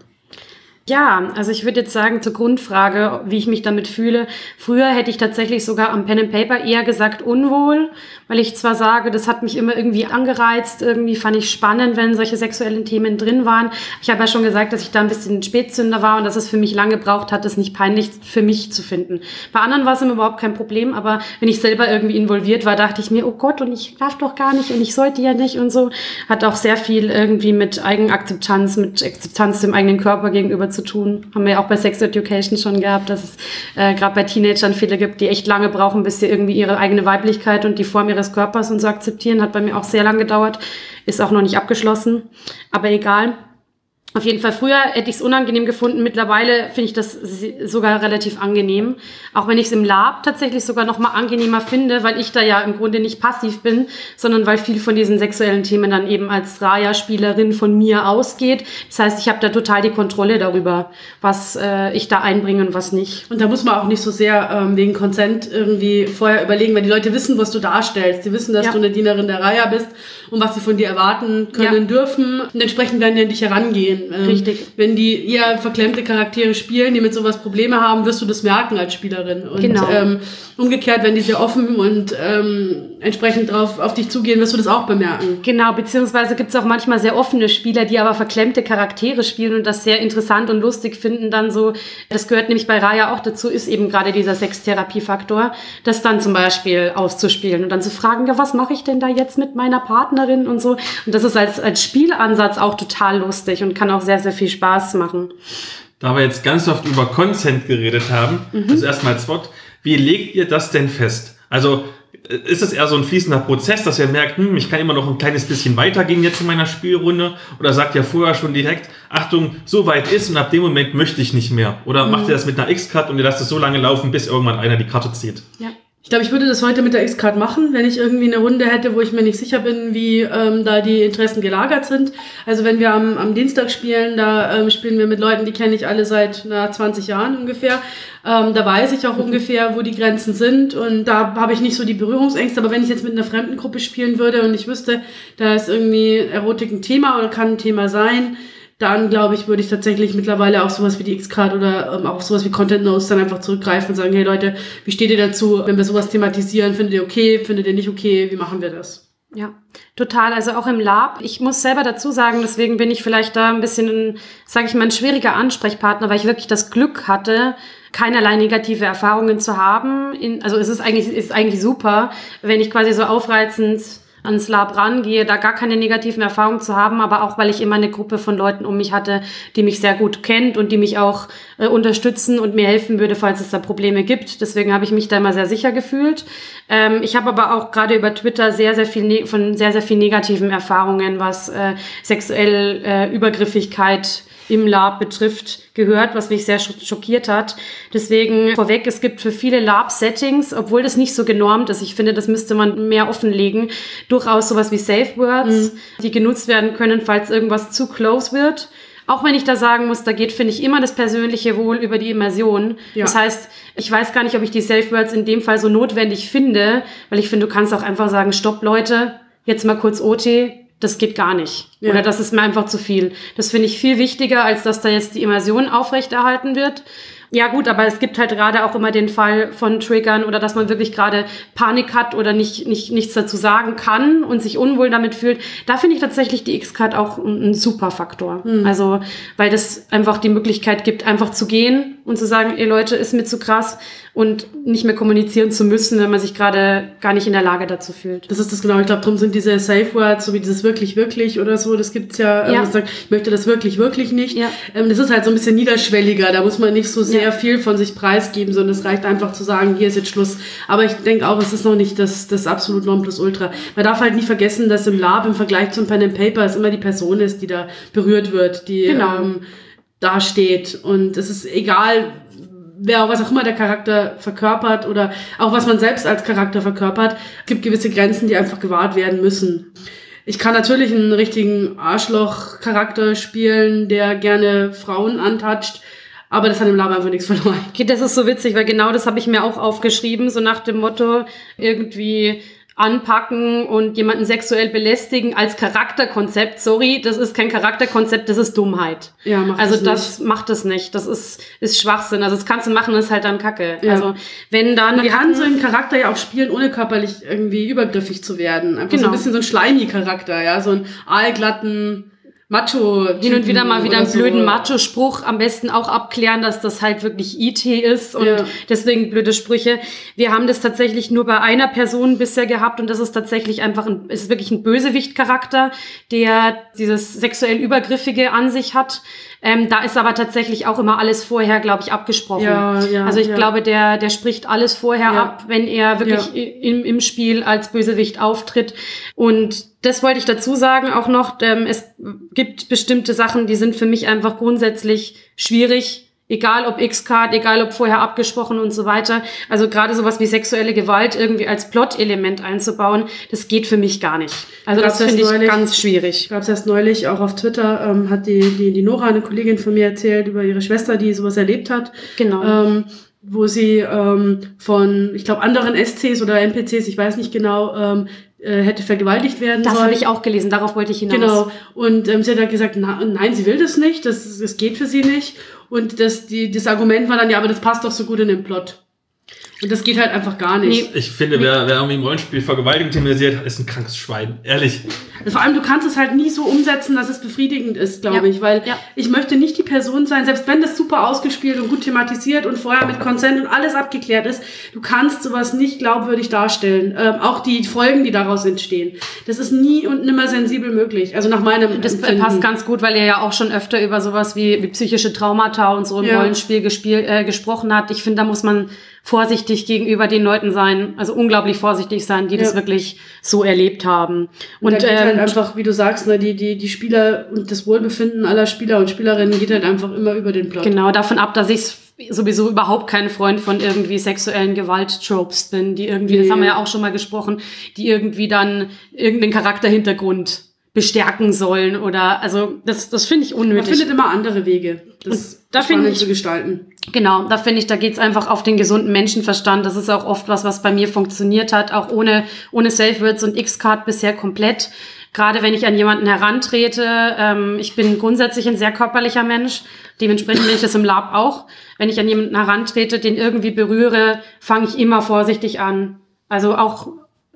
Ja, also ich würde jetzt sagen, zur Grundfrage, wie ich mich damit fühle. Früher hätte ich tatsächlich sogar am Pen and Paper eher gesagt unwohl, weil ich zwar sage, das hat mich immer irgendwie angereizt, irgendwie fand ich spannend, wenn solche sexuellen Themen drin waren. Ich habe ja schon gesagt, dass ich da ein bisschen Spätzünder war und dass es für mich lange gebraucht hat, es nicht peinlich für mich zu finden. Bei anderen war es immer überhaupt kein Problem, aber wenn ich selber irgendwie involviert war, dachte ich mir, oh Gott, und ich darf doch gar nicht und ich sollte ja nicht und so. Hat auch sehr viel irgendwie mit Eigenakzeptanz, mit Akzeptanz dem eigenen Körper gegenüber zu tun. Haben wir ja auch bei Sex Education schon gehabt, dass es äh, gerade bei Teenagern viele gibt, die echt lange brauchen, bis sie irgendwie ihre eigene Weiblichkeit und die Form ihres Körpers und so akzeptieren. Hat bei mir auch sehr lange gedauert. Ist auch noch nicht abgeschlossen. Aber egal. Auf jeden Fall, früher hätte ich es unangenehm gefunden. Mittlerweile finde ich das sogar relativ angenehm. Auch wenn ich es im Lab tatsächlich sogar noch mal angenehmer finde, weil ich da ja im Grunde nicht passiv bin, sondern weil viel von diesen sexuellen Themen dann eben als Raya-Spielerin von mir ausgeht. Das heißt, ich habe da total die Kontrolle darüber, was äh, ich da einbringe und was nicht. Und da muss man auch nicht so sehr ähm, wegen Consent irgendwie vorher überlegen, weil die Leute wissen, was du darstellst. Die wissen, dass ja. du eine Dienerin der Raya bist und was sie von dir erwarten können ja. dürfen. Und entsprechend werden die an dich herangehen. Ähm, Richtig. Wenn die eher verklemmte Charaktere spielen, die mit sowas Probleme haben, wirst du das merken als Spielerin. Und genau. ähm, umgekehrt, wenn die sehr offen und ähm, entsprechend drauf, auf dich zugehen, wirst du das auch bemerken. Genau, beziehungsweise gibt es auch manchmal sehr offene Spieler, die aber verklemmte Charaktere spielen und das sehr interessant und lustig finden. Dann so, das gehört nämlich bei Raya auch dazu, ist eben gerade dieser Sextherapiefaktor, das dann zum Beispiel auszuspielen und dann zu fragen, ja, was mache ich denn da jetzt mit meiner Partnerin und so. Und das ist als, als Spielansatz auch total lustig und kann auch sehr, sehr viel Spaß machen. Da wir jetzt ganz oft über Consent geredet haben, mhm. also erstmal als Wort, wie legt ihr das denn fest? Also ist es eher so ein fließender Prozess, dass ihr merkt, hm, ich kann immer noch ein kleines bisschen weitergehen jetzt in meiner Spielrunde? Oder sagt ihr vorher schon direkt, Achtung, so weit ist und ab dem Moment möchte ich nicht mehr? Oder mhm. macht ihr das mit einer X-Card und ihr lasst es so lange laufen, bis irgendwann einer die Karte zieht? Ja. Ich glaube, ich würde das heute mit der X-Card machen, wenn ich irgendwie eine Runde hätte, wo ich mir nicht sicher bin, wie ähm, da die Interessen gelagert sind. Also wenn wir am, am Dienstag spielen, da ähm, spielen wir mit Leuten, die kenne ich alle seit na, zwanzig Jahren ungefähr. Ähm, da weiß ich auch mhm. ungefähr, wo die Grenzen sind und da habe ich nicht so die Berührungsängste. Aber wenn ich jetzt mit einer fremden Gruppe spielen würde und ich wüsste, da ist irgendwie Erotik ein Thema oder kann ein Thema sein, dann, glaube ich, würde ich tatsächlich mittlerweile auf sowas wie die X-Card oder ähm, auch sowas wie Content Notes dann einfach zurückgreifen und sagen, hey Leute, wie steht ihr dazu, wenn wir sowas thematisieren? Findet ihr okay? Findet ihr nicht okay? Wie machen wir das? Ja, total. Also auch im Lab. Ich muss selber dazu sagen, deswegen bin ich vielleicht da ein bisschen, sage ich mal, ein schwieriger Ansprechpartner, weil ich wirklich das Glück hatte, keinerlei negative Erfahrungen zu haben. In, also es ist eigentlich, ist eigentlich super, wenn ich quasi so aufreizend ans Lab rangehe, da gar keine negativen Erfahrungen zu haben, aber auch, weil ich immer eine Gruppe von Leuten um mich hatte, die mich sehr gut kennt und die mich auch äh, unterstützen und mir helfen würde, falls es da Probleme gibt. Deswegen habe ich mich da immer sehr sicher gefühlt. Ähm, ich habe aber auch gerade über Twitter sehr, sehr viel ne- von sehr, sehr viel negativen Erfahrungen, was äh, sexuell äh, Übergriffigkeit im Lab betrifft, gehört, was mich sehr schockiert hat. Deswegen vorweg, es gibt für viele Lab-Settings, obwohl das nicht so genormt ist, ich finde, das müsste man mehr offenlegen, durchaus sowas wie Safe Words, mhm. die genutzt werden können, falls irgendwas zu close wird. Auch wenn ich da sagen muss, da geht, finde ich, immer das persönliche Wohl über die Immersion. Ja. Das heißt, ich weiß gar nicht, ob ich die Safe Words in dem Fall so notwendig finde, weil ich finde, du kannst auch einfach sagen, stopp Leute, jetzt mal kurz O T, das geht gar nicht. Ja. Oder das ist mir einfach zu viel. Das finde ich viel wichtiger, als dass da jetzt die Immersion aufrechterhalten wird. Ja gut, aber es gibt halt gerade auch immer den Fall von Triggern oder dass man wirklich gerade Panik hat oder nicht, nicht nichts dazu sagen kann und sich unwohl damit fühlt. Da finde ich tatsächlich die X-Card auch ein, ein super Faktor. Mhm. Also, weil das einfach die Möglichkeit gibt, einfach zu gehen und zu sagen, ey Leute, ist mir zu krass und nicht mehr kommunizieren zu müssen, wenn man sich gerade gar nicht in der Lage dazu fühlt. Das ist das genau. Ich glaube, darum sind diese Safe Words, so wie dieses wirklich, wirklich oder so, das gibt's ja, ja. Ähm, das sagt, ich möchte das wirklich, wirklich nicht. Ja. Ähm, das ist halt so ein bisschen niederschwelliger. Da muss man nicht so sehr ja. viel von sich preisgeben, sondern es reicht einfach zu sagen, hier ist jetzt Schluss. Aber ich denke auch, es ist noch nicht das, das absolut Nonplusultra. Man darf halt nie vergessen, dass im Lab im Vergleich zum Pen and Paper es immer die Person ist, die da berührt wird, die genau. ähm, da steht. Und es ist egal, wer was auch immer der Charakter verkörpert oder auch was man selbst als Charakter verkörpert. Es gibt gewisse Grenzen, die einfach gewahrt werden müssen. Ich kann natürlich einen richtigen Arschloch-Charakter spielen, der gerne Frauen antatscht, aber das hat im Lab einfach nichts verloren. Okay, das ist so witzig, weil genau das habe ich mir auch aufgeschrieben, so nach dem Motto irgendwie anpacken und jemanden sexuell belästigen als Charakterkonzept. Sorry, das ist kein Charakterkonzept, das ist Dummheit. Ja, macht also das, das macht es nicht. Das ist ist Schwachsinn. Also das kannst du machen, das ist halt dann Kacke. Ja. Also wenn dann man kann so einen Charakter ja auch spielen, ohne körperlich irgendwie übergriffig zu werden. Einfach genau. so ein bisschen so ein Schleimi-Charakter, ja, so einen aalglatten Macho. Hin und wieder mal wieder einen so. blöden Macho-Spruch. Am besten auch abklären, dass das halt wirklich I T ist und ja. deswegen blöde Sprüche. Wir haben das tatsächlich nur bei einer Person bisher gehabt und das ist tatsächlich einfach ein, ist wirklich ein Bösewicht-Charakter, der dieses sexuell Übergriffige an sich hat. Ähm, da ist aber tatsächlich auch immer alles vorher, glaube ich, abgesprochen. Ja, ja, also ich ja. glaube, der der spricht alles vorher ja. ab, wenn er wirklich ja. im, im Spiel als Bösewicht auftritt. Und das wollte ich dazu sagen auch noch. Ähm, es gibt bestimmte Sachen, die sind für mich einfach grundsätzlich schwierig. Egal ob X-Card, egal ob vorher abgesprochen und so weiter. Also gerade sowas wie sexuelle Gewalt irgendwie als Plot-Element einzubauen, das geht für mich gar nicht. Also das finde ich neulich, ganz schwierig. Ich glaube es erst neulich, auch auf Twitter, ähm, hat die, die, die Nora, eine Kollegin von mir, erzählt über ihre Schwester, die sowas erlebt hat. Genau. Ähm, wo sie ähm, von, ich glaube, anderen S Cs oder N P Cs, ich weiß nicht genau, ähm, äh, hätte vergewaltigt werden das sollen. Das habe ich auch gelesen, darauf wollte ich hinaus. Genau. Und ähm, sie hat halt gesagt, na, nein, sie will das nicht, das, das geht für sie nicht. Und das, die, das Argument war dann, ja, aber das passt doch so gut in den Plot. Und das geht halt einfach gar nicht. Nee. Ich finde, wer, wer irgendwie im Rollenspiel Vergewaltigung thematisiert hat, ist ein krankes Schwein. Ehrlich. Also vor allem, du kannst es halt nie so umsetzen, dass es befriedigend ist, glaube ja. ich. Weil ja. ich möchte nicht die Person sein, selbst wenn das super ausgespielt und gut thematisiert und vorher mit Consent und alles abgeklärt ist, du kannst sowas nicht glaubwürdig darstellen. Ähm, auch die Folgen, die daraus entstehen. Das ist nie und nimmer sensibel möglich. Also nach meinem Das Empfinden. Passt ganz gut, weil er ja auch schon öfter über sowas wie, wie psychische Traumata und so im ja. Rollenspiel gespiel, äh, gesprochen hat. Ich finde, da muss man vorsichtig gegenüber den Leuten sein, also unglaublich vorsichtig sein, die ja. das wirklich so erlebt haben. Und, und da geht ähm, halt einfach, wie du sagst, ne, die, die, die Spieler und das Wohlbefinden aller Spieler und Spielerinnen geht halt einfach immer über den Plot. Genau, davon ab, dass ich sowieso überhaupt kein Freund von irgendwie sexuellen Gewalttropes bin, die irgendwie, nee. das haben wir ja auch schon mal gesprochen, die irgendwie dann irgendeinen Charakterhintergrund bestärken sollen oder, also das, das finde ich unnötig. Man findet immer andere Wege, das da spannend zu gestalten. Genau, da finde ich, da geht's einfach auf den gesunden Menschenverstand. Das ist auch oft was, was bei mir funktioniert hat, auch ohne ohne Safe Words und X-Card bisher komplett. Gerade wenn ich an jemanden herantrete, ähm, ich bin grundsätzlich ein sehr körperlicher Mensch, dementsprechend bin ich das im Lab auch. Wenn ich an jemanden herantrete, den irgendwie berühre, fange ich immer vorsichtig an. Also auch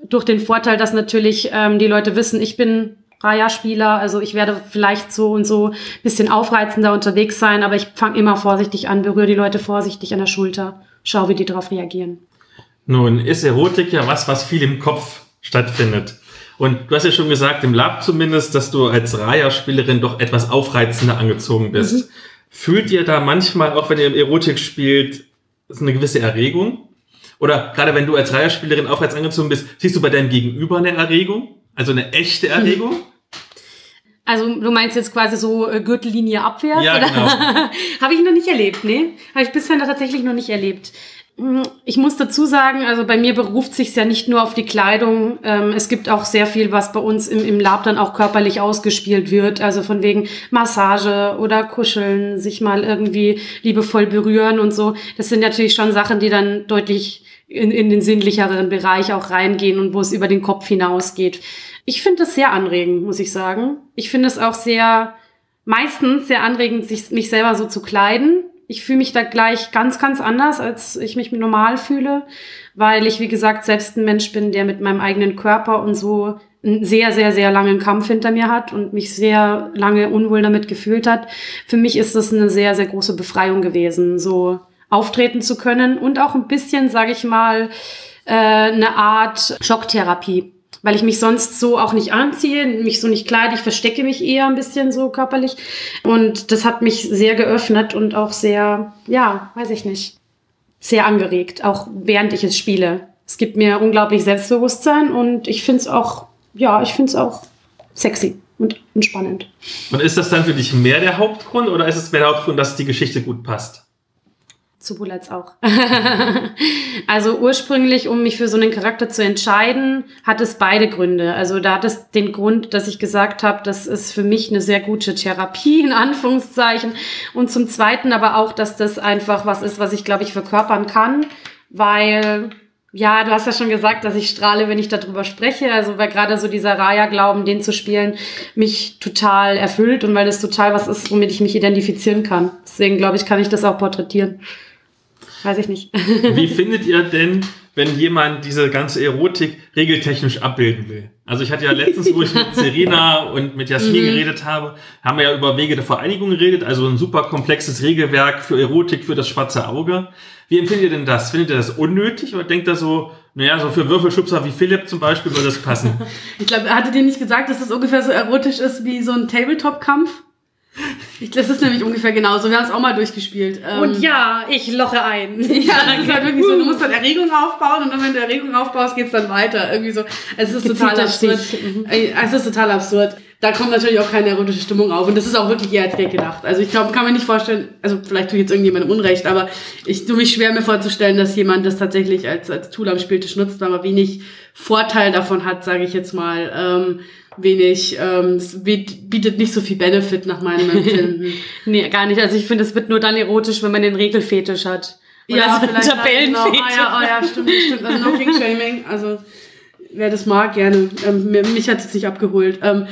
durch den Vorteil, dass natürlich ähm, die Leute wissen, ich bin Raya-Spieler, also ich werde vielleicht so und so ein bisschen aufreizender unterwegs sein, aber ich fange immer vorsichtig an, berühre die Leute vorsichtig an der Schulter, schau, wie die darauf reagieren. Nun ist Erotik ja was, was viel im Kopf stattfindet. Und du hast ja schon gesagt, im Lab zumindest, dass du als Raya-Spielerin doch etwas aufreizender angezogen bist. Mhm. Fühlt ihr da manchmal, auch wenn ihr Erotik spielt, so eine gewisse Erregung? Oder gerade wenn du als Raya-Spielerin aufreizend angezogen bist, siehst du bei deinem Gegenüber eine Erregung? Also eine echte Erregung? Mhm. Also du meinst jetzt quasi so äh, Gürtellinie abwärts? Ja, oder? genau. Habe ich noch nicht erlebt, nee. Habe ich bisher tatsächlich noch nicht erlebt. Ich muss dazu sagen, also bei mir beruft sich's ja nicht nur auf die Kleidung. Ähm, es gibt auch sehr viel, was bei uns im, im Lab dann auch körperlich ausgespielt wird. Also von wegen Massage oder Kuscheln, sich mal irgendwie liebevoll berühren und so. Das sind natürlich schon Sachen, die dann deutlich in, in den sinnlicheren Bereich auch reingehen und wo es über den Kopf hinausgeht. Ich finde das sehr anregend, muss ich sagen. Ich finde es auch sehr, meistens sehr anregend, sich, mich selber so zu kleiden. Ich fühle mich da gleich ganz, ganz anders, als ich mich normal fühle, weil ich, wie gesagt, selbst ein Mensch bin, der mit meinem eigenen Körper und so einen sehr, sehr, sehr langen Kampf hinter mir hat und mich sehr lange unwohl damit gefühlt hat. Für mich ist das eine sehr, sehr große Befreiung gewesen, so auftreten zu können und auch ein bisschen, sage ich mal, äh, eine Art Schocktherapie. Weil ich mich sonst so auch nicht anziehe, mich so nicht kleide, ich verstecke mich eher ein bisschen so körperlich. Und das hat mich sehr geöffnet und auch sehr, ja, weiß ich nicht, sehr angeregt, auch während ich es spiele. Es gibt mir unglaublich Selbstbewusstsein und ich finde es auch, ja, ich finde es auch sexy und entspannend. Und ist das dann für dich mehr der Hauptgrund oder ist es mehr der Hauptgrund, dass die Geschichte gut passt? Sowohl als auch. Also ursprünglich, um mich für so einen Charakter zu entscheiden, hat es beide Gründe. Also da hat es den Grund, dass ich gesagt habe, das ist für mich eine sehr gute Therapie, in Anführungszeichen. Und zum Zweiten aber auch, dass das einfach was ist, was ich, glaube ich, verkörpern kann. Weil, ja, du hast ja schon gesagt, dass ich strahle, wenn ich darüber spreche. Also weil gerade so dieser Raya-Glauben, den zu spielen, mich total erfüllt. Und weil das total was ist, womit ich mich identifizieren kann. Deswegen, glaube ich, kann ich das auch porträtieren. Weiß ich nicht. Wie findet ihr denn, wenn jemand diese ganze Erotik regeltechnisch abbilden will? Also ich hatte ja letztens, wo ich mit Serena und mit Jasmin mhm. geredet habe, haben wir ja über Wege der Vereinigung geredet, also ein super komplexes Regelwerk für Erotik, für das schwarze Auge. Wie empfindet ihr denn das? Findet ihr das unnötig oder denkt ihr so, naja, so für Würfelschubser wie Philipp zum Beispiel würde das passen? Ich glaube, hattet ihr nicht gesagt, dass das ungefähr so erotisch ist wie so ein Tabletop-Kampf? Ich, das ist nämlich ungefähr genauso. Wir haben es auch mal durchgespielt. Und ja, ich loche ein. Ja, das ist halt wirklich so. Du musst dann Erregung aufbauen und dann, wenn du Erregung aufbaust, geht's dann weiter. Irgendwie so. Es ist total absurd. Es ist total absurd. Da kommt natürlich auch keine erotische Stimmung auf. Und das ist auch wirklich eher als Gag gedacht. Also ich glaube, kann mir nicht vorstellen, also vielleicht tue ich jetzt irgendjemandem Unrecht, aber ich tue mich schwer, mir vorzustellen, dass jemand das tatsächlich als, als Tool am Spieltisch nutzt, aber wenig Vorteil davon hat, sage ich jetzt mal. Ähm, wenig, ähm, es bietet nicht so viel Benefit nach meinem Empfinden. Nee, gar nicht. Also ich finde, es wird nur dann erotisch, wenn man den Regelfetisch hat. Oder ja, so vielleicht Tabellenfetisch. Genau. Oh ja, oh ja, stimmt, stimmt. Also no King-Shaming. Also wer das mag, gerne. Ähm, mich hat es jetzt nicht abgeholt. Ähm,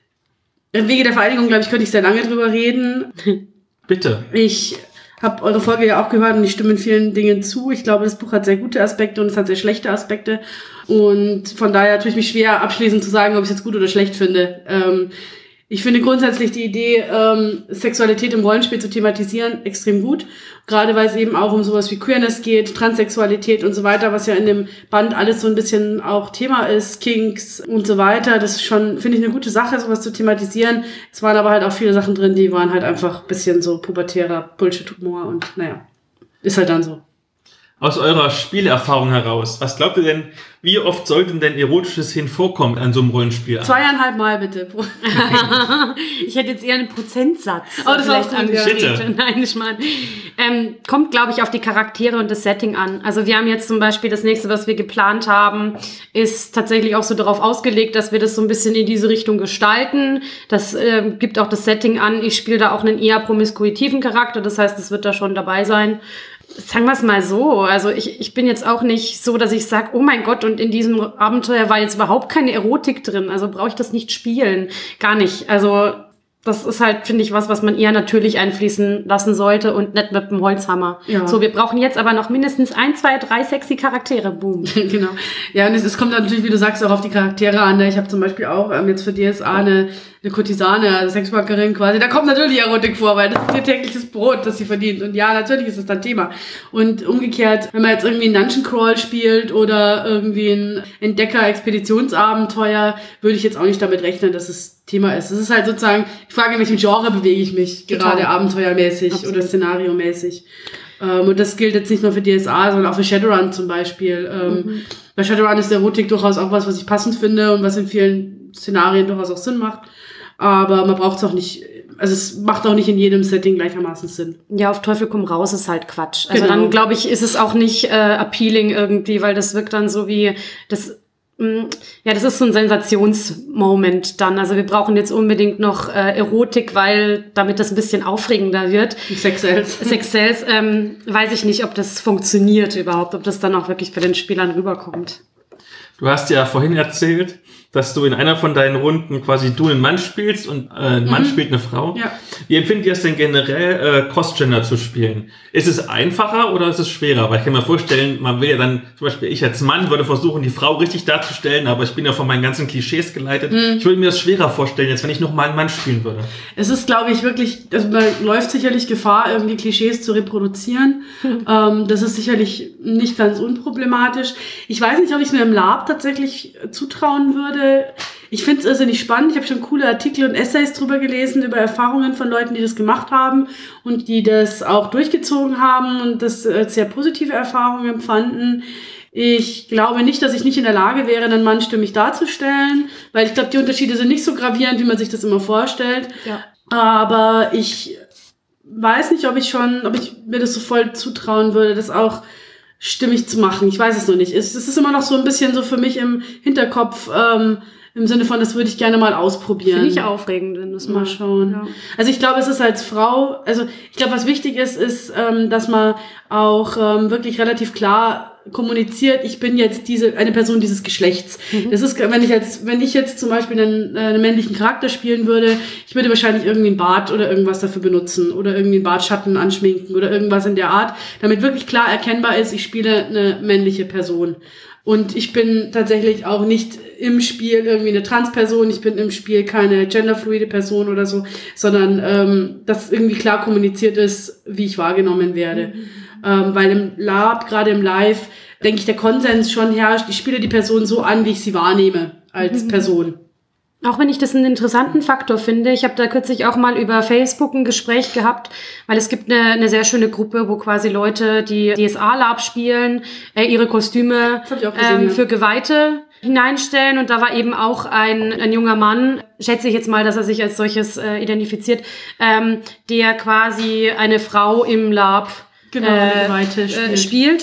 Wege der Vereinigung, glaube ich, könnte ich sehr lange drüber reden. Bitte. Ich habe eure Folge ja auch gehört und ich stimme in vielen Dingen zu. Ich glaube, das Buch hat sehr gute Aspekte und es hat sehr schlechte Aspekte. Und von daher tue ich mich schwer, abschließend zu sagen, ob ich es jetzt gut oder schlecht finde. Ähm, ich finde grundsätzlich die Idee, ähm, Sexualität im Rollenspiel zu thematisieren, extrem gut. Gerade weil es eben auch um sowas wie Queerness geht, Transsexualität und so weiter, was ja in dem Band alles so ein bisschen auch Thema ist, Kinks und so weiter. Das ist schon, finde ich, eine gute Sache, sowas zu thematisieren. Es waren aber halt auch viele Sachen drin, die waren halt einfach ein bisschen so pubertärer Bullshit-Humor und naja, ist halt dann so. Aus eurer Spielerfahrung heraus, was glaubt ihr denn, wie oft sollte denn erotisches hin vorkommen an so einem Rollenspiel? Zweieinhalb Mal bitte. Ich hätte jetzt eher einen Prozentsatz. Oh, das vielleicht angeschrieben. Nein, ich meine, ähm, kommt, glaube ich, auf die Charaktere und das Setting an. Also wir haben jetzt zum Beispiel das nächste, was wir geplant haben, ist tatsächlich auch so darauf ausgelegt, dass wir das so ein bisschen in diese Richtung gestalten. Das äh, gibt auch das Setting an. Ich spiele da auch einen eher promiskuitiven Charakter, das heißt, es wird da schon dabei sein. Sagen wir es mal so, also ich, ich bin jetzt auch nicht so, dass ich sage, oh mein Gott, und in diesem Abenteuer war jetzt überhaupt keine Erotik drin, also brauche ich das nicht spielen. Gar nicht. Also Das ist halt, finde ich, was, was man eher natürlich einfließen lassen sollte und nicht mit dem Holzhammer. Ja. So, wir brauchen jetzt aber noch mindestens ein, zwei, drei sexy Charaktere. Boom. Genau. Ja, und es, es kommt natürlich, wie du sagst, auch auf die Charaktere an. Ich habe zum Beispiel auch ähm, jetzt für D S A eine, eine Kurtisane, also Sexworkerin quasi. Da kommt natürlich Erotik vor, weil das ist ihr tägliches Brot, das sie verdient. Und ja, natürlich ist es dann Thema. Und umgekehrt, wenn man jetzt irgendwie einen Dungeon Crawl spielt oder irgendwie ein Entdecker-Expeditionsabenteuer, würde ich jetzt auch nicht damit rechnen, dass es Thema ist. Es ist halt sozusagen die Frage, in welchem Genre bewege ich mich, Total. gerade abenteuermäßig Absolut. oder szenariomäßig. Ähm, und das gilt jetzt nicht nur für D S A, sondern auch für Shadowrun zum Beispiel. Ähm, Mhm. Bei Shadowrun ist Erotik durchaus auch was, was ich passend finde und was in vielen Szenarien durchaus auch Sinn macht. Aber man braucht es auch nicht, also es macht auch nicht in jedem Setting gleichermaßen Sinn. Ja, auf Teufel komm raus ist halt Quatsch. Also Genau. dann, glaube ich, ist es auch nicht äh, appealing irgendwie, weil das wirkt dann so wie, das, mh, ja, das ist so ein Sensationsmoment dann. Also wir brauchen jetzt unbedingt noch äh, Erotik, weil damit das ein bisschen aufregender wird. Sex Sales. Sex Sales, ähm, weiß ich nicht, ob das funktioniert überhaupt, ob das dann auch wirklich bei den Spielern rüberkommt. Du hast ja vorhin erzählt, dass du in einer von deinen Runden quasi du einen Mann spielst und äh, ein Mann Mhm. spielt eine Frau. Ja. Wie empfindet ihr es denn generell, äh, Cross-Gender zu spielen? Ist es einfacher oder ist es schwerer? Weil ich kann mir vorstellen, man will ja dann, zum Beispiel ich als Mann würde versuchen, die Frau richtig darzustellen, aber ich bin ja von meinen ganzen Klischees geleitet. Mhm. Ich würde mir das schwerer vorstellen, jetzt wenn ich noch mal einen Mann spielen würde. Es ist, glaube ich, wirklich, also man läuft sicherlich Gefahr, irgendwie Klischees zu reproduzieren. ähm, das ist sicherlich nicht ganz unproblematisch. Ich weiß nicht, ob ich es mir im Lab tatsächlich zutrauen würde. Ich finde es also nicht spannend. Ich habe schon coole Artikel und Essays drüber gelesen, über Erfahrungen von Leuten, die das gemacht haben und die das auch durchgezogen haben und das als sehr positive Erfahrungen empfanden. Ich glaube nicht, dass ich nicht in der Lage wäre, einen Mann stimmig darzustellen, weil ich glaube, die Unterschiede sind nicht so gravierend, wie man sich das immer vorstellt. Ja. Aber ich weiß nicht, ob ich schon, ob ich mir das so voll zutrauen würde, das auch stimmig zu machen. Ich weiß es noch nicht. Es, es ist immer noch so ein bisschen so für mich im Hinterkopf, ähm, im Sinne von, das würde ich gerne mal ausprobieren. Finde ich aufregend, wenn du es Mal schauen. Ja. Also ich glaube, es ist als Frau, also ich glaube, was wichtig ist, ist, ähm, dass man auch ähm, wirklich relativ klar kommuniziert, ich bin jetzt diese eine Person dieses Geschlechts. Mhm. Das ist, wenn ich jetzt, wenn ich jetzt zum Beispiel einen, einen männlichen Charakter spielen würde, ich würde wahrscheinlich irgendwie einen Bart oder irgendwas dafür benutzen oder irgendwie einen Bartschatten anschminken oder irgendwas in der Art, damit wirklich klar erkennbar ist, ich spiele eine männliche Person. Und ich bin tatsächlich auch nicht im Spiel irgendwie eine Transperson, ich bin im Spiel keine genderfluide Person oder so, sondern ähm, dass irgendwie klar kommuniziert ist, wie ich wahrgenommen werde. Mhm. Ähm, weil im Lab, gerade im Live, denke ich, der Konsens schon herrscht, ich spiele die Person so an, wie ich sie wahrnehme als Mhm. Person. Auch wenn ich das einen interessanten Faktor finde. Ich habe da kürzlich auch mal über Facebook ein Gespräch gehabt, weil es gibt eine, eine sehr schöne Gruppe, wo quasi Leute, die D S A-Lab spielen, äh, ihre Kostüme Das hab ich auch gesehen, ähm, ja. für Geweihte hineinstellen. Und da war eben auch ein, ein junger Mann, schätze ich jetzt mal, dass er sich als solches äh, identifiziert, ähm, der quasi eine Frau im Lab Genau, äh, eine Geweihte spielt. äh, spielt.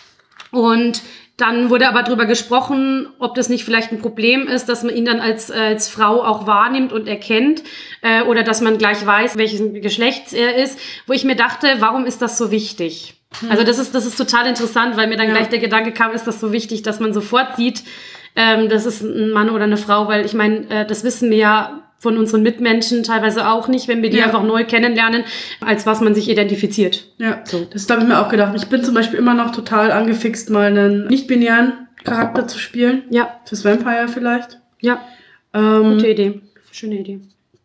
Und dann wurde aber darüber gesprochen, ob das nicht vielleicht ein Problem ist, dass man ihn dann als, als Frau auch wahrnimmt und erkennt äh, oder dass man gleich weiß, welches Geschlechts er ist, wo ich mir dachte, warum ist das so wichtig? Hm. Also das ist, das ist total interessant, weil mir dann Ja. gleich der Gedanke kam, ist das so wichtig, dass man sofort sieht, ähm, das ist ein Mann oder eine Frau, weil ich meine, äh, das wissen wir ja von unseren Mitmenschen teilweise auch nicht, wenn wir die Ja. einfach neu kennenlernen, als was man sich identifiziert. Ja, das habe ich mir auch gedacht. Ich bin zum Beispiel immer noch total angefixt, mal einen nicht-binären Charakter zu spielen. Ja. Fürs Vampire vielleicht. Ja, Ähm, gute Idee. Schöne Idee.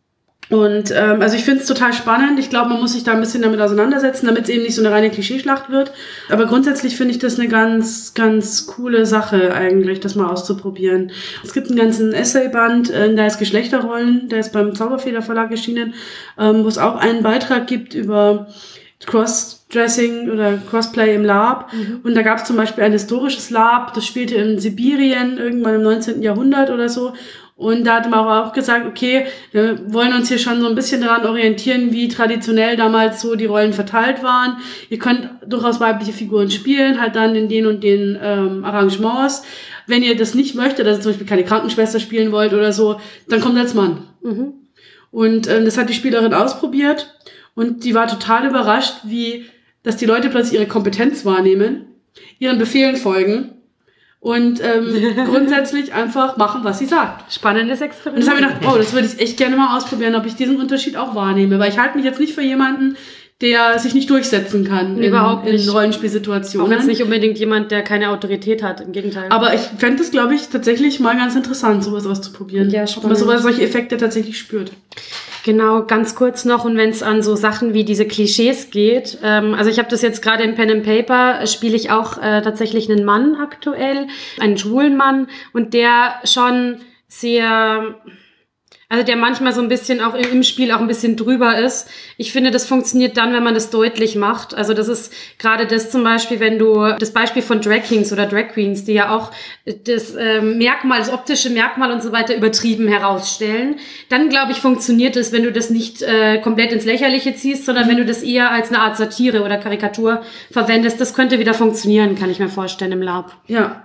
Und ähm, also ich finde es total spannend. Ich glaube, man muss sich da ein bisschen damit auseinandersetzen, damit es eben nicht so eine reine Klischeeschlacht wird. Aber grundsätzlich finde ich das eine ganz, ganz coole Sache eigentlich, das mal auszuprobieren. Es gibt einen ganzen Essayband, äh, da ist Geschlechterrollen, der ist beim Zauberfeder Verlag erschienen, ähm, wo es auch einen Beitrag gibt über Crossdressing oder Crossplay im Lab. Mhm. Und da gab es zum Beispiel ein historisches Lab, das spielte in Sibirien irgendwann im neunzehnten Jahrhundert oder so. Und da hat man auch gesagt, okay, wir wollen uns hier schon so ein bisschen daran orientieren, wie traditionell damals so die Rollen verteilt waren. Ihr könnt durchaus weibliche Figuren spielen, halt dann in den und den ähm, Arrangements. Wenn ihr das nicht möchtet, also zum Beispiel keine Krankenschwester spielen wollt oder so, dann kommt als Mann. Mhm. Und ähm, das hat die Spielerin ausprobiert und die war total überrascht, wie, dass die Leute plötzlich ihre Kompetenz wahrnehmen, ihren Befehlen folgen und ähm, grundsätzlich einfach machen, was sie sagt. Spannendes Experiment. Und das habe ich gedacht, oh, das würde ich echt gerne mal ausprobieren, ob ich diesen Unterschied auch wahrnehme, weil ich halte mich jetzt nicht für jemanden, der sich nicht durchsetzen kann in, Überhaupt nicht. in Rollenspielsituationen. Auch jetzt nicht unbedingt jemand, der keine Autorität hat, im Gegenteil. Aber ich fände es, glaube ich, tatsächlich mal ganz interessant, sowas auszuprobieren. Ja, ob man sowas, solche Effekte tatsächlich spürt. Genau, ganz kurz noch, und wenn es an so Sachen wie diese Klischees geht, ähm, also ich habe das jetzt gerade in Pen and Paper, spiele ich auch äh, tatsächlich einen Mann aktuell, einen schwulen Mann, und der schon sehr... Also der manchmal so ein bisschen auch im Spiel auch ein bisschen drüber ist. Ich finde, das funktioniert dann, wenn man das deutlich macht. Also das ist gerade das zum Beispiel, wenn du das Beispiel von Drag Kings oder Drag Queens, die ja auch das ähm, Merkmal, das optische Merkmal und so weiter übertrieben herausstellen. Dann, glaube ich, funktioniert es, wenn du das nicht äh, komplett ins Lächerliche ziehst, sondern wenn du das eher als eine Art Satire oder Karikatur verwendest. Das könnte wieder funktionieren, kann ich mir vorstellen, im Lab. Ja.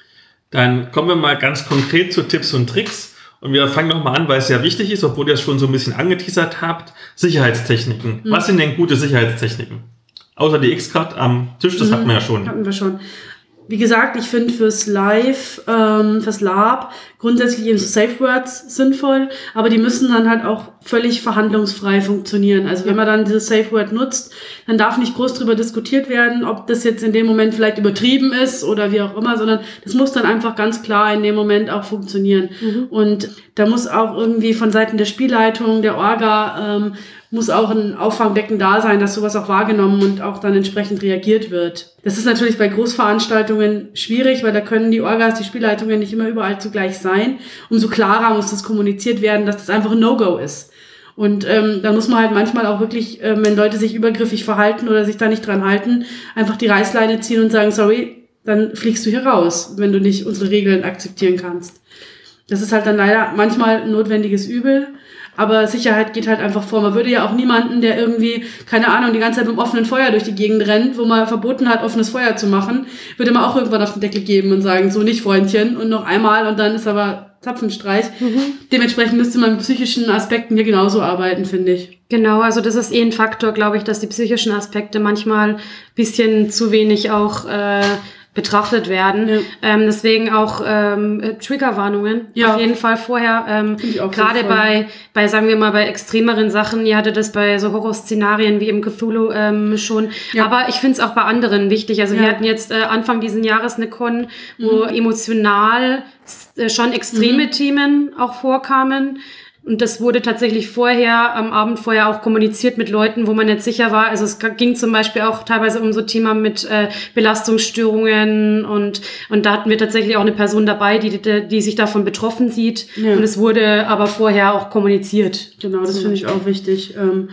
Dann kommen wir mal ganz konkret zu Tipps und Tricks. Und wir fangen nochmal an, weil es sehr wichtig ist, obwohl ihr es schon so ein bisschen angeteasert habt. Sicherheitstechniken. Mhm. Was sind denn gute Sicherheitstechniken? Außer die X-Card am Tisch, das mhm. hatten wir ja schon. Hatten wir schon. Wie gesagt, ich finde fürs Live, ähm, fürs Lab grundsätzlich eben so Safe Words sinnvoll, aber die müssen dann halt auch völlig verhandlungsfrei funktionieren. Also wenn man dann dieses Safe Word nutzt, dann darf nicht groß drüber diskutiert werden, ob das jetzt in dem Moment vielleicht übertrieben ist oder wie auch immer, sondern das muss dann einfach ganz klar in dem Moment auch funktionieren. Mhm. Und da muss auch irgendwie von Seiten der Spielleitung, der Orga, ähm, muss auch ein Auffangbecken da sein, dass sowas auch wahrgenommen und auch dann entsprechend reagiert wird. Das ist natürlich bei Großveranstaltungen schwierig, weil da können die Orgas, die Spielleitungen nicht immer überall zugleich sein. Umso klarer muss das kommuniziert werden, dass das einfach ein No-Go ist. Und ähm, da muss man halt manchmal auch wirklich, ähm, wenn Leute sich übergriffig verhalten oder sich da nicht dran halten, einfach die Reißleine ziehen und sagen, sorry, dann fliegst du hier raus, wenn du nicht unsere Regeln akzeptieren kannst. Das ist halt dann leider manchmal ein notwendiges Übel. Aber Sicherheit geht halt einfach vor. Man würde ja auch niemanden, der irgendwie, keine Ahnung, die ganze Zeit mit dem offenen Feuer durch die Gegend rennt, wo man verboten hat, offenes Feuer zu machen, würde man auch irgendwann auf den Deckel geben und sagen, so nicht, Freundchen, und noch einmal und dann ist aber Zapfenstreich. Mhm. Dementsprechend müsste man mit psychischen Aspekten hier genauso arbeiten, finde ich. Genau, also das ist eh ein Faktor, glaube ich, dass die psychischen Aspekte manchmal ein bisschen zu wenig auch äh, betrachtet werden. Ja. Ähm, deswegen auch ähm, Triggerwarnungen ja. auf jeden Fall vorher. Ähm, gerade bei, bei, sagen wir mal, bei extremeren Sachen. Ihr hattet das bei so Horrorszenarien wie im Cthulhu ähm, schon. Ja. Aber ich finde es auch bei anderen wichtig. Also ja. wir hatten jetzt äh, Anfang diesen Jahres eine Con, wo mhm. emotional äh, schon extreme mhm. Themen auch vorkamen. Und das wurde tatsächlich vorher, am Abend vorher auch kommuniziert mit Leuten, wo man nicht sicher war. Also es ging zum Beispiel auch teilweise um so Thema mit äh, Belastungsstörungen und und da hatten wir tatsächlich auch eine Person dabei, die die, die sich davon betroffen sieht. Ja. Und es wurde aber vorher auch kommuniziert. Genau, das so. Finde ich auch wichtig.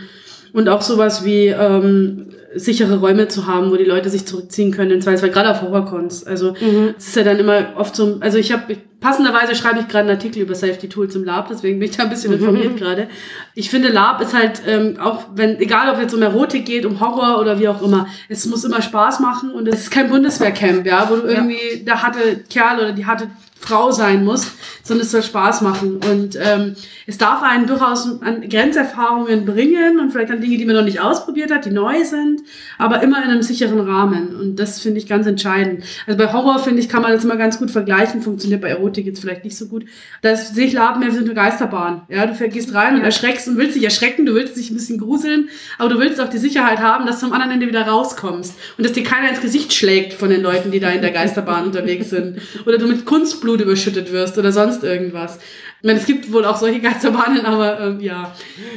Und auch sowas wie ähm, sichere Räume zu haben, wo die Leute sich zurückziehen können, im Zweifelsfall, gerade auf Horrorcons. Also mhm. es ist ja dann immer oft so, also ich habe, passenderweise schreibe ich gerade einen Artikel über Safety Tools im Lab, deswegen bin ich da ein bisschen informiert mhm. gerade. Ich finde, Lab ist halt ähm, auch, wenn, egal ob es jetzt um Erotik geht, um Horror oder wie auch immer, es muss immer Spaß machen und es ist kein Bundeswehrcamp, ja, wo du irgendwie ja. der harte Kerl oder die harte Frau sein muss, sondern es soll Spaß machen. Und ähm, es darf einen durchaus an Grenzerfahrungen bringen und vielleicht an Dinge, die man noch nicht ausprobiert hat, die neu sind, aber immer in einem sicheren Rahmen. Und das finde ich ganz entscheidend. Also bei Horror, finde ich, kann man das immer ganz gut vergleichen, funktioniert bei Erotik jetzt vielleicht nicht so gut. Das sehe ich Lab mehr wie so eine Geisterbahn. Ja, du gehst rein ja. und erschreckst und willst dich erschrecken, du willst dich ein bisschen gruseln, aber du willst auch die Sicherheit haben, dass du am anderen Ende wieder rauskommst und dass dir keiner ins Gesicht schlägt von den Leuten, die da in der Geisterbahn unterwegs sind. Oder du mit Kunstblut überschüttet wirst oder sonst irgendwas. Ich meine, es gibt wohl auch solche Geisterbahnen, aber ähm, ja,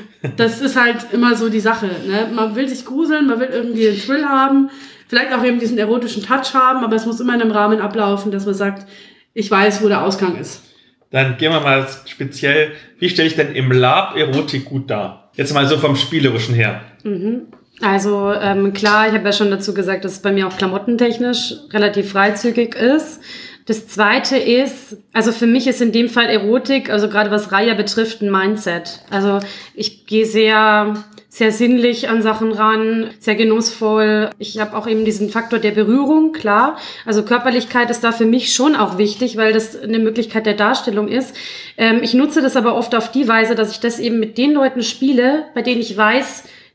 das ist halt immer so die Sache. Ne? Man will sich gruseln, man will irgendwie einen Thrill haben, vielleicht auch eben diesen erotischen Touch haben, aber es muss immer in einem Rahmen ablaufen, dass man sagt, ich weiß, wo der Ausgang ist. Dann gehen wir mal speziell, wie stelle ich denn im Lab Erotik gut dar? Jetzt mal so vom Spielerischen her. Mhm. Also ähm, klar, ich habe ja schon dazu gesagt, dass es bei mir auch klamottentechnisch relativ freizügig ist. Das Zweite ist, also für mich ist in dem Fall Erotik, also gerade was Raya betrifft, ein Mindset. Also ich gehe sehr, sehr sinnlich an Sachen ran, sehr genussvoll. Ich habe auch eben diesen Faktor der Berührung, klar. Also Körperlichkeit ist da für mich schon auch wichtig, weil das eine Möglichkeit der Darstellung ist. Ähm, ich nutze das aber oft auf die Weise, dass ich das eben mit den Leuten spiele, bei denen ich weiß,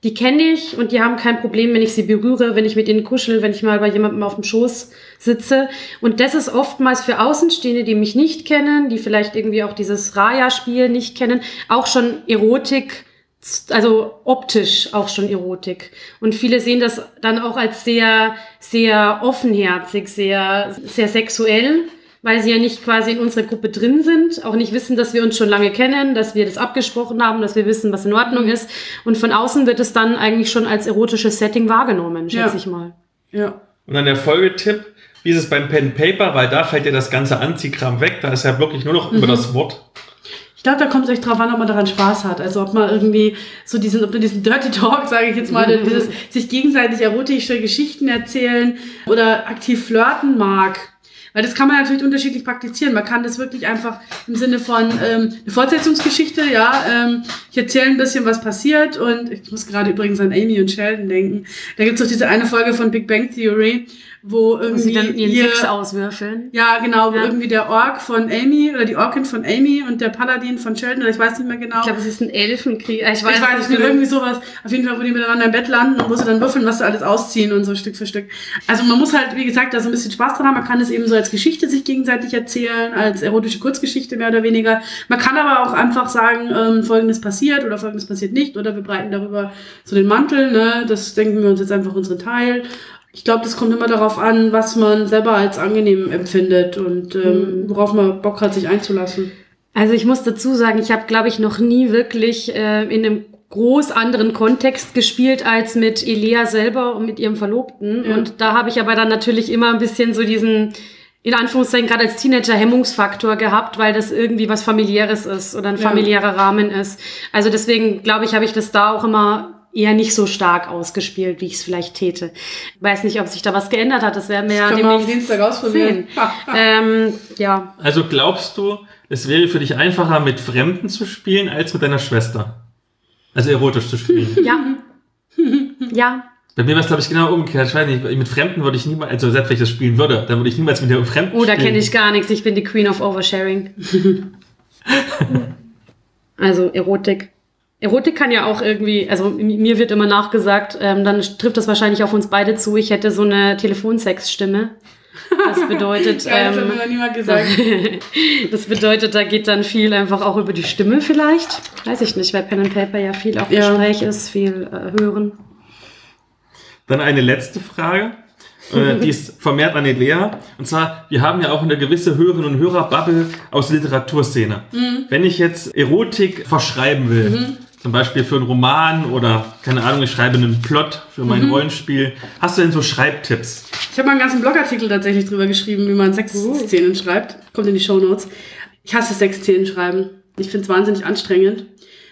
die kenne ich und die haben kein Problem, wenn ich sie berühre, wenn ich mit ihnen kuschel, wenn ich mal bei jemandem auf dem Schoß sitze. Und das ist oftmals für Außenstehende, die mich nicht kennen, die vielleicht irgendwie auch dieses Raya-Spiel nicht kennen, auch schon Erotik, also optisch auch schon Erotik. Und viele sehen das dann auch als sehr, sehr offenherzig, sehr, sehr sexuell, weil sie ja nicht quasi in unserer Gruppe drin sind, auch nicht wissen, dass wir uns schon lange kennen, dass wir das abgesprochen haben, dass wir wissen, was in Ordnung ist. Und von außen wird es dann eigentlich schon als erotisches Setting wahrgenommen, schätze Ja. ich mal. Ja. Und dann der Folgetipp, wie ist es beim Pen and Paper, weil da fällt ja das ganze Anziehkram weg, da ist ja wirklich nur noch Mhm. über das Wort. Ich glaube, da kommt es echt drauf an, ob man daran Spaß hat. Also ob man irgendwie so diesen, ob man diesen Dirty Talk, sage ich jetzt mal, Mhm. dieses sich gegenseitig erotische Geschichten erzählen oder aktiv flirten mag. Weil das kann man natürlich unterschiedlich praktizieren. Man kann das wirklich einfach im Sinne von ähm, eine Fortsetzungsgeschichte, ja, ähm, ich erzähle ein bisschen, was passiert und ich muss gerade übrigens an Amy und Sheldon denken. Da gibt es doch diese eine Folge von Big Bang Theory, wo irgendwie Wo sie dann ihren ihr- Sex auswürfeln. Ja, genau, wo Ja. irgendwie der Ork von Amy oder die Orkin von Amy und der Paladin von Sheldon, oder ich weiß nicht mehr genau. Ich glaube, es ist ein Elfenkrieg. Ich weiß, Ich weiß nicht, genau. irgendwie sowas. Auf jeden Fall, wo die miteinander im Bett landen und wo sie dann würfeln, was sie alles ausziehen und so Stück für Stück. Also man muss halt, wie gesagt, da so ein bisschen Spaß dran haben. Man kann es eben so als Geschichte sich gegenseitig erzählen, als erotische Kurzgeschichte mehr oder weniger. Man kann aber auch einfach sagen, ähm, Folgendes passiert oder Folgendes passiert nicht oder wir breiten darüber so den Mantel, ne? Das denken wir uns jetzt einfach unseren Teil. Ich glaube, das kommt immer darauf an, was man selber als angenehm empfindet und ähm, worauf man Bock hat, sich einzulassen. Also ich muss dazu sagen, ich habe, glaube ich, noch nie wirklich äh, in einem groß anderen Kontext gespielt als mit Elea selber und mit ihrem Verlobten. Ja. Und da habe ich aber dann natürlich immer ein bisschen so diesen, in Anführungszeichen, gerade als Teenager Hemmungsfaktor gehabt, weil das irgendwie was Familiäres ist oder ein Ja. familiärer Rahmen ist. Also deswegen, glaube ich, habe ich das da auch immer eher nicht so stark ausgespielt, wie ich es vielleicht täte. Weiß nicht, ob sich da was geändert hat. Das werden wir ja Das können wir am demnächst Dienstag ausprobieren. sehen. ähm, ja. Also glaubst du, es wäre für dich einfacher, mit Fremden zu spielen, als mit deiner Schwester? Also erotisch zu spielen. Ja. Ja. Bei mir wäre es, glaube ich, genau umgekehrt. Ich weiß nicht, mit Fremden würde ich niemals, also selbst wenn ich das spielen würde, dann würde ich niemals mit der Fremden Oh, da spielen. kenne ich gar nichts. Ich bin die Queen of Oversharing. Also Erotik. Erotik kann ja auch irgendwie, also mir wird immer nachgesagt, ähm, dann trifft das wahrscheinlich auf uns beide zu, ich hätte so eine Telefonsex-Stimme. Das bedeutet, Geil, das ähm, hat mir noch niemand gesagt. das bedeutet, da geht dann viel einfach auch über die Stimme vielleicht. Weiß ich nicht, weil Pen and Paper ja viel auch Ja. Gespräch ist, viel äh, hören. Dann eine letzte Frage, äh, die ist vermehrt an Elea. Und zwar, wir haben ja auch eine gewisse Hörerinnen- und Hörer-Bubble aus der Literaturszene. Mhm. Wenn ich jetzt Erotik verschreiben will, Mhm. zum Beispiel für einen Roman oder, keine Ahnung, ich schreibe einen Plot für mein Mhm. Rollenspiel, hast du denn so Schreibtipps? Ich habe mal einen ganzen Blogartikel tatsächlich drüber geschrieben, wie man Sexszenen schreibt. Kommt in die Shownotes. Ich hasse Sexszenen schreiben. Ich finde es wahnsinnig anstrengend,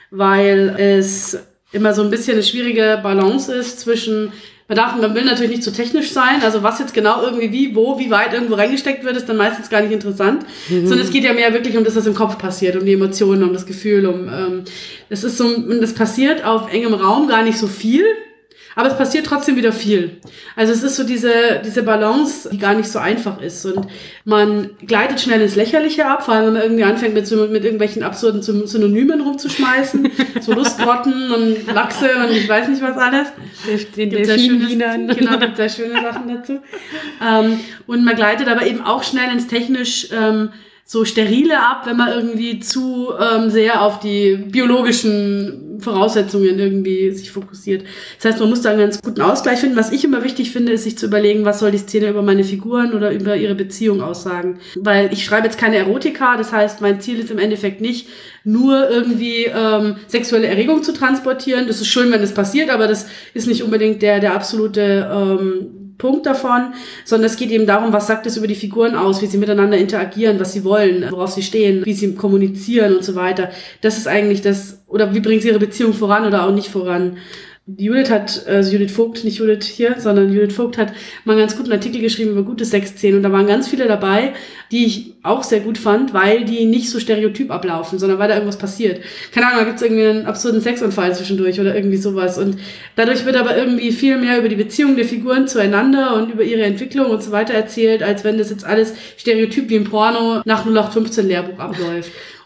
weil es immer so ein bisschen eine schwierige Balance ist zwischen, man darf, man will natürlich nicht zu technisch sein, also was jetzt genau irgendwie wie, wo, wie weit irgendwo reingesteckt wird, ist dann meistens gar nicht interessant, Mhm. sondern es geht ja mehr wirklich um das, was im Kopf passiert, um die Emotionen, um das Gefühl, um, ähm, das ist so, und das passiert auf engem Raum gar nicht so viel, aber es passiert trotzdem wieder viel. Also es ist so diese, diese Balance, die gar nicht so einfach ist. Und man gleitet schnell ins Lächerliche ab, vor allem wenn man irgendwie anfängt, mit, so, mit irgendwelchen absurden Syn- Synonymen rumzuschmeißen. So Lustgrotten und Lachse und ich weiß nicht was alles. Den Gibt sehr schönes, Delfinwienern. genau, gibt sehr schöne Sachen dazu. Ähm, und man gleitet aber eben auch schnell ins technisch ähm, so sterile ab, wenn man irgendwie zu ähm, sehr auf die biologischen Voraussetzungen irgendwie sich fokussiert. Das heißt, man muss da einen ganz guten Ausgleich finden. Was ich immer wichtig finde, ist sich zu überlegen, was soll die Szene über meine Figuren oder über ihre Beziehung aussagen. Weil ich schreibe jetzt keine Erotika, das heißt, mein Ziel ist im Endeffekt nicht, nur irgendwie ähm, sexuelle Erregung zu transportieren. Das ist schön, wenn das passiert, aber das ist nicht unbedingt der, der absolute ähm, Punkt davon, sondern es geht eben darum, was sagt es über die Figuren aus, wie sie miteinander interagieren, was sie wollen, worauf sie stehen, wie sie kommunizieren und so weiter. Das ist eigentlich das, oder wie bringen sie ihre Beziehung voran oder auch nicht voran. Judith hat, also Judith Vogt, nicht Judith hier, sondern Judith Vogt hat mal einen ganz guten Artikel geschrieben über gute Sexszenen und da waren ganz viele dabei, die ich auch sehr gut fand, weil die nicht so stereotyp ablaufen, sondern weil da irgendwas passiert. Keine Ahnung, da gibt es irgendwie einen absurden Sexunfall zwischendurch oder irgendwie sowas und dadurch wird aber irgendwie viel mehr über die Beziehung der Figuren zueinander und über ihre Entwicklung und so weiter erzählt, als wenn das jetzt alles stereotyp wie im Porno nach null acht fünfzehn Lehrbuch abläuft.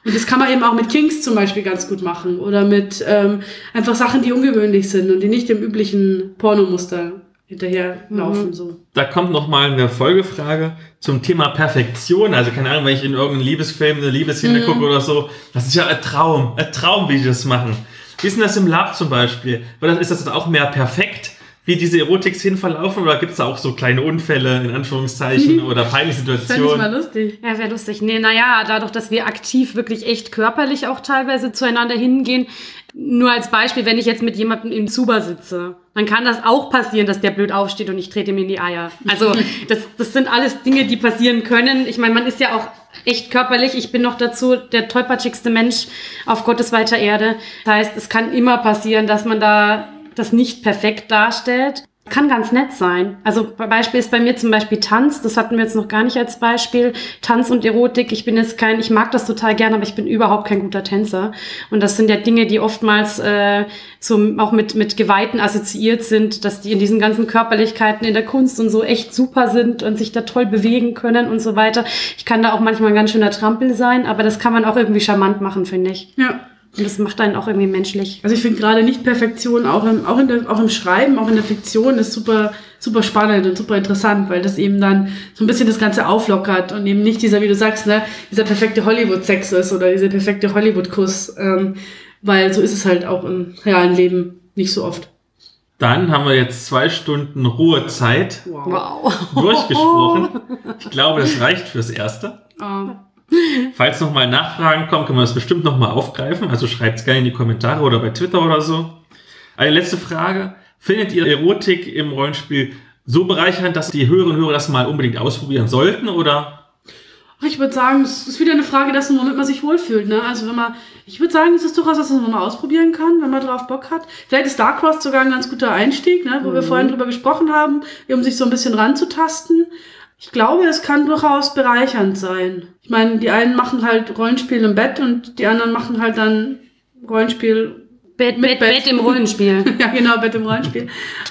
Und das kann man eben auch mit Kinks zum Beispiel ganz gut machen oder mit ähm, einfach Sachen, die ungewöhnlich sind und die nicht dem üblichen Pornomuster hinterherlaufen. Mhm. So. Da kommt noch mal eine Folgefrage zum Thema Perfektion. Also keine Ahnung, wenn ich in irgendeinem Liebesfilm eine Liebesszene mhm. gucke oder so, das ist ja ein Traum, ein Traum, wie die das machen. Wie ist denn das im Lab zum Beispiel? Ist das dann auch mehr perfekt, wie diese Erotik-Szenen verlaufen, oder gibt es da auch so kleine Unfälle, in Anführungszeichen, oder peinliche Situationen? Fände ich mal lustig. Ja, wäre lustig. Nee, naja, dadurch, dass wir aktiv wirklich echt körperlich auch teilweise zueinander hingehen, nur als Beispiel, wenn ich jetzt mit jemandem im Zuber sitze, dann kann das auch passieren, dass der blöd aufsteht und ich trete ihm in die Eier. Also das, das sind alles Dinge, die passieren können. Ich meine, man ist ja auch echt körperlich. Ich bin noch dazu der tollpatschigste Mensch auf Gottes weiter Erde. Das heißt, es kann immer passieren, dass man da das nicht perfekt darstellt. Kann ganz nett sein. Also Beispiel ist bei mir zum Beispiel Tanz. Das hatten wir jetzt noch gar nicht als Beispiel. Tanz und Erotik. Ich bin jetzt kein, ich mag das total gerne, aber ich bin überhaupt kein guter Tänzer. Und das sind ja Dinge, die oftmals äh, so auch mit mit Geweihten assoziiert sind, dass die in diesen ganzen Körperlichkeiten in der Kunst und so echt super sind und sich da toll bewegen können und so weiter. Ich kann da auch manchmal ein ganz schöner Trampel sein, aber das kann man auch irgendwie charmant machen, finde ich. Ja. Und das macht einen auch irgendwie menschlich. Also ich finde gerade Nicht-Perfektion auch im, auch, in der, auch im Schreiben, auch in der Fiktion ist super, super spannend und super interessant, weil das eben dann so ein bisschen das Ganze auflockert und eben nicht dieser, wie du sagst, ne, dieser perfekte Hollywood-Sex ist oder dieser perfekte Hollywood-Kuss, ähm, weil so ist es halt auch im realen Leben nicht so oft. Dann haben wir jetzt zwei Stunden Ruhezeit wow. durchgesprochen. Ich glaube, das reicht fürs Erste. Oh. Falls nochmal Nachfragen kommen, können wir das bestimmt nochmal aufgreifen. Also schreibt es gerne in die Kommentare oder bei Twitter oder so. Eine letzte Frage. Findet ihr Erotik im Rollenspiel so bereichernd, dass die Hörerinnen und Hörer das mal unbedingt ausprobieren sollten? Oder? Ich würde sagen, es ist wieder eine Frage dessen, womit man sich wohlfühlt. Ne? Also wenn man, ich würde sagen, es ist durchaus, dass man mal ausprobieren kann, wenn man drauf Bock hat. Vielleicht ist Dark Cross sogar ein ganz guter Einstieg, ne? wo mhm. wir vorhin drüber gesprochen haben, um sich so ein bisschen ranzutasten. Ich glaube, es kann durchaus bereichernd sein. Ich meine, die einen machen halt Rollenspiel im Bett und die anderen machen halt dann Rollenspiel Bett, mit Bett, Bett. Bett im Rollenspiel. Ja, genau, Bett im Rollenspiel.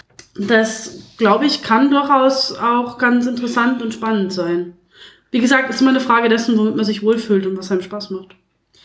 Das, glaube ich, kann durchaus auch ganz interessant und spannend sein. Wie gesagt, es ist immer eine Frage dessen, womit man sich wohlfühlt und was einem Spaß macht.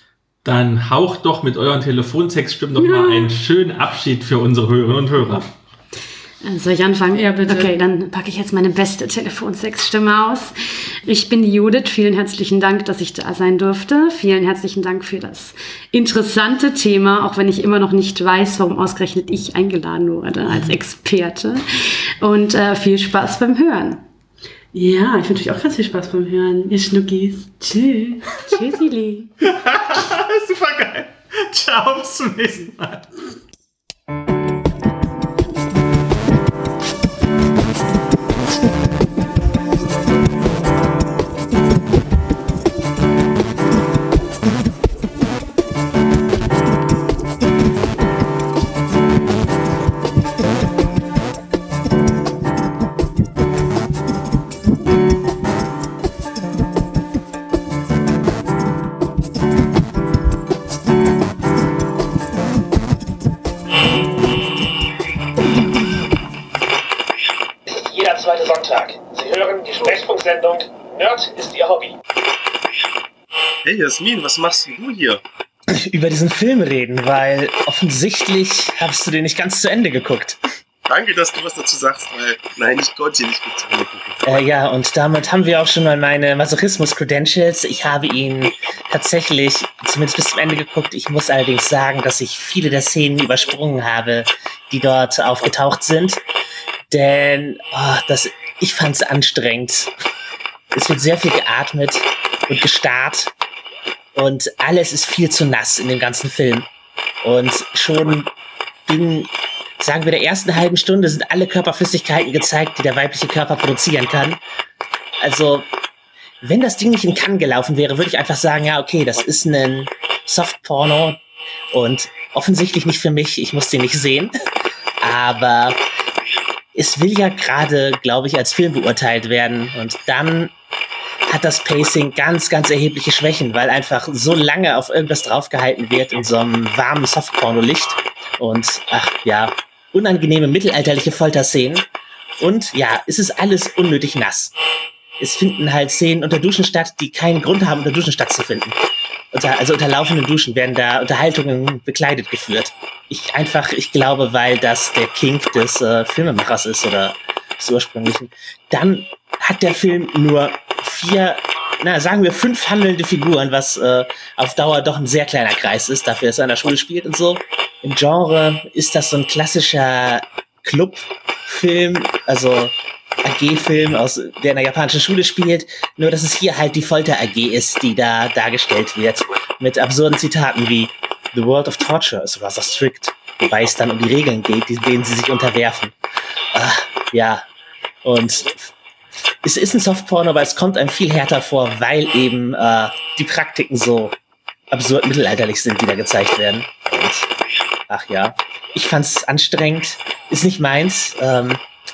Dann haucht doch mit euren Telefontextstimmen doch ja. mal einen schönen Abschied für unsere Hörerinnen und Hörer. Soll ich anfangen? Ja, bitte. Okay, dann packe ich jetzt meine beste Telefonsexstimme aus. Ich bin die Judith. Vielen herzlichen Dank, dass ich da sein durfte. Vielen herzlichen Dank für das interessante Thema, auch wenn ich immer noch nicht weiß, warum ausgerechnet ich eingeladen wurde als Experte. Und äh, viel Spaß beim Hören. Ja, ich wünsche euch auch ganz viel Spaß beim Hören, ihr Schnuckis. Tschüss. Tschüssili. Super geil. Ciao, bis zum nächsten Mal. Sendung Nerd ist ihr Hobby. Hey Jasmin, was machst denn du hier? Über diesen Film reden, weil offensichtlich hast du den nicht ganz zu Ende geguckt. Danke, dass du was dazu sagst, weil nein, ich konnte ihn nicht gut zu Ende gucken. Äh, ja, und damit haben wir auch schon mal meine Masochismus-Credentials. Ich habe ihn tatsächlich zumindest bis zum Ende geguckt. Ich muss allerdings sagen, dass ich viele der Szenen übersprungen habe, die dort aufgetaucht sind. Denn oh, das, ich fand es anstrengend. Es wird sehr viel geatmet und gestarrt. Und alles ist viel zu nass in dem ganzen Film. Und schon in, sagen wir, der ersten halben Stunde sind alle Körperflüssigkeiten gezeigt, die der weibliche Körper produzieren kann. Also, wenn das Ding nicht in Cannes gelaufen wäre, würde ich einfach sagen, ja, okay, das ist ein Softporno und offensichtlich nicht für mich, ich muss den nicht sehen. Aber es will ja gerade, glaube ich, als Film beurteilt werden. Und dann hat das Pacing ganz, ganz erhebliche Schwächen, weil einfach so lange auf irgendwas draufgehalten wird in so einem warmen Softporno-Licht. Und, ach ja, unangenehme mittelalterliche Folterszenen. Und ja, es ist alles unnötig nass. Es finden halt Szenen unter Duschen statt, die keinen Grund haben, unter Duschen stattzufinden. unter, also unter laufenden Duschen werden da Unterhaltungen bekleidet geführt. Ich einfach, ich glaube, weil das der Kink des äh, Filmemachers ist oder des ursprünglichen. Dann hat der Film nur vier, na sagen wir fünf handelnde Figuren, was äh, auf Dauer doch ein sehr kleiner Kreis ist, dafür, dass er an der Schule spielt und so. Im Genre ist das so ein klassischer Clubfilm, also A G-Film, aus der in der japanischen Schule spielt, nur dass es hier halt die Folter-A G ist, die da dargestellt wird, mit absurden Zitaten wie The world of torture is rather strict, wobei es dann um die Regeln geht, denen sie sich unterwerfen. Ah, ja, und es ist ein Softporno, aber es kommt einem viel härter vor, weil eben äh, die Praktiken so absurd mittelalterlich sind, die da gezeigt werden. Und, ach ja, ich fand's anstrengend, ist nicht meins. Ähm,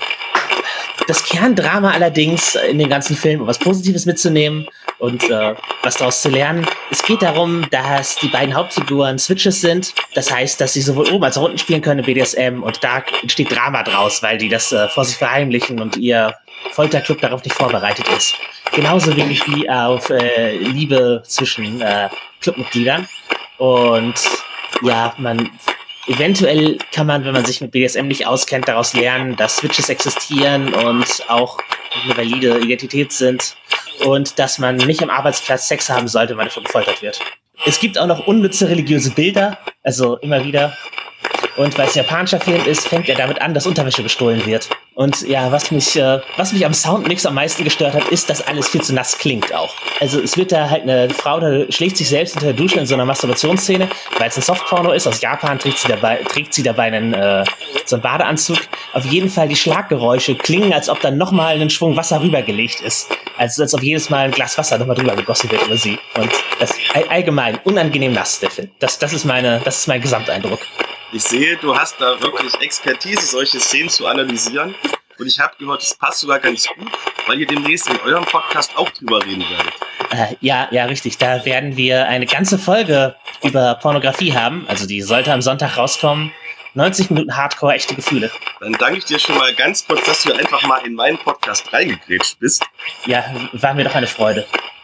das Kerndrama allerdings in dem ganzen Film, um was Positives mitzunehmen und äh, was daraus zu lernen. Es geht darum, dass die beiden Hauptfiguren Switches sind. Das heißt, dass sie sowohl oben als auch unten spielen können in B D S M und da entsteht Drama draus, weil die das äh, vor sich verheimlichen und ihr Folterclub darauf nicht vorbereitet ist. Genauso wenig wie auf äh, Liebe zwischen äh, Clubmitgliedern. Und ja, man eventuell kann man, wenn man sich mit B D S M nicht auskennt, daraus lernen, dass Switches existieren und auch eine valide Identität sind und dass man nicht am Arbeitsplatz Sex haben sollte, wenn man dafür gefoltert wird. Es gibt auch noch unnütze religiöse Bilder, also immer wieder. Und weil es ein japanischer Film ist, fängt er damit an, dass Unterwäsche gestohlen wird. Und ja, was mich, äh, was mich am Soundmix am meisten gestört hat, ist, dass alles viel zu nass klingt auch. Also es wird da halt eine Frau, da schlägt sich selbst unter der Dusche in so einer Masturbationsszene, weil es ein Softporno ist. Aus Japan trägt sie dabei, trägt sie dabei einen, äh, so einen Badeanzug. Auf jeden Fall die Schlaggeräusche klingen, als ob dann nochmal ein Schwung Wasser rübergelegt ist. Also als ob jedes Mal ein Glas Wasser nochmal drüber gegossen wird über sie. Und das all, allgemein unangenehm nass, der Film. Das, das ist meine, das ist mein Gesamteindruck. Ich sehe, du hast da wirklich Expertise, solche Szenen zu analysieren. Und ich habe gehört, es passt sogar ganz gut, weil ihr demnächst in eurem Podcast auch drüber reden werdet. Äh, ja, ja, richtig. Da werden wir eine ganze Folge über Pornografie haben. Also die sollte am Sonntag rauskommen. neunzig Minuten Hardcore, echte Gefühle. Dann danke ich dir schon mal ganz kurz, dass du einfach mal in meinen Podcast reingegrätscht bist. Ja, war mir doch eine Freude.